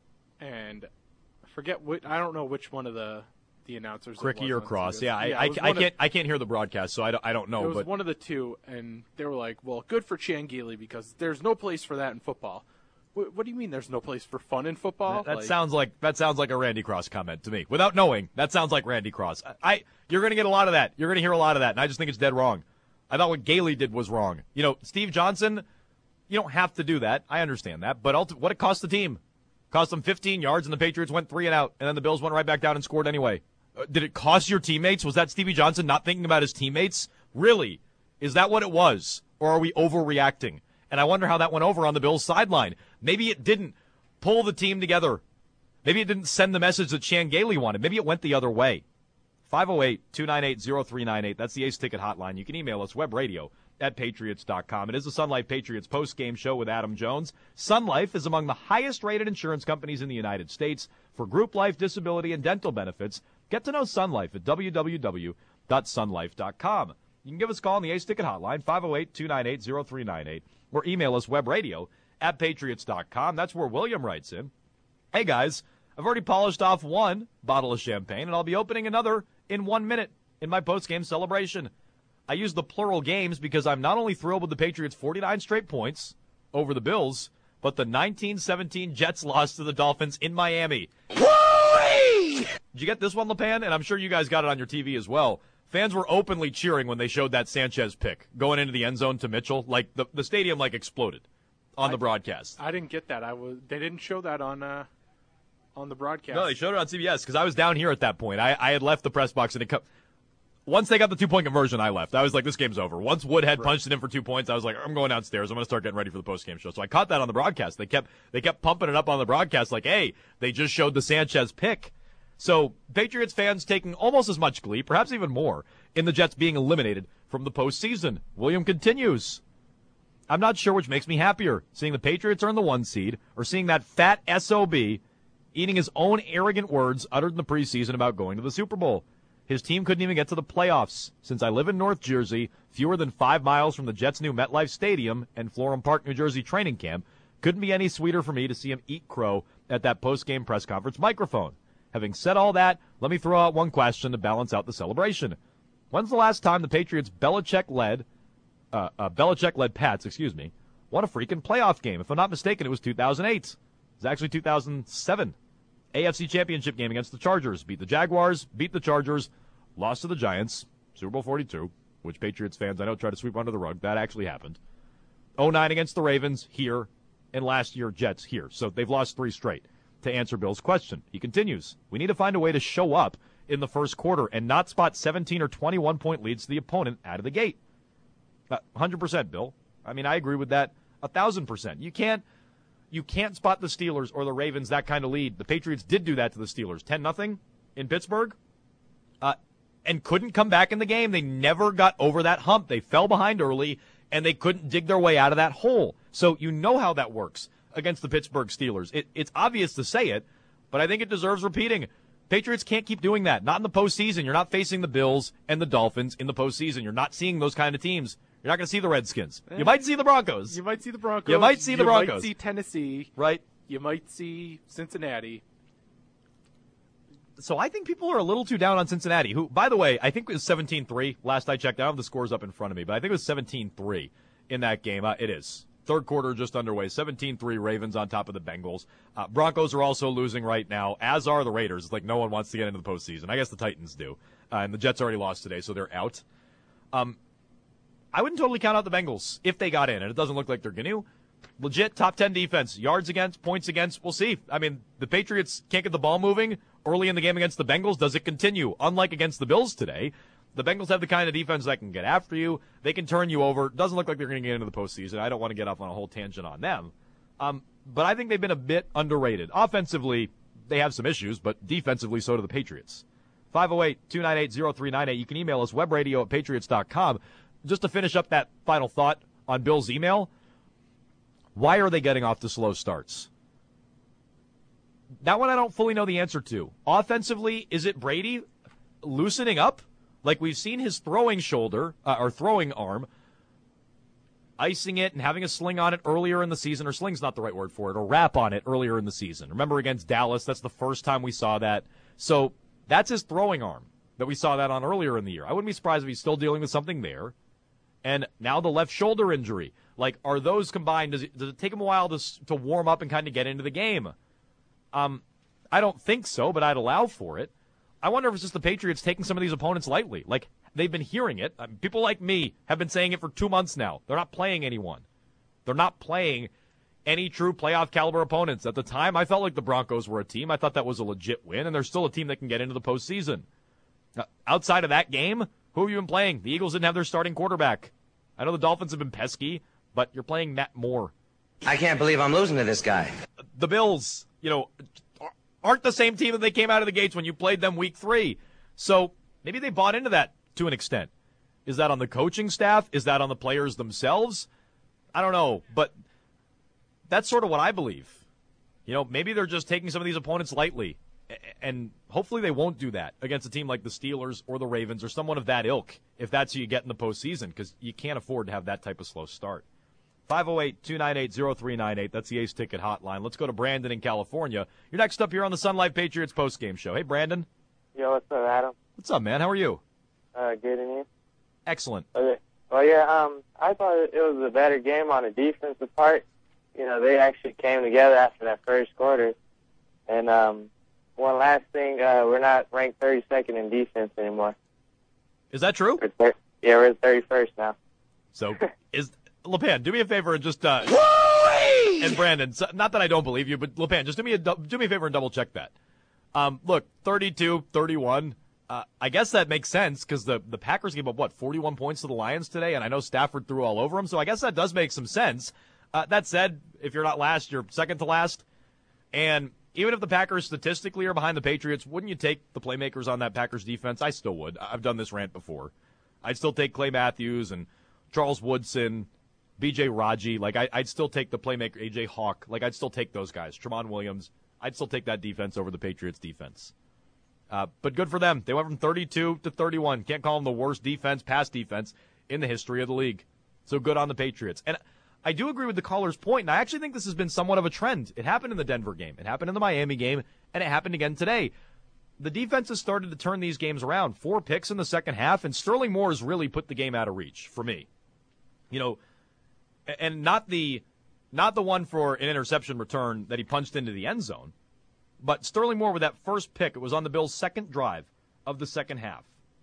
And I forget what, I don't know which one of the the announcers. Cricky or Cross. Yeah, yeah, I, I, I can't of, I can't hear the broadcast, so I don't, I don't know. It was but one of the two, and they were like, well, good for Chan Gailey because there's no place for that in football. What, what do you mean there's no place for fun in football? That like, sounds like that sounds like a Randy Cross comment to me. Without knowing, that sounds like Randy Cross. I You're going to get a lot of that. You're going to hear a lot of that, and I just think it's dead wrong. I thought what Gailey did was wrong. You know, Steve Johnson, you don't have to do that. I understand that. But ulti- what it cost the team? Cost them fifteen yards, and the Patriots went three and out, and then the Bills went right back down and scored anyway. Uh, did it cost your teammates? Was that Stevie Johnson not thinking about his teammates? Really? Is that what it was? Or are we overreacting? And I wonder how that went over on the Bills' sideline. Maybe it didn't pull the team together. Maybe it didn't send the message that Chan Gailey wanted. Maybe it went the other way. five oh eight, two nine eight, oh three nine eight. That's the Ace Ticket hotline. You can email us, webradio at patriots dot com. It is the Sun Life Patriots post-game show with Adam Jones. Sun Life is among the highest-rated insurance companies in the United States for group life, disability, and dental benefits. Get to know Sun Life at w w w dot sun life dot com. You can give us a call on the Ace Ticket hotline, five oh eight, two nine eight, oh three nine eight, or email us, webradio at patriots dot com. That's where William writes in. Hey, guys, I've already polished off one bottle of champagne, and I'll be opening another in one minute in my post-game celebration. I use the plural games because I'm not only thrilled with the Patriots' forty-nine straight points over the Bills, but the nineteen seventeen Jets loss to the Dolphins in Miami. Woo-wee! Did you get this one, LePan? And I'm sure you guys got it on your T V as well. Fans were openly cheering when they showed that Sanchez pick going into the end zone to Mitchell. Like the, the stadium like exploded on I, the broadcast. I didn't get that. I was. They didn't show that on uh, on the broadcast. No, they showed it on C B S because I was down here at that point. I, I had left the press box and it co- once they got the two-point conversion, I left. I was like, this game's over. Once Woodhead right. punched it in for two points, I was like, I'm going downstairs. I'm going to start getting ready for the post-game show. So I caught that on the broadcast. They kept they kept pumping it up on the broadcast like, hey, they just showed the Sanchez pick. So Patriots fans taking almost as much glee, perhaps even more, in the Jets being eliminated from the postseason. William continues. I'm not sure which makes me happier, seeing the Patriots earn the one seed or seeing that fat S O B eating his own arrogant words uttered in the preseason about going to the Super Bowl. His team couldn't even get to the playoffs. Since I live in North Jersey, fewer than five miles from the Jets' new MetLife Stadium and Florham Park, New Jersey training camp, couldn't be any sweeter for me to see him eat crow at that post-game press conference microphone. Having said all that, let me throw out one question to balance out the celebration. When's the last time the Patriots Belichick-led, uh, uh, Belichick-led Pats, excuse me, won a freaking playoff game? If I'm not mistaken, it was two thousand eight. It was actually two thousand seven. A F C Championship game against the Chargers. Beat the Jaguars, beat the Chargers, lost to the Giants, Super Bowl forty-two, which Patriots fans I know try to sweep under the rug. That actually happened. oh nine against the Ravens here, and last year Jets here. So they've lost three straight. To answer Bill's question, he continues, we need to find a way to show up in the first quarter and not spot seventeen or twenty-one point leads to the opponent out of the gate. Uh, one hundred percent, Bill. I mean, I agree with that one thousand percent. You can't you can't spot the Steelers or the Ravens that kind of lead. The Patriots did do that to the Steelers, ten nothing in Pittsburgh, uh, and couldn't come back in the game. They never got over that hump. They fell behind early, and they couldn't dig their way out of that hole. So you know how that works against the Pittsburgh Steelers. It, it's obvious to say it, but I think it deserves repeating. Patriots can't keep doing that. Not in the postseason. You're not facing the Bills and the Dolphins in the postseason. You're not seeing those kind of teams. You're not going to see the Redskins. You might see the Broncos. You might see the Broncos. You might see the Broncos. You might see Tennessee. Right. You might see Cincinnati. So I think people are a little too down on Cincinnati, who, by the way, I think it was seventeen three. Last I checked. I don't have the scores up in front of me, but I think it was seventeen three in that game. Uh, it is. Third quarter just underway. seventeen three Ravens on top of the Bengals. Uh, Broncos are also losing right now, as are the Raiders. It's like no one wants to get into the postseason. I guess the Titans do. Uh, and the Jets already lost today, so they're out. Um, I wouldn't totally count out the Bengals if they got in, and it doesn't look like they're going to. Legit top ten defense. Yards against, points against, we'll see. I mean, the Patriots can't get the ball moving early in the game against the Bengals. Does it continue? Unlike against the Bills today, the Bengals have the kind of defense that can get after you. They can turn you over. Doesn't look like they're going to get into the postseason. I don't want to get off on a whole tangent on them. Um, but I think they've been a bit underrated. Offensively, they have some issues, but defensively, so do the Patriots. five oh eight, two nine eight, oh three nine eight. You can email us, webradio at patriots dot com. Just to finish up that final thought on Bill's email, why are they getting off to slow starts? That one I don't fully know the answer to. Offensively, is it Brady loosening up? Like we've seen his throwing shoulder, uh, or throwing arm, icing it and having a sling on it earlier in the season, or sling's not the right word for it, or wrap on it earlier in the season. Remember against Dallas, that's the first time we saw that. So that's his throwing arm that we saw that on earlier in the year. I wouldn't be surprised if he's still dealing with something there. And now the left shoulder injury. Like, are those combined? Does it, does it take him a while to to warm up and kind of get into the game? Um, I don't think so, but I'd allow for it. I wonder if it's just the Patriots taking some of these opponents lightly. Like, they've been hearing it. I mean, people like me have been saying it for two months now. They're not playing anyone. They're not playing any true playoff caliber opponents. At the time, I felt like the Broncos were a team. I thought that was a legit win, and they're still a team that can get into the postseason. Uh, outside of that game, who have you been playing? The Eagles didn't have their starting quarterback. I know the Dolphins have been pesky, but you're playing Matt Moore. I can't believe I'm losing to this guy. The Bills, you know, aren't the same team that they came out of the gates when you played them week three. So maybe they bought into that to an extent. Is that on the coaching staff? Is that on the players themselves? I don't know, but that's sort of what I believe. You know, maybe they're just taking some of these opponents lightly, and hopefully they won't do that against a team like the Steelers or the Ravens or someone of that ilk if that's who you get in the postseason, because you can't afford to have that type of slow start. five oh eight, two nine eight, oh three nine eight. That's the Ace Ticket hotline. Let's go to Brandon in California. You're next up here on the Sun Life Patriots postgame show. Hey, Brandon. Yo, what's up, Adam? What's up, man? How are you? Uh, good, and you? Excellent. Okay. Well, yeah, um, I thought it was a better game on the defensive part. You know, they actually came together after that first quarter. And um, one last thing, uh, we're not ranked thirty-second in defense anymore. Is that true? We're thir- yeah, we're thirty-first now. So, is LePan, do me a favor and just uh, and Brandon, so, not that I don't believe you, but LePan, just do me a do me a favor and double check that. Um, look, thirty-two thirty-one. Uh, I guess that makes sense because the the Packers gave up what forty-one points to the Lions today, and I know Stafford threw all over them, so I guess that does make some sense. Uh, that said, if you're not last, you're second to last, and even if the Packers statistically are behind the Patriots, wouldn't you take the playmakers on that Packers defense? I still would. I've done this rant before. I'd still take Clay Matthews and Charles Woodson, B J Raji. Like, I, I'd still take the playmaker, A J Hawk. Like, I'd still take those guys. Tramon Williams. I'd still take that defense over the Patriots defense. Uh, but good for them. They went from thirty-two to thirty-one. Can't call them the worst defense, pass defense, in the history of the league. So good on the Patriots. And I do agree with the caller's point, and I actually think this has been somewhat of a trend. It happened in the Denver game. It happened in the Miami game, and it happened again today. the defense has started to turn these games around. Four picks in the second half, and Sterling Moore has really put the game out of reach for me. You know, and not the not the one for an interception return that he punched into the end zone, but Sterling Moore with that first pick. It was on the Bills' second drive of the second half.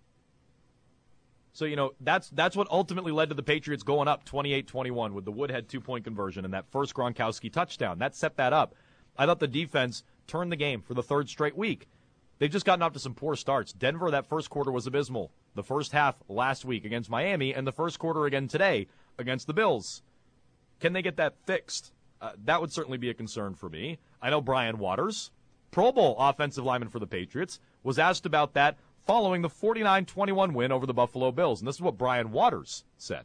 So, you know, that's that's what ultimately led to the Patriots going up twenty-eight twenty-one with the Woodhead two-point conversion and that first Gronkowski touchdown. That set that up. I thought the defense turned the game for the third straight week. They've just gotten off to some poor starts. Denver, that first quarter was abysmal. The first half last week against Miami, and the first quarter again today against the Bills. Can they get that fixed? Uh, that would certainly be a concern for me. I know Brian Waters, Pro Bowl offensive lineman for the Patriots, was asked about that following the forty-nine twenty-one win over the Buffalo Bills. And this is what Brian Waters said.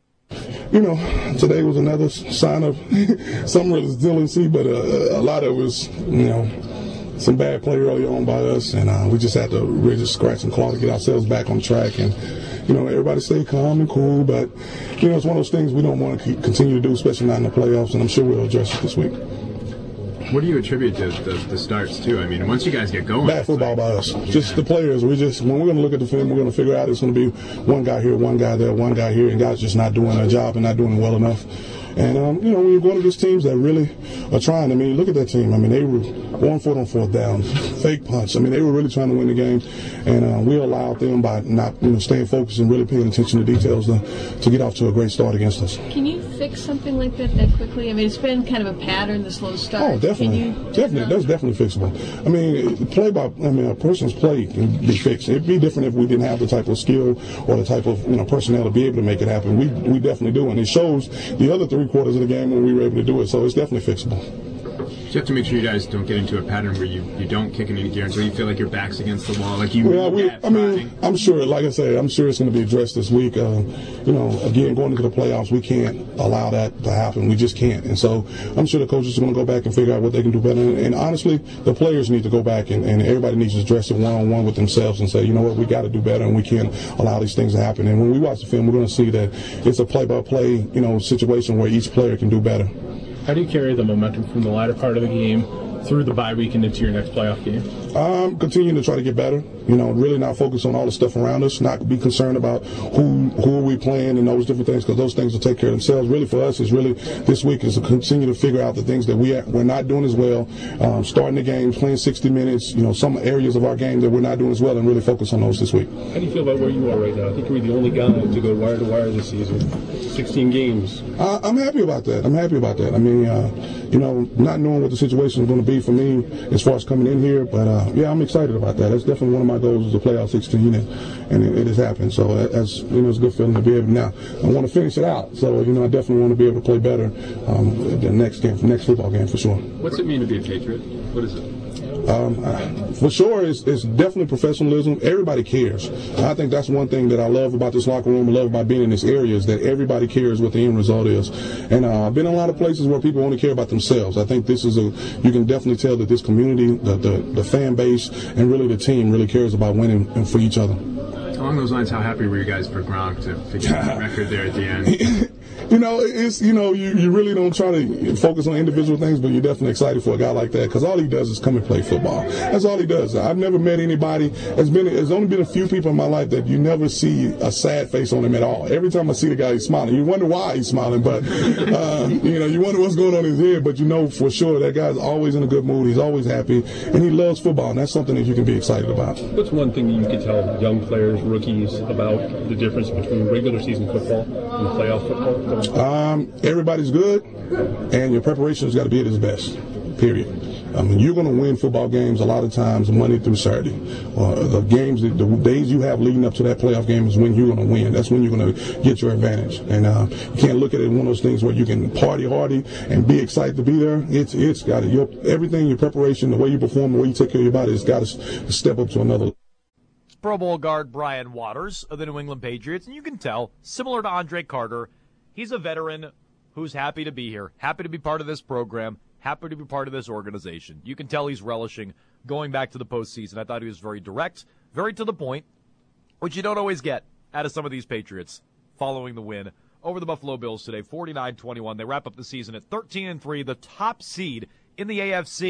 You know, today was another sign of some resiliency, but uh, a lot of it was, you know, some bad play early on by us, and uh, we just had to really just scratch and claw to get ourselves back on track. And, you know, everybody stay calm and cool, but, you know, it's one of those things we don't want to keep, continue to do, especially not in the playoffs, and I'm sure we'll address it this week. What do you attribute to the, the starts, too? I mean, once you guys get going. Bad football by us. Yeah. Just the players. We just, when we're going to look at the film, we're going to figure out it's going to be one guy here, one guy there, one guy here, and guys just not doing their job and not doing it well enough. And, um, you know, when you're going against teams that really are trying, I mean, look at that team. I mean, they were one foot on fourth down, fake punch. I mean, they were really trying to win the game. And uh, we allowed them by not, you know, staying focused and really paying attention to details to, to get off to a great start against us. Can you fix something like that that quickly? I mean, it's been kind of a pattern, the slow start. Oh, definitely. Definitely. That's definitely fixable. I mean, play by, I mean, a person's play can be fixed. It'd be different if we didn't have the type of skill or the type of, you know, personnel to be able to make it happen. We, we definitely do. And it shows the other three quarters of the game when we were able to do it, so it's definitely fixable. You have to make sure you guys don't get into a pattern where you, you don't kick any gear until you feel like your back's against the wall. Like you. Yeah, we, I mean, I'm sure. Like I said, I'm sure it's going to be addressed this week. Uh, you know, again, going into the playoffs, we can't allow that to happen. We just can't. And so I'm sure the coaches are going to go back and figure out what they can do better. And, and honestly, the players need to go back and, and everybody needs to address it one-on-one with themselves and say, you know what, we got to do better, and we can't allow these things to happen. And when we watch the film, we're going to see that it's a play-by-play, you know, situation where each player can do better. How do you carry the momentum from the latter part of the game through the bye week and into your next playoff game? Um, continuing to try to get better. You know, really not focus on all the stuff around us, not be concerned about who who are we playing and those different things, because those things will take care of themselves. Really for us is really this week is to continue to figure out the things that we are, we're not doing as well, um, starting the game, playing sixty minutes, you know, some areas of our game that we're not doing as well, and really focus on those this week. How do you feel about where you are right now? I think you're the only guy to go wire to wire this season, sixteen games. Uh, I'm happy about that. I'm happy about that. I mean, uh, you know, not knowing what the situation is going to be for me as far as coming in here, but uh, yeah, I'm excited about that. That's definitely one of my goals is to play out sixteen, and, and it, it has happened. So as you know, it's a good feeling to be able to now. I want to finish it out. So you know, I definitely want to be able to play better um, the next game, next football game for sure. What's it mean to be a Patriot? What is it? Um, uh, for sure, it's, it's definitely professionalism. Everybody cares. I think that's one thing that I love about this locker room, I love about being in this area, is that everybody cares what the end result is. And uh, I've been in a lot of places where people only care about themselves. I think this is a, you can definitely tell that this community, the, the, the fan base, and really the team really cares about winning and for each other. Along those lines, how happy were you guys for Gronk to, to get the record there at the end? You know, it's, you know, you, you really don't try to focus on individual things, but you're definitely excited for a guy like that, because all he does is come and play football. That's all he does. I've never met anybody, there's been, there's only been a few people in my life that you never see a sad face on him at all. Every time I see the guy, he's smiling. You wonder why he's smiling, but, uh, you know, you wonder what's going on in his head, but you know for sure that guy's always in a good mood. He's always happy, and he loves football, and that's something that you can be excited about. What's one thing that you can tell young players, rookies, about the difference between regular season football and playoff football? Um, everybody's good, and your preparation has got to be at its best, period. I mean, you're going to win football games a lot of times Monday through Saturday. Uh, the games, the days you have leading up to that playoff game is when you're going to win. That's when you're going to get your advantage. And uh, you can't look at it one of those things where you can party hardy and be excited to be there. It's it's got to, your, everything, your preparation, the way you perform, the way you take care of your body, it's got to step up to another level. Pro Bowl guard Brian Waters of the New England Patriots, and you can tell, similar to Andre Carter, he's a veteran who's happy to be here, happy to be part of this program, happy to be part of this organization. You can tell he's relishing going back to the postseason. I thought he was very direct, very to the point, which you don't always get out of some of these Patriots following the win over the Buffalo Bills today, forty-nine twenty-one. They wrap up the season at thirteen and three, the top seed in the A F C.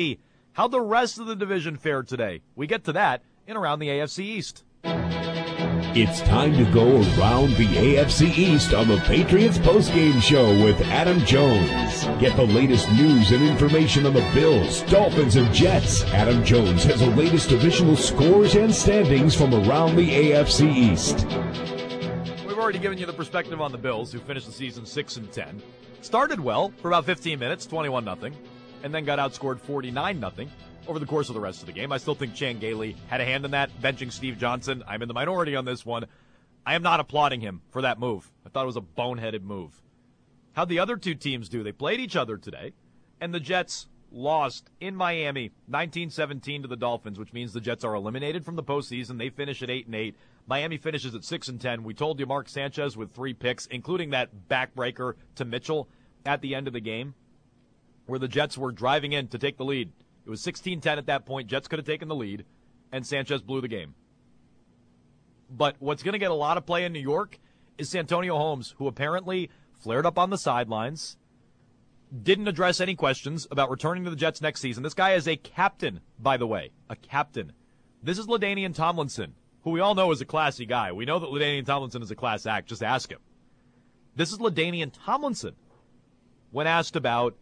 How'd the rest of the division fare today? We get to that in Around the A F C East. It's time to go around the A F C East on the Patriots postgame show with Adam Jones. Get the latest news and information on the Bills, Dolphins, and Jets. Adam Jones has the latest divisional scores and standings from around the A F C East. We've already given you the perspective on the Bills, who finished the season six and ten. Started well for about fifteen minutes, twenty-one nothing, and then got outscored forty-nine nothing. Over the course of the rest of the game. I still think Chan Gailey had a hand in that, benching Steve Johnson. I'm in the minority on this one. I am not applauding him for that move. I thought it was a boneheaded move. How'd the other two teams do? They played each other today, and the Jets lost in Miami nineteen seventeen to the Dolphins, which means the Jets are eliminated from the postseason. They finish at eight and eight. Miami finishes at six and ten. We told you Mark Sanchez with three picks, including that backbreaker to Mitchell at the end of the game, where the Jets were driving in to take the lead. It was sixteen ten at that point. Jets could have taken the lead, and Sanchez blew the game. But what's going to get a lot of play in New York is Santonio Holmes, who apparently flared up on the sidelines, didn't address any questions about returning to the Jets next season. This guy is a captain, by the way, a captain. This is LaDainian Tomlinson, who we all know is a classy guy. We know that LaDainian Tomlinson is a class act. Just ask him. This is LaDainian Tomlinson when asked about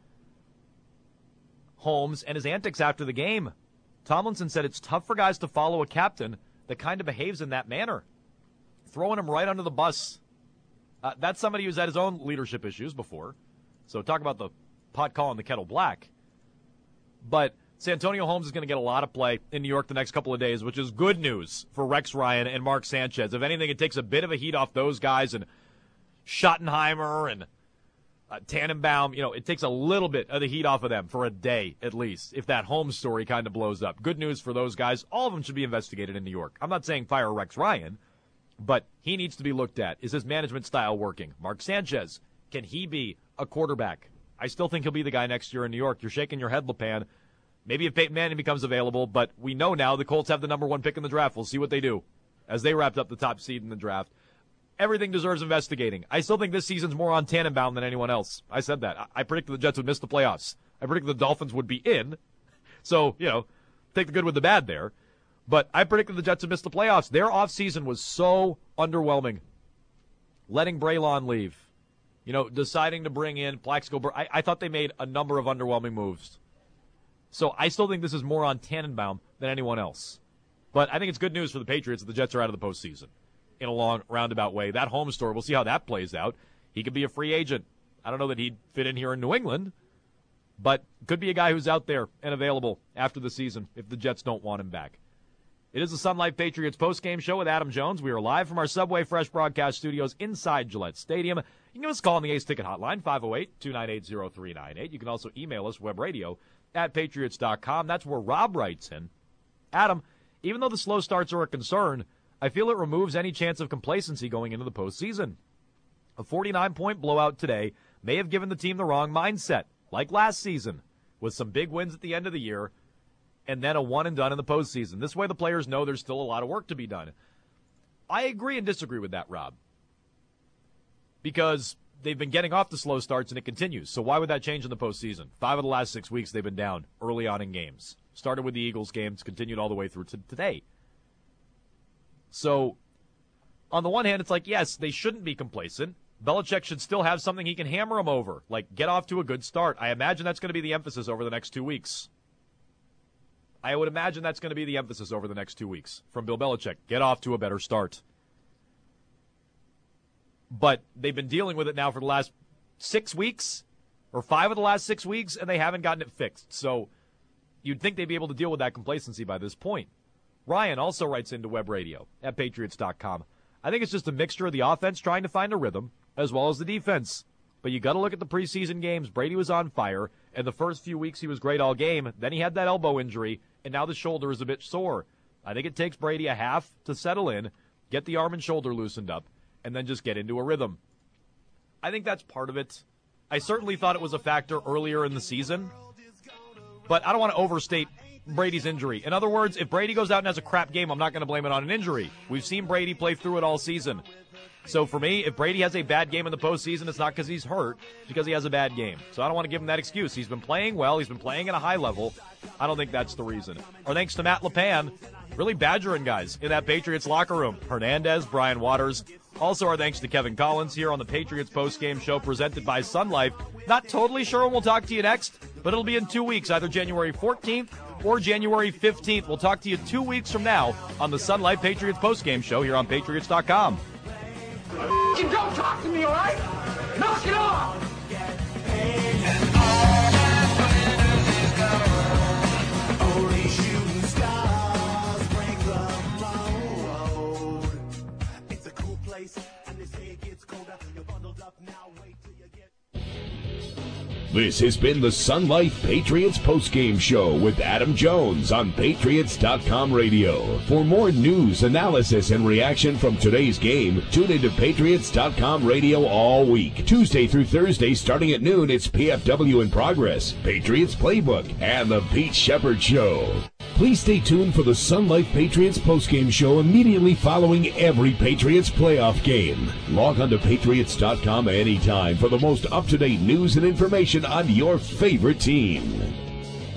Holmes and his antics after the game. Tomlinson said it's tough for guys to follow a captain that kind of behaves in that manner, throwing him right under the bus. Uh, that's somebody who's had his own leadership issues before. So talk about the pot calling the kettle black. But Santonio Holmes is going to get a lot of play in New York the next couple of days, which is good news for Rex Ryan and Mark Sanchez. If anything, it takes a bit of a heat off those guys, and Schottenheimer and Uh, Tannenbaum, you know, it takes a little bit of the heat off of them for a day at least, if that Holmes story kind of blows up. Good news for those guys. All of them should be investigated in New York. I'm not saying fire Rex Ryan, but he needs to be looked at. Is his management style working? Mark Sanchez, can he be a quarterback? I still think he'll be the guy next year in New York. You're shaking your head, LePan. Maybe if Peyton Manning becomes available, but we know now the Colts have the number one pick in the draft. We'll see what they do as they wrapped up the top seed in the draft. Everything deserves investigating. I still think this season's more on Tannenbaum than anyone else. I said that. I, I predicted the Jets would miss the playoffs. I predicted the Dolphins would be in. So, you know, take the good with the bad there. But I predicted the Jets would miss the playoffs. Their offseason was so underwhelming. Letting Braylon leave. You know, deciding to bring in Plaxico. I, I thought they made a number of underwhelming moves. So I still think this is more on Tannenbaum than anyone else. But I think it's good news for the Patriots that the Jets are out of the postseason in a long, roundabout way. That home story, we'll see how that plays out. He could be a free agent. I don't know that he'd fit in here in New England, but could be a guy who's out there and available after the season if the Jets don't want him back. It is the Sun Life Patriots postgame show with Adam Jones. We are live from our Subway Fresh broadcast studios inside Gillette Stadium. You can give us a call on the Ace Ticket Hotline, five oh eight, two nine eight, oh three nine eight. You can also email us, webradio at patriots dot com. That's where Rob writes in. Adam, even though the slow starts are a concern, I feel it removes any chance of complacency going into the postseason. A forty-nine point blowout today may have given the team the wrong mindset, like last season, with some big wins at the end of the year and then a one and done in the postseason. This way the players know there's still a lot of work to be done. I agree and disagree with that, Rob, because they've been getting off the slow starts and it continues. So why would that change in the postseason? Five of the last six weeks they've been down early on in games. Started with the Eagles games, continued all the way through to today. So, on the one hand, it's like, yes, they shouldn't be complacent. Belichick should still have something he can hammer them over, like get off to a good start. I imagine that's going to be the emphasis over the next two weeks. I would imagine that's going to be the emphasis over the next two weeks from Bill Belichick. Get off to a better start. But they've been dealing with it now for the last six weeks, or five of the last six weeks, and they haven't gotten it fixed. So, you'd think they'd be able to deal with that complacency by this point. Ryan also writes into Web Radio at patriots dot com. I think it's just a mixture of the offense trying to find a rhythm as well as the defense. But you got to look at the preseason games. Brady was on fire, and the first few weeks he was great all game. Then he had that elbow injury, and now the shoulder is a bit sore. I think it takes Brady a half to settle in, get the arm and shoulder loosened up, and then just get into a rhythm. I think that's part of it. I certainly thought it was a factor earlier in the season, but I don't want to overstate Brady's injury. In other words, if Brady goes out and has a crap game, I'm not going to blame it on an injury. We've seen Brady play through it all season. So for me, if Brady has a bad game in the postseason, it's not because he's hurt, it's because he has a bad game. So I don't want to give him that excuse. He's been playing well. He's been playing at a high level. I don't think that's the reason. Our thanks to Matt LePan, really badgering guys in that Patriots locker room. Hernandez, Brian Waters. Also our thanks to Kevin Collins here on the Patriots postgame show presented by Sun Life. Not totally sure when we'll talk to you next, but it'll be in two weeks, either January fourteenth or January fifteenth. We'll talk to you two weeks from now on the Sun Life Patriots postgame show here on Patriots dot com. You don't talk to me, all right? Knock it off! This has been the Sun Life Patriots postgame show with Adam Jones on Patriots dot com radio. For more news, analysis, and reaction from today's game, tune into Patriots dot com radio all week. Tuesday through Thursday starting at noon, it's P F W in Progress, Patriots Playbook, and the Pete Shepard Show. Please stay tuned for the Sun Life Patriots postgame show immediately following every Patriots playoff game. Log on to Patriots dot com anytime for the most up-to-date news and information on your favorite team.